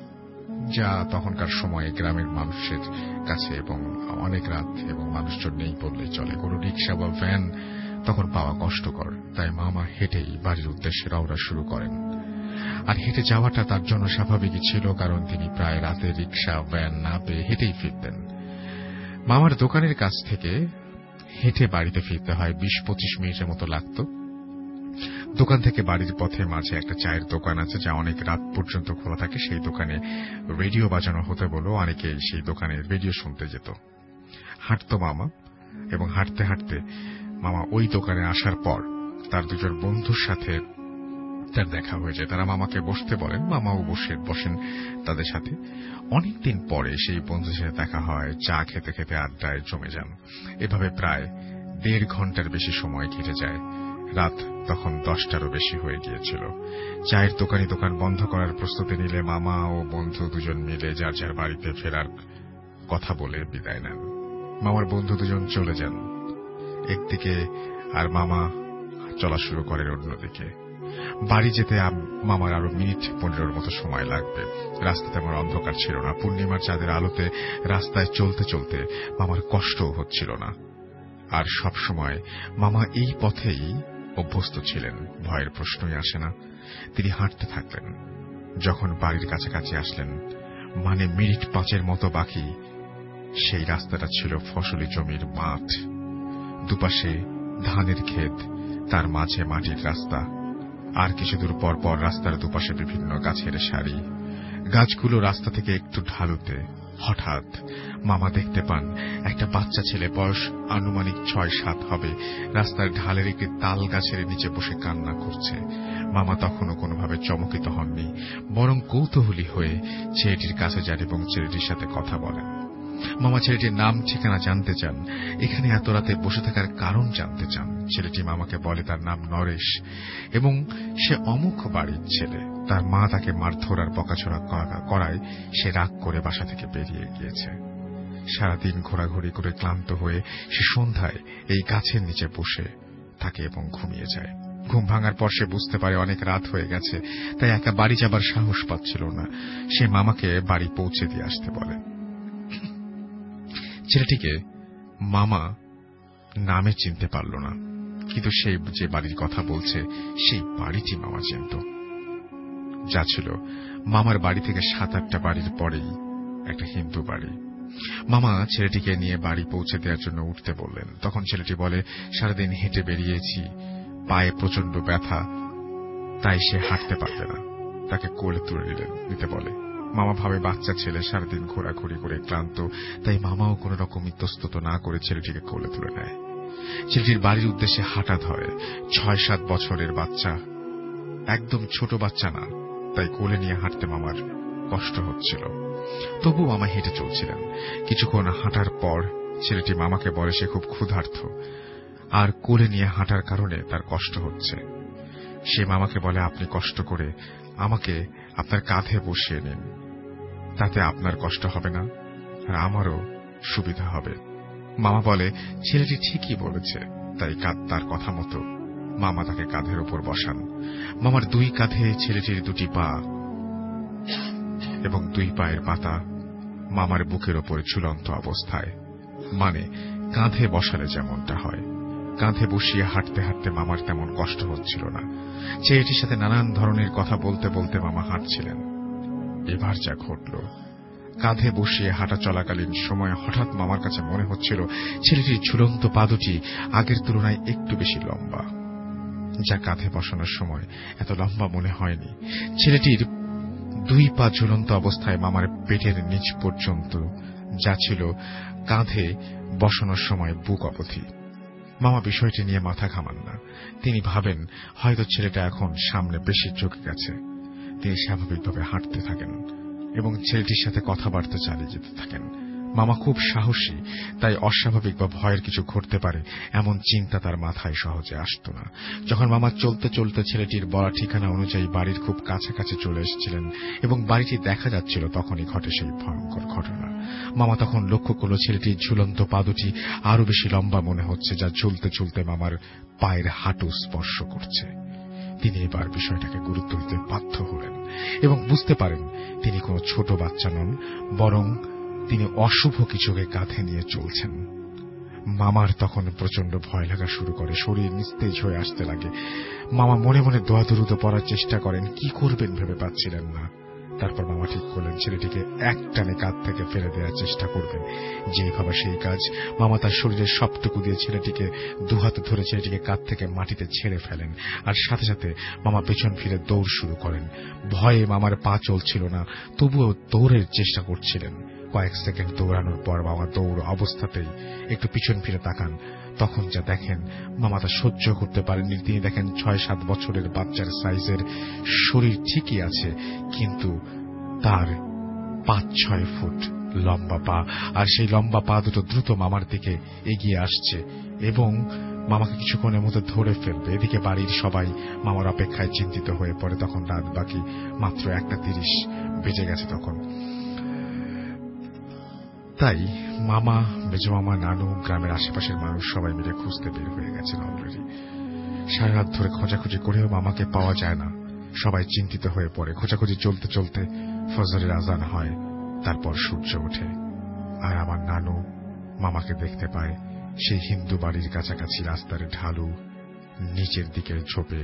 যা তখনকার সময়ে গ্রামের মানুষের কাছে এবং অনেক রাত এবং মানুষজন নেই বললেই চলে। কোনো রিক্সা বা ভ্যান তখন পাওয়া কষ্টকর, তাই মামা হেঁটেই বাড়ির উদ্দেশ্যে রওনা শুরু করেন। আর হেঁটে যাওয়াটা তার জন্য স্বাভাবিকই ছিল, কারণ তিনি প্রায় রাতে রিক্সা ভ্যান না পেয়ে হেঁটেই ফিরতেন। মামার দোকানের কাছ থেকে হেঁটে বাড়িতে ফিরতে হয় বিশ পঁচিশ মিনিটের মতো লাগত। দোকান থেকে বাড়ির পথে মাঝে একটা চায়ের দোকান আছে যা অনেক রাত পর্যন্ত খোলা থাকে। সেই দোকানে রেডিও বাজানো হতে বলো অনেকে সেই দোকানে রেডিও শুনতে যেত। হাঁটত মামা এবং হাঁটতে হাঁটতে মামা ওই দোকানে আসার পর তার দুজন বন্ধুর সাথে তার দেখা হয়ে যায়। তারা মামাকে বসতে বলেন, মামাও বসে বসেন তাদের সাথে। অনেকদিন পরে সেই বন্ধুদের সাথে দেখা হয়, চা খেতে খেতে আড্ডায় জমে যান। এভাবে প্রায় দেড় ঘন্টার বেশি সময় কেটে যায়। রাত তখন দশটারও বেশি হয়ে গিয়েছিল। চায়ের দোকানি দোকান বন্ধ করার প্রস্তুতি নিলে মামা ও বন্ধু দুজন মিলে যার যার বাড়িতে ফেরার কথা বলে বিদায় নেন। মামার বন্ধু দুজন চলে যান একদিকে আর মামা চলা শুরু করেন অন্যদিকে। বাড়ি যেতে মামার আরো মিনিট পনেরোর মতো সময় লাগবে। রাস্তাতে আমার অন্ধকার ছিল না। পূর্ণিমার চাঁদের আলোতে রাস্তায় চলতে চলতে মামার কষ্টও হচ্ছিল না। আর সব সময় মামা এই পথেই অভ্যস্ত ছিলেন, ভয়ের প্রশ্নই আসে না। তিনি হাঁটতে থাকলেন। যখন বাড়ির কাছাকাছি আসলেন, মানে মিনিট পাঁচের মতো বাকি, সেই রাস্তাটা ছিল ফসলি জমির মাঠ। দুপাশে ধানের ক্ষেত, তার মাঝে মাটির রাস্তা। আর কিছু দূর পর পর রাস্তার দুপাশে বিভিন্ন গাছের সারি। গাছগুলো রাস্তা থেকে একটু ঢালুতে, হঠাৎ মামা দেখতে পান একটা বাচ্চা ছেলে, বয়স আনুমানিক ছয় সাত হবে, রাস্তার ঢালের একটি তাল গাছের নিচে বসে কান্না করছে। মামা তখনও কোনোভাবে চমকিত হননি, বরং কৌতূহলী হয়ে ছেলেটির কাছে যান এবং ছেলেটির সাথে কথা বলেন। মামা ছেলেটির নাম ঠিকানা জানতে চান, এখানে এত রাতে বসে থাকার কারণ জানতে চান। ছেলেটি মামাকে বলে তার নাম নরেশ এবং সে অমুক বাড়ির ছেলে। তার মা তাকে মারধর আর বকাঝকা করায় সে রাগ করে বাসা থেকে বেরিয়ে গিয়েছে। সারাদিন ঘোরাঘুরি করে ক্লান্ত হয়ে সে সন্ধ্যায় এই গাছের নিচে বসে থাকে এবং ঘুমিয়ে যায়। ঘুম ভাঙার পর সে বুঝতে পারে অনেক রাত হয়ে গেছে, তাই একা বাড়ি যাবার সাহস পাচ্ছিল না। সে মামাকে বাড়ি পৌঁছে দিয়ে আসতে বলে। ছেলেটিকে মামা নামে চিনতে পারল না, কিন্তু সে যে বাড়ির কথা বলছে সেই বাড়িটি মামা চিনত, যা ছিল মামার বাড়ি থেকে সাত আটটা বাড়ির পরেই একটা হিন্দু বাড়ি। মামা ছেলেটিকে নিয়ে বাড়ি পৌঁছে দেওয়ার জন্য উঠতে বললেন। তখন ছেলেটি বলে, সারাদিন হেঁটে বেরিয়েছি, পায়ে প্রচন্ড ব্যথা, তাই সে হাঁটতে পারবে না। তাকে কোলে তুলে নিলেন নিতে বলে। মামা ভাবে বাচ্চা ছেলে, সারাদিন ঘোরাঘুরি করে ক্লান্ত, তাই মামাও কোন রকম ইতস্তত না করে ছেলেটিকে কোলে তুলে নেয়। ছেলেটির বাড়ির উদ্দেশ্যে হাঁটা ধরে। ছয় সাত বছরের বাচ্চা, একদম ছোট বাচ্চা না, তাই কোলে নিয়ে হাঁটতে মামার কষ্ট হচ্ছিল। তবু মামা হেঁটে চলছিলেন। কিছুক্ষণ হাঁটার পর ছেলেটি মামাকে বলে সে খুব ক্ষুধার্ত আর কোলে নিয়ে হাঁটার কারণে তার কষ্ট হচ্ছে। সে মামাকে বলে, আপনি কষ্ট করে আমাকে আপনার কাঁধে বসিয়ে নিন, তাতে আপনার কষ্ট হবে না আর আমারও সুবিধা হবে। মামা বলে, ছেলেটি ঠিকই বলেছে, তাই তার কথা মতো মামা তাকে কাঁধের উপর বসান। মামার দুই কাঁধে ছেলেটির দুটি পা এবং দুই পায়ের পাতা মামার বুকের ওপর ঝুলন্ত অবস্থায়, মানে কাঁধে বসালে যেমনটা হয়। কাঁধে বসিয়ে হাঁটতে হাঁটতে মামার তেমন কষ্ট হচ্ছিল না। ছেলেটির সাথে নানান ধরনের কথা বলতে বলতে মামা হাঁটছিলেন। এবার যা ঘটল, কাঁধে বসিয়ে হাঁটা চলাকালীন সময় হঠাৎ মামার কাছে মনে হচ্ছিল ছেলেটির ঝুলন্ত পা দুটি আগের তুলনায় একটু বেশি লম্বা, যা কাঁধে বসানোর সময় এত লম্বা মনে হয়নি। ছেলেটির দুই পা ঝুলন্ত অবস্থায় মামার পেটের নিচ পর্যন্ত, যা ছিল কাঁধে বসানোর সময় বুক অবধি। মামা বিষয়টি নিয়ে মাথা ঘামান না। তিনি ভাবেন হয়তো ছেলেটা এখন সামনে বেশি চোখে গেছে। তিনি স্বাভাবিকভাবে হাঁটতে থাকেন এবং ছেলেটির সাথে কথাবার্তা চালিয়ে যেতে থাকেন। মামা খুব সাহসী, তাই অস্বাভাবিক বা ভয়ের কিছু ঘটতে পারে এমন চিন্তা তার মাথায় সহজে আসত না। যখন মামা চলতে চলতে ছেলেটির বলা ঠিকানা অনুযায়ী বাড়ির খুব কাছাকাছি চলে এসেছিলেন এবং বাড়িটি দেখা যাচ্ছিল, তখনই ঘটে সেই ভয়ঙ্কর ঘটনা। মামা তখন লক্ষ্য করল ছেলেটির ঝুলন্ত পা দুটি আরো বেশি লম্বা মনে হচ্ছে, যা ঝুলতে ঝুলতে মামার পায়ের হাঁটু স্পর্শ করছে। তিনি এবার বিষয়টাকে গুরুত্ব দিতে বাধ্য হলেন এবং বুঝতে পারেন তিনি কোনো ছোট বাচ্চা নন, বরং তিনি অশুভ কিছুকে কাঁধে নিয়ে চলছেন। মামার তখন প্রচন্ড ভয় লাগা শুরু করে, শরীর নিস্তেজ হয়ে আসতে লাগে। মামা মনে মনে দোয়া দরুদ পড়ার চেষ্টা করেন, কি করবেন ভেবে পাচ্ছিলেন না। তারপর মামা ঠিক করলেন ছেলেটিকে এক টানে কাঁধ থেকে ফেলে দেওয়ার চেষ্টা করবেন। যেই ভাবা সেই কাজ। মামা তার শরীরের সবটুকু দিয়ে ছেলেটিকে দুহাতে ধরে ছেলেটিকে কাঁধ থেকে মাটিতে ছেড়ে ফেলেন, আর সাথে সাথে মামা পেছন ফিরে দৌড় শুরু করেন। ভয়ে মামার পা চলছিল না, তবুও দৌড়ের চেষ্টা করছিলেন। কয়েক সেকেন্ড দৌড়ানোর পর মামা দৌড় অবস্থাতেই একটু পিছন ফিরে তাকান। তখন যা দেখেন মামা তা সহ্য করতে পারেননি। তিনি দেখেন ছয় সাত বছরের বাচ্চার সাইজের শরীর ঠিকই আছে, কিন্তু তার পাঁচ ছয় ফুট লম্বা পা, আর সেই লম্বা পা দুটো দ্রুত মামার দিকে এগিয়ে আসছে এবং মামাকে কিছুক্ষণের মধ্যে ধরে ফেলবে। এদিকে বাড়ির সবাই মামার অপেক্ষায় চিন্তিত হয়ে পড়ে। তখন রাত বাকি মাত্র একটা তিরিশ বেজে গেছে তখন। তাই মামা, মেজো মামা, নানু, গ্রামের আশেপাশের মানুষ সবাই মিলে খুঁজতে বের হয়ে গেছেন অলরেডি। সারা রাত ধরে খোঁজাখুঁজি করেও মামাকে পাওয়া যায় না। সবাই চিন্তিত হয়ে পড়ে। খোঁজাখুঁজি চলতে চলতে ফজরের আজান হয়, তারপর সূর্য ওঠে, আর আমার নানু মামাকে দেখতে পায় সেই হিন্দু বাড়ির কাছাকাছি রাস্তার ঢালু নিচের দিকের ঝোপে।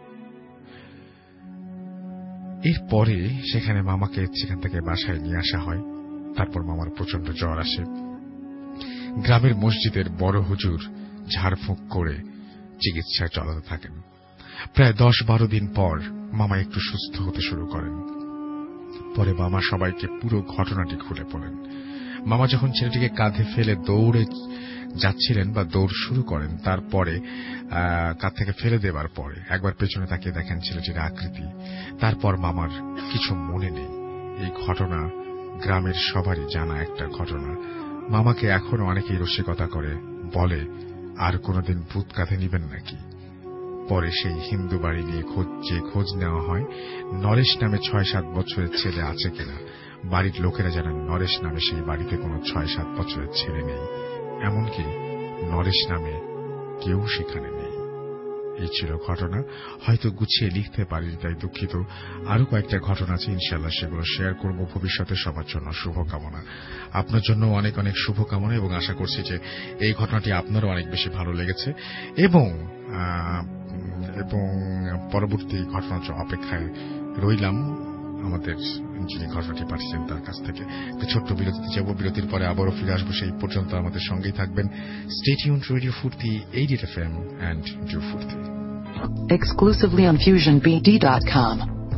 এরপরে সেখানে মামাকে সেখান থেকে বাসায় নিয়ে আসা হয়। তারপর মামার প্রচন্ড জ্বর আসে। গ্রামের মসজিদের বড় হুজুর ঝাড়ফুঁক করে চিকিৎসা চালাতে থাকেন। প্রায় দশ বারো দিন পর মামা একটু সুস্থ হতে শুরু করেন। পরে মামা সবাইকে পুরো ঘটনাটি খুলে বলেন। মামা যখন ছেলেটিকে কাঁধে ফেলে দৌড়ে যাচ্ছিলেন বা দৌড় শুরু করেন, তারপরে কাঁধ থেকে ফেলে দেবার পরে একবার পেছনে তাকিয়ে দেখেন ছেলেটির আকৃতি। তারপর মামার কিছু মনে নেই। এই ঘটনা গ্রামের সবারই জানা একটা ঘটনা। মামাকে এখনো অনেকেই রসিকতা করে, বলে আর কোনদিন ভূত কাঁধে নিবেন নাকি। পরে সেই হিন্দু বাড়ি নিয়ে খোঁজ যে খোঁজ নেওয়া হয়, নরেশ নামে ছয় সাত বছরের ছেলে আছে কিনা। বাড়ির লোকেরা জানান নরেশ নামে সেই বাড়িতে কোনো ছয় সাত বছরের ছেলে নেই, এমনকি নরেশ নামে কেউ সেখানে নেই। এই ছিল ঘটনা। হয়তো গুছিয়ে লিখতে পারি, তাই দুঃখিত। আরো কয়েকটা ঘটনা আছে, ইনশাআল্লাহ সেগুলো শেয়ার করব ভবিষ্যতে। সবার জন্য শুভকামনা, আপনার জন্য অনেক অনেক শুভকামনা, এবং আশা করছি যে এই ঘটনাটি আপনারও অনেক বেশি ভালো লেগেছে এবং এবং পরবর্তী ঘটনার অপেক্ষায় রইলাম আমাদের যিনি ঘটনাটি পাঠিয়েছেন তার কাছ থেকে। ছোট্ট বিরতিতে যাব, বিরতির পরে আবারও ফিরে আসবো। সেই পর্যন্ত আমাদের সঙ্গেই থাকবেন। Stay tuned, radio Foorti, eight F M and do Foorti. Exclusively on fusion b d dot com.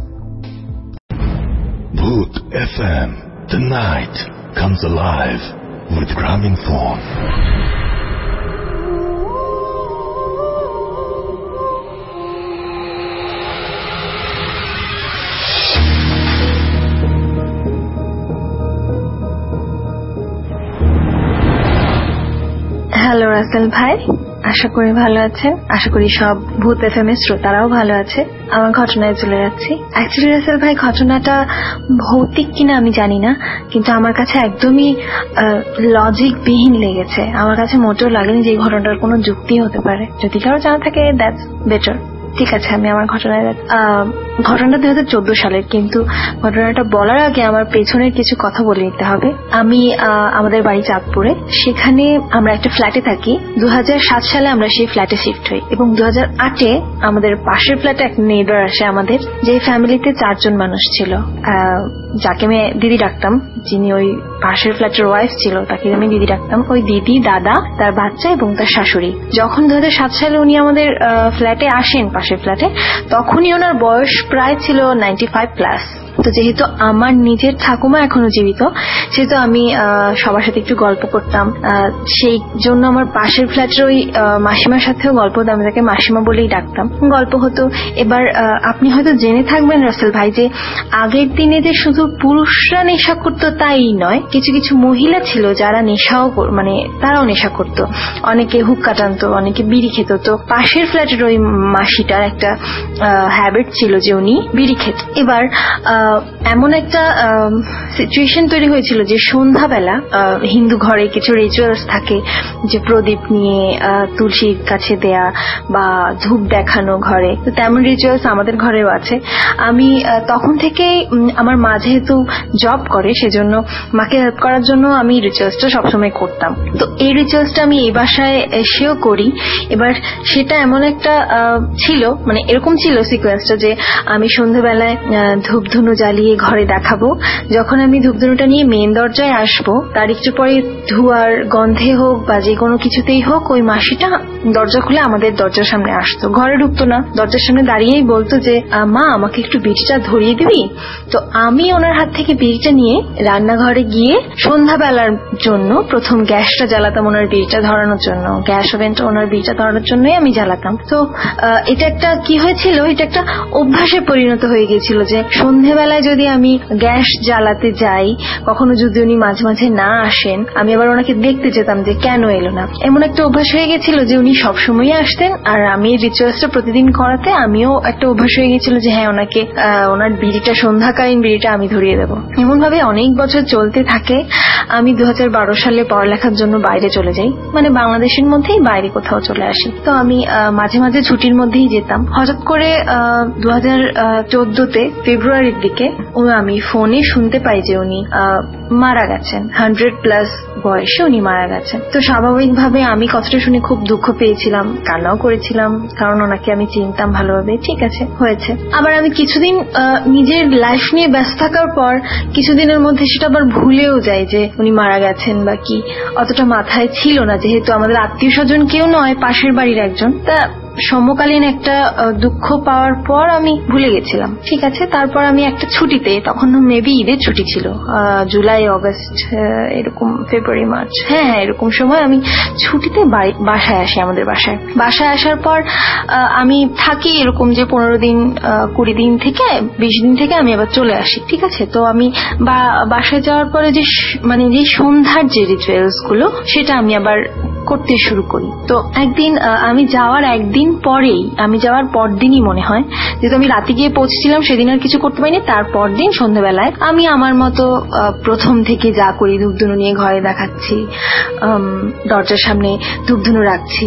Bhoot F M. The night comes alive with Graminphone. Hello Russel ভাই, আশা করি ভালো আছেন। আশা করি সব ভূত এফএম এর শ্রোতারাও ভালো আছে। আমার ঘটনায় চলে যাচ্ছি। অ্যাকচুয়ালি রাসেল ভাই, ঘটনাটা ভৌতিক কিনা আমি জানি না, কিন্তু আমার কাছে একদমই লজিক বিহীন লেগেছে। আমার কাছে মোটেও লাগেনি যে এই ঘটনাটার কোনো যুক্তি হতে পারে। যদি কারো জানা থাকে দ্যাটস বেটার। ঠিক আছে, আমি আমার ঘটনায় ঘটনাটা দুই হাজার চোদ্দ সালের, কিন্তু ঘটনাটা বলার আগে আমার পেছনের কিছু কথা বলে নিতে হবে। আমি আমাদের বাড়ি চাঁদপুরে, সেখানে আমরা একটা ফ্ল্যাটে থাকি। দু হাজার সাত সালে আমরা সেই ফ্ল্যাটে শিফট হই এবং দু হাজার আটে আমাদের পাশের ফ্ল্যাটে এক নেইবার আসে আমাদের, যে ফ্যামিলিতে চারজন মানুষ ছিল। যাকে আমি দিদি ডাকতাম, যিনি ওই পাশের ফ্ল্যাটের ওয়াইফ ছিল, তাকে আমি দিদি ডাকতাম। ওই দিদি, দাদা, তার বাচ্চা এবং তার শাশুড়ি। যখন দু হাজার সাত সালে উনি আমাদের ফ্ল্যাটে আসেন, পাশের ফ্ল্যাটে, তখনই ওনার বয়স প্রায় ছিল নাইনটি ফাইভ প্লাস। তো যেহেতু আমার নিজের ঠাকুমা এখনো জীবিত, সেহেতু আমি সবার সাথে একটু গল্প করতাম। সেই জন্য আমার পাশের ফ্ল্যাটের ওই মাসিমার সাথেও গল্প হতো, আমি তাকে মাসিমা বলেই ডাকতাম। গল্প হতো। এবার আপনি হয়তো জেনে থাকবেন রাসেল ভাই যে আগের দিনে যে শুধু পুরুষরা নেশা করতো তাই নয়, কিছু কিছু মহিলা ছিল যারা নেশাও মানে তারাও নেশা করতো। অনেকে হুক্কা টানতো, অনেকে বিড়ি খেত। তো পাশের ফ্ল্যাটের ওই মাসিটার একটা হ্যাবিট ছিল যে উনি বিড়ি খেত। এবার এমন একটা সিচুয়েশন তৈরি হয়েছিল যে সন্ধ্যাবেলা হিন্দু ঘরে কিছু রিচুয়ালস থাকে, যে প্রদীপ নিয়ে তুলসীর কাছে দেয়া বা ধূপ দেখানো ঘরে। তো তেমন রিচুয়ালস আমাদের ঘরেও আছে। আমি তখন থেকে আমার মা যেহেতু জব করে, সেজন্য মাকে হেল্প করার জন্য আমি রিচুয়ালসটা সবসময় করতাম। তো এই রিচুয়ালসটা আমি এই বাসায় এসেও করি। এবার সেটা এমন একটা ছিল, মানে এরকম ছিল সিকোয়েন্সটা যে আমি সন্ধ্যাবেলায় ধূপ ধুনু জ্বালিয়ে ঘরে দেখাবো। যখন আমি ধূপধুনুটা নিয়ে মেন দরজায় আসবো, তার একটু পরে ধোঁয়ার গন্ধে হোক বা যে কোনো কিছুতেই হোক, ওই মাসিটা দরজা খুলে আমাদের দরজার সামনে আসতো। ঘরে ঢুকতো না, দরজার সামনে দাঁড়িয়েই বলতো যে মা, আমাকে একটু বিড়িটা ধরিয়ে দিবি। তো আমি ওনার হাত থেকে বিড়িটা নিয়ে রান্নাঘরে গিয়ে সন্ধ্যাবেলার জন্য প্রথম গ্যাসটা জ্বালাতাম, ওনার বিড়িটা ধরানোর জন্য। গ্যাস ওভেনটা ওনার বিড়িটা ধরানোর জন্যই আমি জ্বালাতাম। তো এটা একটা কি হয়েছিল, এটা একটা অভ্যাসে পরিণত হয়ে গেছিল যে সন্ধ্যেবেলায় যদি আমি গ্যাস জ্বালাতে যাই, কখনো যদি উনি মাঝে মাঝে না আসেন, আমি আবার ওনাকে দেখতে যেতাম যে কেন এলো না। এমন একটা অভ্যাস হয়ে গেছিল যে উনি সবসময় আসতেন, আর আমি রিচুয়ালসটা প্রতিদিন করাতে আমিও একটা অভ্যাস হয়ে গেছিল যে হ্যাঁ, ওনাকে ওনার বিড়িটা, সন্ধ্যাকালীন বিড়িটা আমি ধরিয়ে দেবো। এমন ভাবে অনেক বছর চলতে থাকে। আমি দু হাজার বারো সালে পড়ালেখার জন্য বাইরে চলে যাই, মানে বাংলাদেশের মধ্যেই বাইরে কোথাও চলে আসি। তো আমি মাঝে মাঝে ছুটির মধ্যেই যেতাম। হঠাৎ করে দু হাজার চোদ্দতে ফেব্রুয়ারির দিকে আমি ফোনে শুনতে পাই যে উনি মারা গেছেন, হান্ড্রেড প্লাস বয়সে উনি মারা গেছেন। তো স্বাভাবিকভাবে আমি কথাটা শুনে খুব দুঃখ পেয়েছিলাম, কান্নাও করেছিলাম, কারণ ওনাকে আমি চিনতাম ভালোভাবে। ঠিক আছে, হয়েছে। আবার আমি কিছুদিন নিজের লাইফ নিয়ে ব্যস্ত থাকার পর কিছুদিনের মধ্যে সেটা আবার ভুলেও যাই যে উনি মারা গেছেন বা কি, অতটা মাথায় ছিল না, যেহেতু আমাদের আত্মীয় স্বজন কেউ নয়, পাশের বাড়ির একজন। তা সমকালীন একটা দুঃখ পাওয়ার পর আমি ভুলে গেছিলাম। ঠিক আছে, তারপর আমি একটা ছুটিতে, তখন মেবি ঈদের ছুটি ছিল, জুলাই অগস্ট এরকম, ফেব্রুয়ারি মার্চ, হ্যাঁ হ্যাঁ এরকম সময় আমি ছুটিতে বাসায় আসি। আমাদের বাসায় বাসায় আসার পর আমি থাকি এরকম যে পনেরো দিন কুড়ি দিন থেকে বিশ দিন থেকে আমি আবার চলে আসি। ঠিক আছে, তো আমি বাসায় যাওয়ার পরে যে মানে যে সন্ধ্যার যে রিচুয়ালস গুলো সেটা আমি আবার করতে শুরু করি। তো একদিন আমি যাওয়ার একদিন পরেই, আমি যাওয়ার পর দিনই মনে হয়, যেহেতু আমি রাতে গিয়ে পৌঁছেছিলাম সেদিন আর কিছু করতে পারিনি, তারপর দিন সন্ধ্যাবেলায় আমি আমার মতো প্রথম থেকে যা করি, ধূপধুনো নিয়ে ঘরে দেখাচ্ছি, দরজার সামনে ধূপধুনো রাখছি।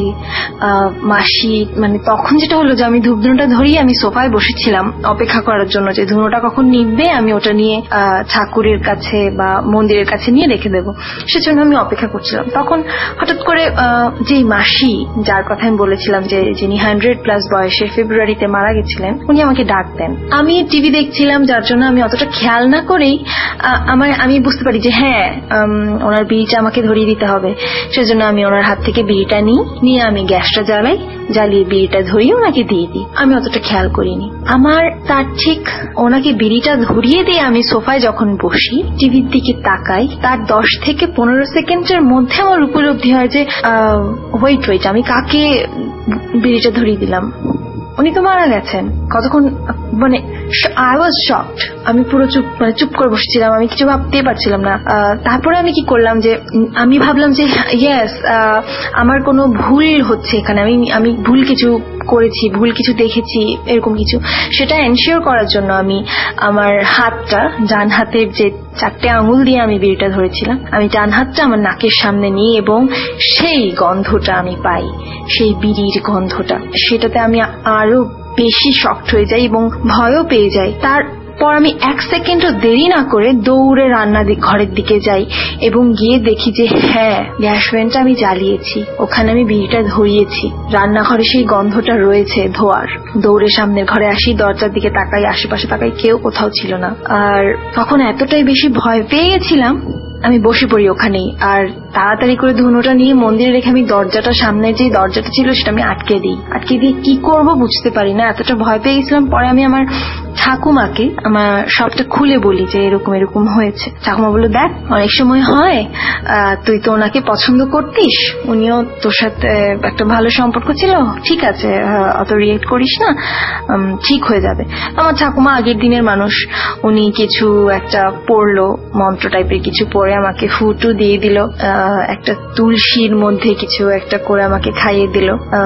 মাসি মানে তখন যেটা হলো যে আমি ধূপধুনোটা ধরিয়ে আমি সোফায় বসেছিলাম অপেক্ষা করার জন্য যে ধুনোটা কখন নিভবে, আমি ওটা নিয়ে ঠাকুরের কাছে বা মন্দিরের কাছে নিয়ে রেখে দেবো, সেজন্য আমি অপেক্ষা করছিলাম। তখন হঠাৎ করে যে মাসি যার কথা আমি বলেছিলাম যে যিনি হান্ড্রেড প্লাস বয়সে ফেব্রুয়ারিতে মারা গেছিলেন, উনি আমাকে ডাক দেন। আমি টিভি দেখছিলাম, যার জন্য আমি অতটা খেয়াল না করেই আমার আমি বুঝতে পারি যে হ্যাঁ ওনার বিড়িটা আমাকে ধরিয়ে দিতে হবে। সেজন্য আমি ওনার হাত থেকে বিড়িটা নিই, নিয়ে আমি গ্যাসটা জ্বালাই, জ্বালিয়ে বিড়িটা ধরিয়ে ওনাকে দিয়ে দিই। আমি অতটা খেয়াল করিনি। আমার তার ঠিক ওনাকে বিড়িটা ধরিয়ে দিয়ে আমি সোফায় যখন বসি, টিভির দিকে তাকাই, তার দশ থেকে পনেরো সেকেন্ডের মধ্যে আমার উপলব্ধি হয় যে ওয়েট ওয়েট আমি কাকে বিড়িটা ধরিয়ে দিলাম, উনি তো মারা গেছেন। কতক্ষণ মানে আই ওয়াজ শকড, আমি পুরো চুপ মানে চুপ করে বসেছিলাম, আমি কিছু ভাবতেই পারছিলাম না। তারপরে আমি কি করলাম যে আমি ভাবলাম যে ইয়েস আমার কোনো ভুল হচ্ছে এখানে, আমি আমি ভুল কিছু করেছি, ভুল কিছু দেখেছি, এরকম কিছু। সেটা এনশিওর করার জন্য আমি আমার হাতটা, ডান হাতের যে চারটে আঙুল দিয়ে আমি বিড়িটা ধরেছিলাম, আমি ডান হাতটা আমার নাকের সামনে নিই এবং সেই গন্ধটা আমি পাই, সেই বিড়ির গন্ধটা। সেটাতে আমি আরো বেশি শকড হয়ে যাই এবং ভয়ও পেয়ে যাই। তারপর আমি এক সেকেন্ডও দেরি না করে দৌড়ে রান্না ঘরের দিকে যাই এবং গিয়ে দেখি যে হ্যাঁ গ্যাস ভেন্টটা আমি জ্বালিয়েছি, ওখানে আমি বিড়িটা ধরিয়েছি, রান্নাঘরে সেই গন্ধটা রয়েছে ধোয়ার। দৌড়ে সামনের ঘরে আসি, দরজার দিকে তাকাই, আশেপাশে তাকাই, কেউ কোথাও ছিল না। আর তখন এতটাই বেশি ভয় পেয়ে গেছিলাম, আমি বসে পড়ি ওখানেই। আর তাড়াতাড়ি করে ধুনোটা নিয়ে মন্দিরে রেখে আমি দরজাটা, সামনে যে দরজাটা ছিল সেটা আমি আটকে দিই। আটকে দিয়ে কি করব বুঝতে পারি না, এতটা ভয় পেয়ে গেছিলাম। পরে আমি আমার ঠাকুমাকে আমার সবটা খুলে বলি যে এরকম এরকম হয়েছে। ঠাকুমা বললো, দেখ অনেক সময় হয়, তুই তো ওনাকে পছন্দ করতিস, উনিও তোর সাথে একটা ভালো সম্পর্ক ছিল, ঠিক আছে অত রিয়েক্ট করিস না, ঠিক হয়ে যাবে। আমার ঠাকুমা আগের দিনের মানুষ, উনি কিছু একটা পড়লো, মন্ত্র টাইপের কিছু পড়ে আমাকে ফুটু দিয়ে দিল, একটা তুলসীর মধ্যে কিছু একটা করে আমাকে খাইয়ে দিল,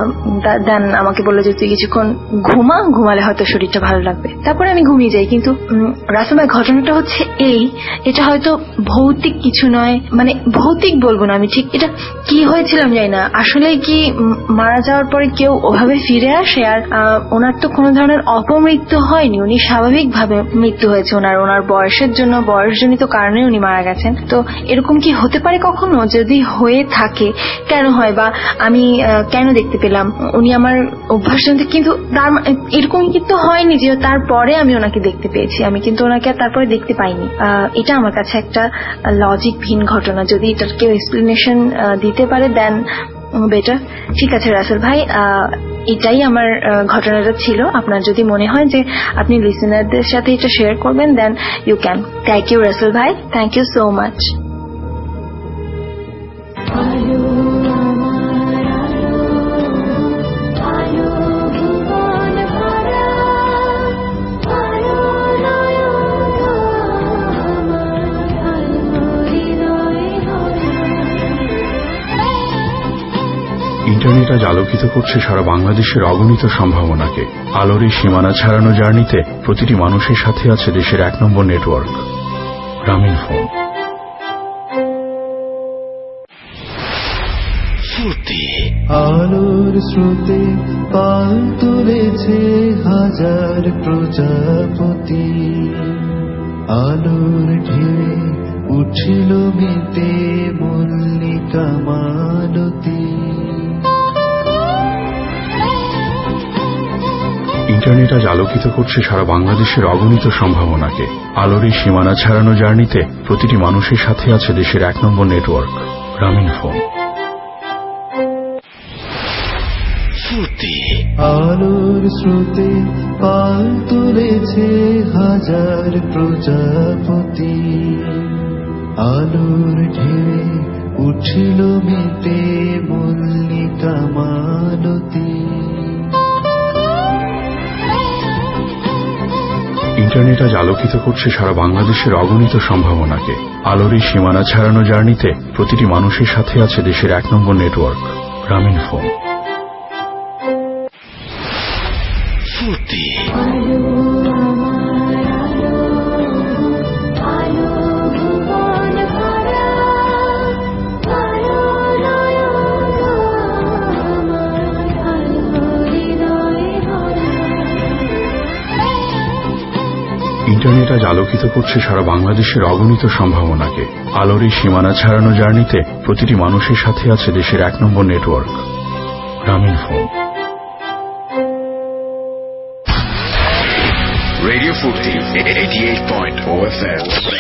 দেন আমাকে বললো যে তুই কিছুক্ষণ ঘুমা, ঘুমালে হয়তো শরীরটা ভালো লাগবে। তারপরে আমি ঘুমিয়ে যাই। কিন্তু রাসেল ভাই ঘটনাটা হচ্ছে এই, এটা হয়তো ভৌতিক কিছু নয়, মানে ভৌতিক বলবো না আমি, ঠিক এটা কি হয়েছিল আমি জানি না। আসলে কি মারা যাওয়ার পরে কেউ ওভাবে ফিরে আসে? আর ওনার তো কোনো ধরনের অপমৃত্যু হয়নি, উনি স্বাভাবিকভাবে মৃত্যু হয়েছে ওনার, ওনার বয়সের জন্য, বয়সজনিত কারণে উনি মারা গেছেন। তো এরকম কি হতে পারে কখনো? যদি হয়ে থাকে কেন হয়, বা আমি কেন দেখতে পেলাম? উনি আমার অভ্যাস জানতে, কিন্তু এরকম কিন্তু হয়নি যে তারপরে আমি ওনাকে দেখতে পেয়েছি, আমি কিন্তু ওনাকে তারপরে দেখতে পাইনি। এটা আমার কাছে একটা লজিক ভিন ঘটনা। যদি এটার কেউ এক্সপ্লেনেশন দিতে পারে দেন বেটার। ঠিক আছে রাসেল ভাই, এটাই আমার ঘটনাটা ছিল। আপনার যদি মনে হয় যে আপনি লিসেনারদের সাথে এটা শেয়ার করবেন, then you can. Thank you Russel ভাই, thank you so much. Internet আজ আলোকিত করছে সারা বাংলাদেশের অগণিত সম্ভাবনাকে। আলোর এই সীমানা ছাড়ানো জার্নিতে প্রতিটি মানুষের সাথে আছে দেশের এক নম্বর নেটওয়ার্ক, গ্রামীণফোন। আলোর স্রোতে পাল তুলেছে হাজার প্রজাপতি, আলোর ঢেউয়ে উঠল মেতে মল্লিকা মালতী। ইন্টারনেট আজ আলোকিত করছে সারা বাংলাদেশের অগণিত সম্ভাবনাকে। আলোর এই সীমানা ছাড়ানো জার্নিতে প্রতিটি মানুষের সাথে আছে দেশের এক নম্বর নেটওয়ার্ক, গ্রামীণফোন। ফুর্তি আলোর স্রোতে পাল তুলেছে হাজার প্রজাপতি, আলোর ঢেউয়ে উঠল মেতে মল্লিকা মালতী। ইন্টারনেট আজ আলোকিত করছে সারা বাংলাদেশের অগণিত সম্ভাবনাকে। আলোর এই সীমানা ছাড়ানো জার্নিতে প্রতিটি মানুষের সাথে আছে দেশের এক নম্বর network Grameenphone. Foorti internet আজ আলোকিত করছে সারা বাংলাদেশের অগণিত সম্ভাবনাকে। আলোর এই সীমানা ছাড়ানো জার্নিতে প্রতিটি মানুষের সাথে আছে দেশের এক নম্বর network Grameenphone. Radio Foorti eighty-eight point zero F M.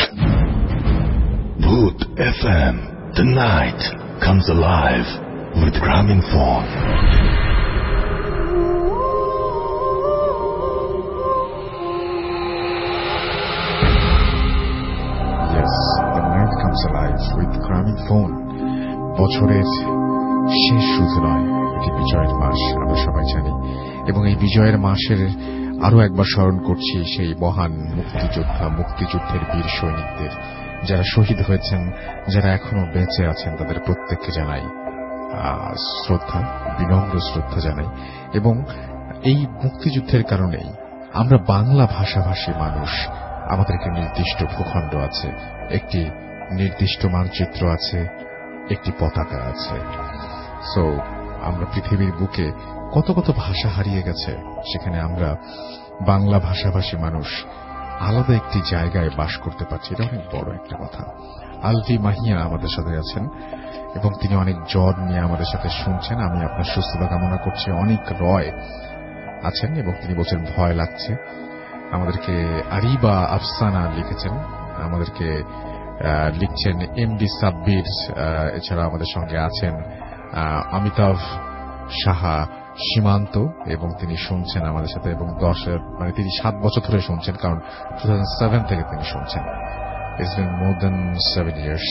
Bhoot F M. The night comes alive with Gramin Phone. With Grameenphone. বছরের শেষ শুধু নয়, এটি বিজয়ের মাস, আমরা সবাই জানি, এবং এই বিজয়ের মাসের আরো একবার স্মরণ করছি সেই মহান মুক্তিযোদ্ধা, মুক্তিযুদ্ধের বীর সৈনিকদের, যারা শহীদ হয়েছেন, যারা এখনো বেঁচে আছেন, তাদের প্রত্যেককে জানাই শ্রদ্ধা, বিনম্র শ্রদ্ধা জানাই। এবং এই মুক্তিযুদ্ধের কারণেই আমরা বাংলা ভাষাভাষী মানুষ, আমাদের একটি নির্দিষ্ট ভূখণ্ড আছে, একটি নির্দিষ্ট মানচিত্র আছে, একটি পতাকা আছে। সো আমরা পৃথিবীর বুকে কত কত ভাষা হারিয়ে গেছে, সেখানে আমরা বাংলা ভাষাভাষী মানুষ আলাদা একটি জায়গায় বাস করতে পারছি, এটা অনেক বড় একটা কথা। আলভি মাহিয়া আমাদের সাথে আছেন এবং তিনি অনেক জ্বর নিয়ে আমাদের সাথে শুনছেন। আমি আপনার সুস্থতা কামনা করছি। অনেক রয় আছেন এবং তিনি বলছেন ভয় লাগছে। আমাদেরকে আরিবা আফসানা লিখেছেন, আমাদেরকে লিখছেন এম ডি সাব্বির, এছাড়া আমাদের সঙ্গে আছেন অমিতাভ সাহা সীমান্ত, এবং তিনি শুনছেন আমাদের সাথে, এবং দশ মানে তিনি সাত বছর ধরে শুনছেন, কারণ টু থাউজেন্ড সেভেন থেকে তিনি শুনছেন। It's been more than seven years.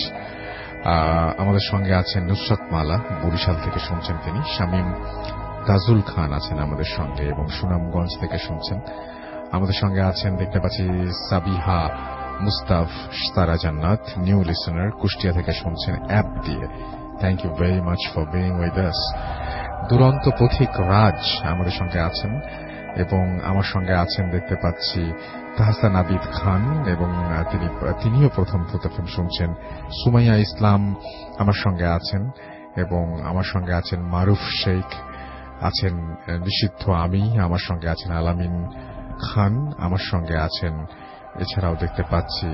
আমাদের সঙ্গে আছেন নুসরাত মালা, বরিশাল থেকে শুনছেন তিনি। শামীম তাজুল খান আছেন আমাদের সঙ্গে এবং সুনামগঞ্জ থেকে শুনছেন। আমাদের সঙ্গে আছেন দেখতে পাচ্ছি সাবিহা মুস্তাফ সারা জান্নাত, নিউ লিসনার, কুষ্টিয়া থেকে শুনছেন অ্যাপ দিয়ে। Thank you very much for being with us. দুরন্ত পথিক রাজ আমাদের সঙ্গে আছেন এবং আমার সঙ্গে আছেন দেখতে পাচ্ছি তাহসান আবিদ খান, এবং তিনি তিনিও প্রথম ভূত এফএম শুনছেন। সুমাইয়া ইসলাম আমার সঙ্গে আছেন এবং আমার সঙ্গে আছেন মারুফ শেখ, আছেন নিষিদ্ধ আমি, আমার সঙ্গে আছেন আলামিন খান, আমার সঙ্গে আছেন এছাড়াও দেখতে পাচ্ছি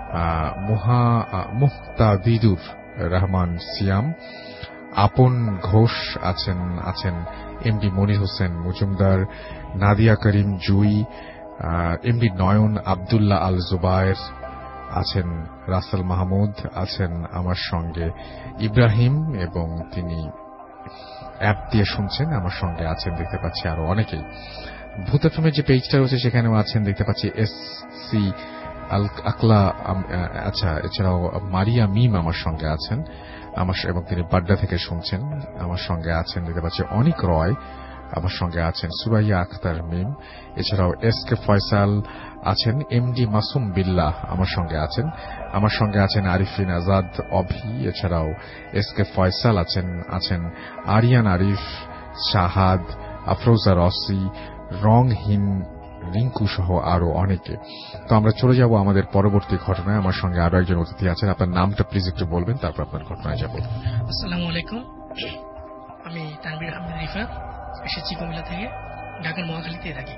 মুহতাদিদুর রহমান সিয়াম, আপন ঘোষ আছেন, আছেন এমডি মনির হোসেন মজুমদার, নাদিয়া করিম জুই, এমডি নয়ন, আবদুল্লাহ আল জুবায়ের আছেন, রাসেল মাহমুদ আছেন আমার সঙ্গে, ইব্রাহিম, এবং তিনি অ্যাপ দিয়ে শুনছেন। আমার সঙ্গে আছেন দেখতে পাচ্ছি আরো অনেকেই। ভূত এফএমের যে পেজটা রয়েছে সেখানেও আছেন দেখতে পাচ্ছি এস সি আল আকলা, আচ্ছা, এছাড়াও মারিয়া মিম আমার সঙ্গে আছেন আমার, এবং তিনি বাড্ডা থেকে শুনছেন। আমার সঙ্গে আছেন দেখতে পাচ্ছি অনিক রয়, আমার সঙ্গে আছেন সুরাইয়া আখতার মিম, এছাড়াও এস কে ফয়সাল আছেন, এমডি মাসুম বিল্লাহ আমার সঙ্গে আছেন, আমার সঙ্গে আছেন আরিফিন আজাদ অভি, এছাড়াও এস কে ফয়সাল আছেন, আছেন আরিয়ান আরিফ, শাহাদ, আফরোজা রসি, রংহীন রিঙ্কু সহ আরো অনেকে। তো আমরা চলে যাব আমাদের পরবর্তী ঘটনায়। আমার সঙ্গে আরো একজন অতিথি আছেন, আপনার নামটা প্লিজ একটু বলবেন, তারপর আপনার ঘটনায় যাব। আসসালামু আলাইকুম, আমি তানভীর আহমেদ রিফা, এসেছি কুমিল্লা থেকে, ঢাকার মহাখালীতে থাকি।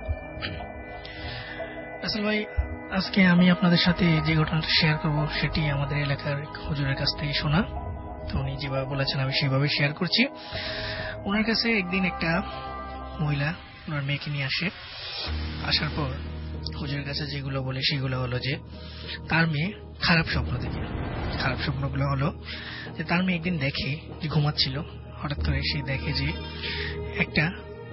আসল ভাই, আজকে আমি আপনাদের সাথে যে ঘটনাটা শেয়ার করব সেটি আমাদের এলাকার হুজুরের কাছ থেকে শোনা। তো উনি যেভাবে বলেছেন আমি সেভাবে শেয়ার করছি। ওনার কাছে একদিন একটা মহিলা ওনার মেয়েকে নিয়ে আসে। আসার পর হুজুরের কাছে যেগুলো বলে সেগুলো হলো যে তার মেয়ে খারাপ স্বপ্ন দেখে। খারাপ স্বপ্নগুলো হলো যে তার মেয়ে একদিন দেখে যে ঘুমাচ্ছিল, হঠাৎ করে সে দেখে যে একটা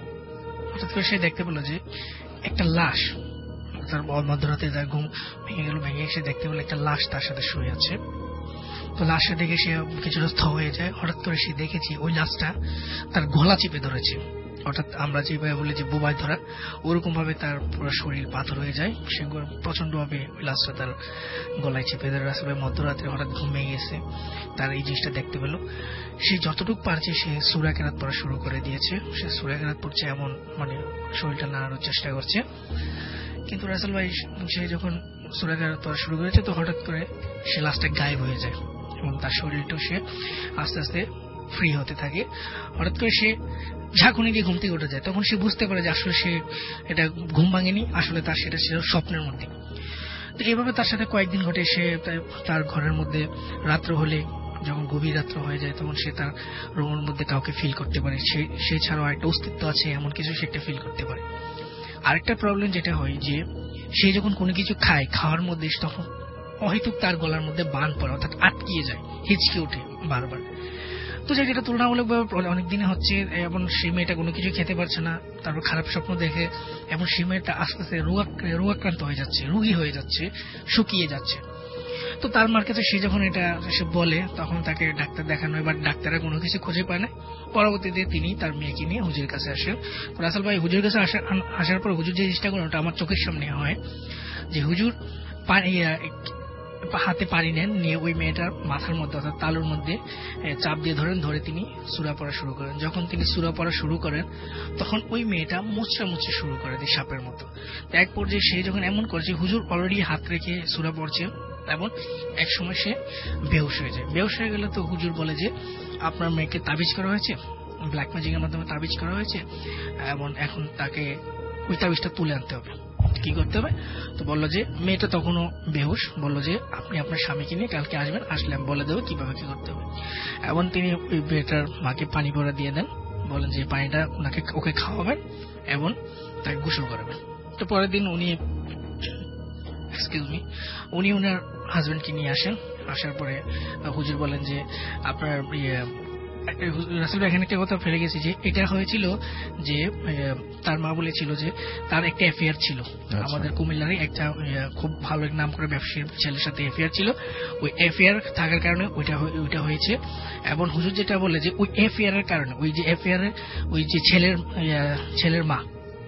হঠাৎ করে সে দেখতে পেল যে একটা লাশ, তার মধ্যরাতে তার ঘুম ভেঙে গেল, ভেঙে এসে দেখতে পেল একটা লাশ তার সাথে শুয়ে আছে। তো লাশটা দেখে সে কিছুটা স্থ হয়ে যায়। হঠাৎ করে সে দেখেছি ওই লাশটা তার গলা চিপে ধরেছে, অর্থাৎ আমরা যেভাবে বলি যে বোবায় ধরা, ওরকম ভাবে তার পুরো শরীর পাথর হয়ে যায়। সে প্রচন্ড ভাবে ওই লাশটা তার গলায় চেপে ধরে। আসলে মধ্যরাত্রে হঠাৎ ঘুম ভেঙে গেছে, তার এই জিনিসটা দেখতে পেল। সে যতটুকু পারছে সে সূরা কেরাত পড়া শুরু করে দিয়েছে। সে সূরা কেরাত পড়ছে, এমন মানে শরীরটা নাড়ানোর চেষ্টা করছে। কিন্তু রাসেল ভাই সে যখন সূরা কেরাত পড়া শুরু করেছে তো হঠাৎ করে সে লাশটা গায়েব হয়ে যায় এবং তার শরীরটাও সে আস্তে আস্তে ফ্রি হতে থাকে। হঠাৎ করে সে ঝাঁকুনি দিয়ে ঘুম থেকে উঠে যায়। তখন সে বুঝতে পারে যে আসলে সে এটা ঘুম ভাঙেনি, আসলে তার সেটা ছিল স্বপ্নের মধ্যে। তো এইভাবে তার সাথে কয়েকদিন ঘটে। সে তার ঘরের মধ্যে রাত্র হলে, যখন গভীর রাত্র হয়ে যায়, তখন সে তার রুমের মধ্যে কাউকে ফিল করতে পারে, সে ছাড়াও একটা অস্তিত্ব আছে এমন কিছু সে একটা ফিল করতে পারে। আরেকটা প্রবলেম যেটা হয় যে সে যখন কোনো কিছু খায়, খাওয়ার মধ্যে তখন অহেতুক তার গলার মধ্যে বান পড়ে, অর্থাৎ আটকিয়ে যায়, হিচকে ওঠে বারবার। তো যেটা তুলনামূলকভাবে অনেক দিনে হচ্ছে, এবং সেই মেয়েটা কোনো কিছু খেতে পারছে না, তারপর খারাপ স্বপ্ন দেখে, এবং সেই মেয়েটা আস্তে আস্তে রোগাক্রান্ত হয়ে যাচ্ছে, রোগী হয়ে যাচ্ছে, শুকিয়ে যাচ্ছে। তো তার মার কাছে সে যখন এটা সে বলে, তখন তাকে ডাক্তার দেখানো, এবার ডাক্তাররা কোনো কিছু খুঁজে পায় না। পরবর্তীতে তিনি তার মেয়েকে নিয়ে হুজুরের কাছে আসেন। রাসেল ভাই হুজুরের কাছে আসার পর হুজুর যে জিনিসটা করেন ওটা আমার চোখের সামনে হয়, যে হুজুর হাতে পানি নেন, নিয়ে ওই মেয়েটার মাথার মধ্যে অর্থাৎ তালুর মধ্যে চাপ দিয়ে ধরেন, ধরে তিনি সূরা পড়া শুরু করেন। যখন তিনি সূরা পড়া শুরু করেন তখন ওই মেয়েটা মুচড়া মুচড়ে শুরু করে দেয় সাপের মতো। এক পর্যায়ে সে যখন এমন করছে, হুজুর অলরেডি হাত রেখে সূরা পড়ছে, এবং এক সময় সে বেহুশ হয়ে যায়। বেহুশ হয়ে গেলে তো হুজুর বলে যে আপনার মেয়েকে তাবিজ করা হয়েছে, ব্ল্যাক ম্যাজিকের মাধ্যমে তাবিজ করা হয়েছে, এবং এখন তাকে ওই তাবিজটা তুলে আনতে হবে। কি করতে হবে? তো বললো যে মেয়েটা তখনও বেহুশ, বললো যে আপনি আপনার স্বামীকে নিয়ে কালকে আসবেন, আসলে আমি বলে দেবো কিভাবে কি করতে হবে। এবং তিনি ওই মেয়েটার মাকে পানি ভরা দিয়ে দেন, বলেন যে পানিটা ওনাকে ওকে খাওয়াবেন এবং তাকে গোসল করাবেন। তো পরের দিন উনি এক্সকিউজ মি উনি ওনার হাজবেন্ডকে নিয়ে আসেন। আসার পরে হুজুর বলেন যে আপনার রাসেল ভাই এখানে একটা কথা ফেলে গেছি, যে এটা হয়েছিল যে তার মা বলেছিল যে তার একটা অ্যাফেয়ার ছিল, আমাদের কুমিল্লারে একটা খুব ভালো নাম করে ব্যবসায়ীর ছেলের সাথে অ্যাফেয়ার ছিল। ওই অ্যাফেয়ার থাকার কারণে ওইটা ওইটা হয়েছে। এবং হুজুর যেটা বলে যে ওই অ্যাফেয়ারের কারণে ওই যে অ্যাফেয়ারের ওই যে ছেলের ছেলের মা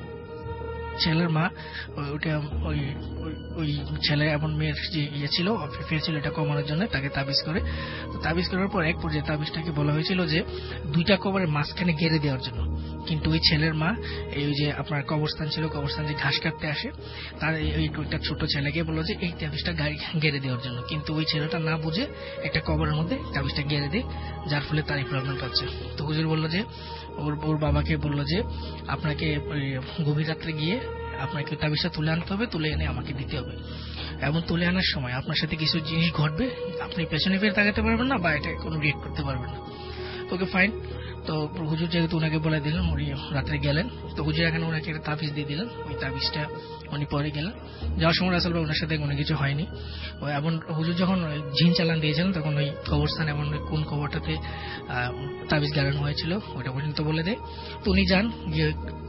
ছেলের মা ওইটা ওই ওই ছেলে এবং মেয়ের যে ইয়ে ছিল অ্যাফেয়ার ছিল, এটা কমানোর জন্য তাকে তাবিজ করে। তো তাবিজ করার পর এক পর্যায়ে তাবিজটাকে বলা হয়েছিল যে দুইটা কবরের মাঝখানে গেড়ে দেওয়ার জন্য। কিন্তু ওই ছেলের মা এই যে আপনার কবরস্থান ছিল, কবরস্থান যে ঘাস কাটতে আসে, তার এই একটা ছোট ছেলেকে বললো যে এই তাবিজটা গেড়ে দেওয়ার জন্য। কিন্তু ওই ছেলেটা না বুঝে একটা কবরের মধ্যে তাবিজটা গেড়ে দেয়, যার ফলে তার এই প্রবলেমটা হচ্ছে। তো হুজুর বললো যে ওর ওর বাবাকে বললো যে আপনাকে গভীর রাত্রে গিয়ে আপনাকে তাবিজটা তুলে আনতে হবে, তুলে এনে আমাকে দিতে হবে, এবং তুলে আনার সময় আপনার সাথে কিছু জিনিস ঘটবে, আপনি পেছনে ফিরে তাকাতে পারবেন না বা এটা কোনো রিয়েক্ট করতে পারবেন না। Okay fine. তো হুজুর যেহেতু ওনাকে বলে দিলেন, উনি রাত্রে গেলেন। তো হুজুর এখানে ওনাকে একটা তাবিজ দিয়ে দিলেন, ওই তাবিজটা উনি পরে গেলেন। যাওয়ার সময় আসলে ওনার সাথে কোনো কিছু হয়নি। এবং হুজুর যখন জিন চালান দিয়েছিলেন তখন ওই কবরস্থান এবং কোন কবরটাতে তাবিজ গাড়ানো হয়েছিল ওইটা পর্যন্ত বলে দেয়। তো উনি যান, গিয়ে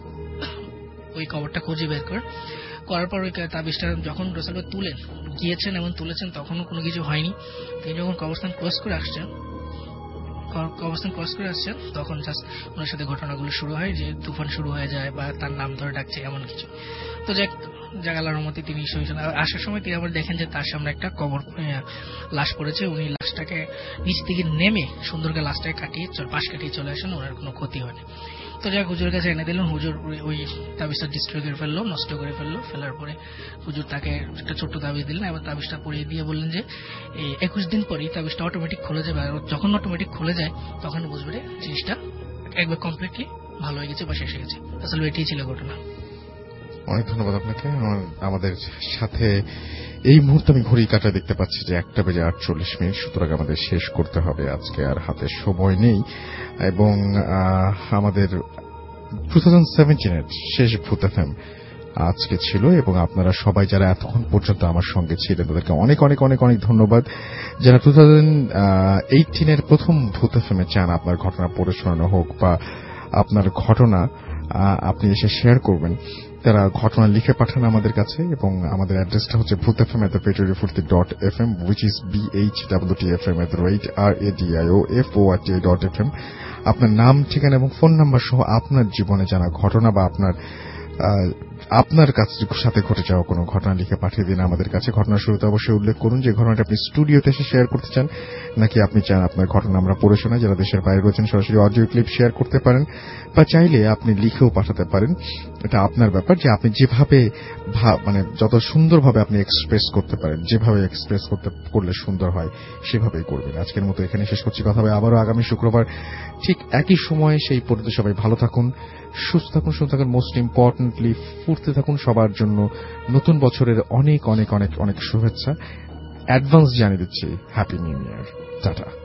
ওই কবরটা খুঁজে বের করেন। করার পর ওই তাবিজটা যখন রাসূল তুলেন গিয়েছেন এবং তুলেছেন তখনও কোনো কিছু হয়নি। তিনি যখন কবরস্থান ক্রস করে আসছেন কবরস্থান ক্রস করে আসছেন তখন জাস্ট ওনার সাথে ঘটনাগুলো শুরু হয়, যে তুফান শুরু হয়ে যায় বা তার নাম ধরে ডাকছে এমন কিছু। তো যাক জাগালার মধ্যে তিনি আসার সময় তিনি আবার দেখেন যে তার সামনে একটা কবর লাশ পড়েছে। উনি লাশটাকে নিচ থেকে নেমে সুন্দর করে লাশটাকে কাটিয়ে পাশ কাটিয়ে চলে আসেন, ওনার কোনো ক্ষতি হয়নি। তো যাক হুজুরের কাছে এনে দিলেন। হুজুর ওই তাবিজটা ডিস্ট্রয় করে ফেললো, নষ্ট করে ফেললো। ফেলার পরে হুজুর তাকে একটা ছোট্ট তাবিজ দিলেন, এবার তাবিজটা পরিয়ে দিয়ে বললেন যে এই একুশ দিন পরেই তাবিজটা অটোমেটিক খুলে যাবে, আর যখন অটোমেটিক খুলে যায় তখন বুঝবে জিনিসটা একবার কমপ্লিটলি ভালো হয়ে গেছে বা শেষ হয়ে গেছে। আসলে এটাই ছিল ঘটনা। অনেক ধন্যবাদ আপনাকে। আমাদের সাথে এই মুহূর্তে আমি ঘড়ি কাটা দেখতে পাচ্ছি যে একটা বেজে আটচল্লিশ মিনিট, সুতরাং আমাদের শেষ করতে হবে আজকে, আর হাতে সময় নেই। এবং আমাদের টু থাউজেন্ড সেভেন্টিনের শেষ ভূত এফএম আজকে ছিল, এবং আপনারা সবাই যারা এতক্ষণ পর্যন্ত আমার সঙ্গে ছিলেন তাদেরকে অনেক অনেক অনেক অনেক ধন্যবাদ। যারা টু থাউজেন্ড এইটিনের প্রথম ভূত এফএমে চান আপনার ঘটনা পড়ে শোনানো হোক বা আপনার ঘটনা আপনি এসে শেয়ার করবেন, তারা ঘটনা লিখে পাঠান আমাদের কাছে, এবং আমাদের অ্যাড্রেসটা হচ্ছে Bhoot FM at the rate radio Foorti dot F M, which is B H W T F M at the rate R A D I O F O R T dot F M. আপনার নাম, ঠিকানা এবং phone number সহ আপনার জীবনে জানা ঘটনা বা আপনার আপনার কাছে সাথে ঘটে যাওয়া কোনো ঘটনা লিখে পাঠিয়ে দিন আমাদের কাছে। ঘটনার শুরুতে অবশ্যই উল্লেখ করুন যে ঘটনাটা আপনি স্টুডিওতে এসে শেয়ার করতে চান, নাকি আপনি চান আপনার ঘটনা আমরা পড়ে শোনাই। যারা দেশের বাইরে রয়েছেন সরাসরি অডিও ক্লিপ শেয়ার করতে পারেন, বা চাইলে আপনি লিখেও পাঠাতে পারেন। এটা আপনার ব্যাপার, যে আপনি যেভাবে মানে যত সুন্দরভাবে আপনি এক্সপ্রেস করতে পারেন, যেভাবে এক্সপ্রেস করতে করলে সুন্দর হয় সেভাবেই করবেন। আজকের মতো এখানে শেষ করছি, কথা হবে আবারও আগামী শুক্রবার ঠিক একই সময়ে। সেই পর্যন্ত সবাই ভালো থাকুন, সুস্থ থাকুন, সুস্থ থাকুন, মোস্ট ইম্পর্টেন্টলি ফুর্তি থাকুন। সবার জন্য নতুন বছরের অনেক অনেক অনেক অনেক শুভেচ্ছা অ্যাডভান্স জানিয়ে দিচ্ছি। Happy new year, tata.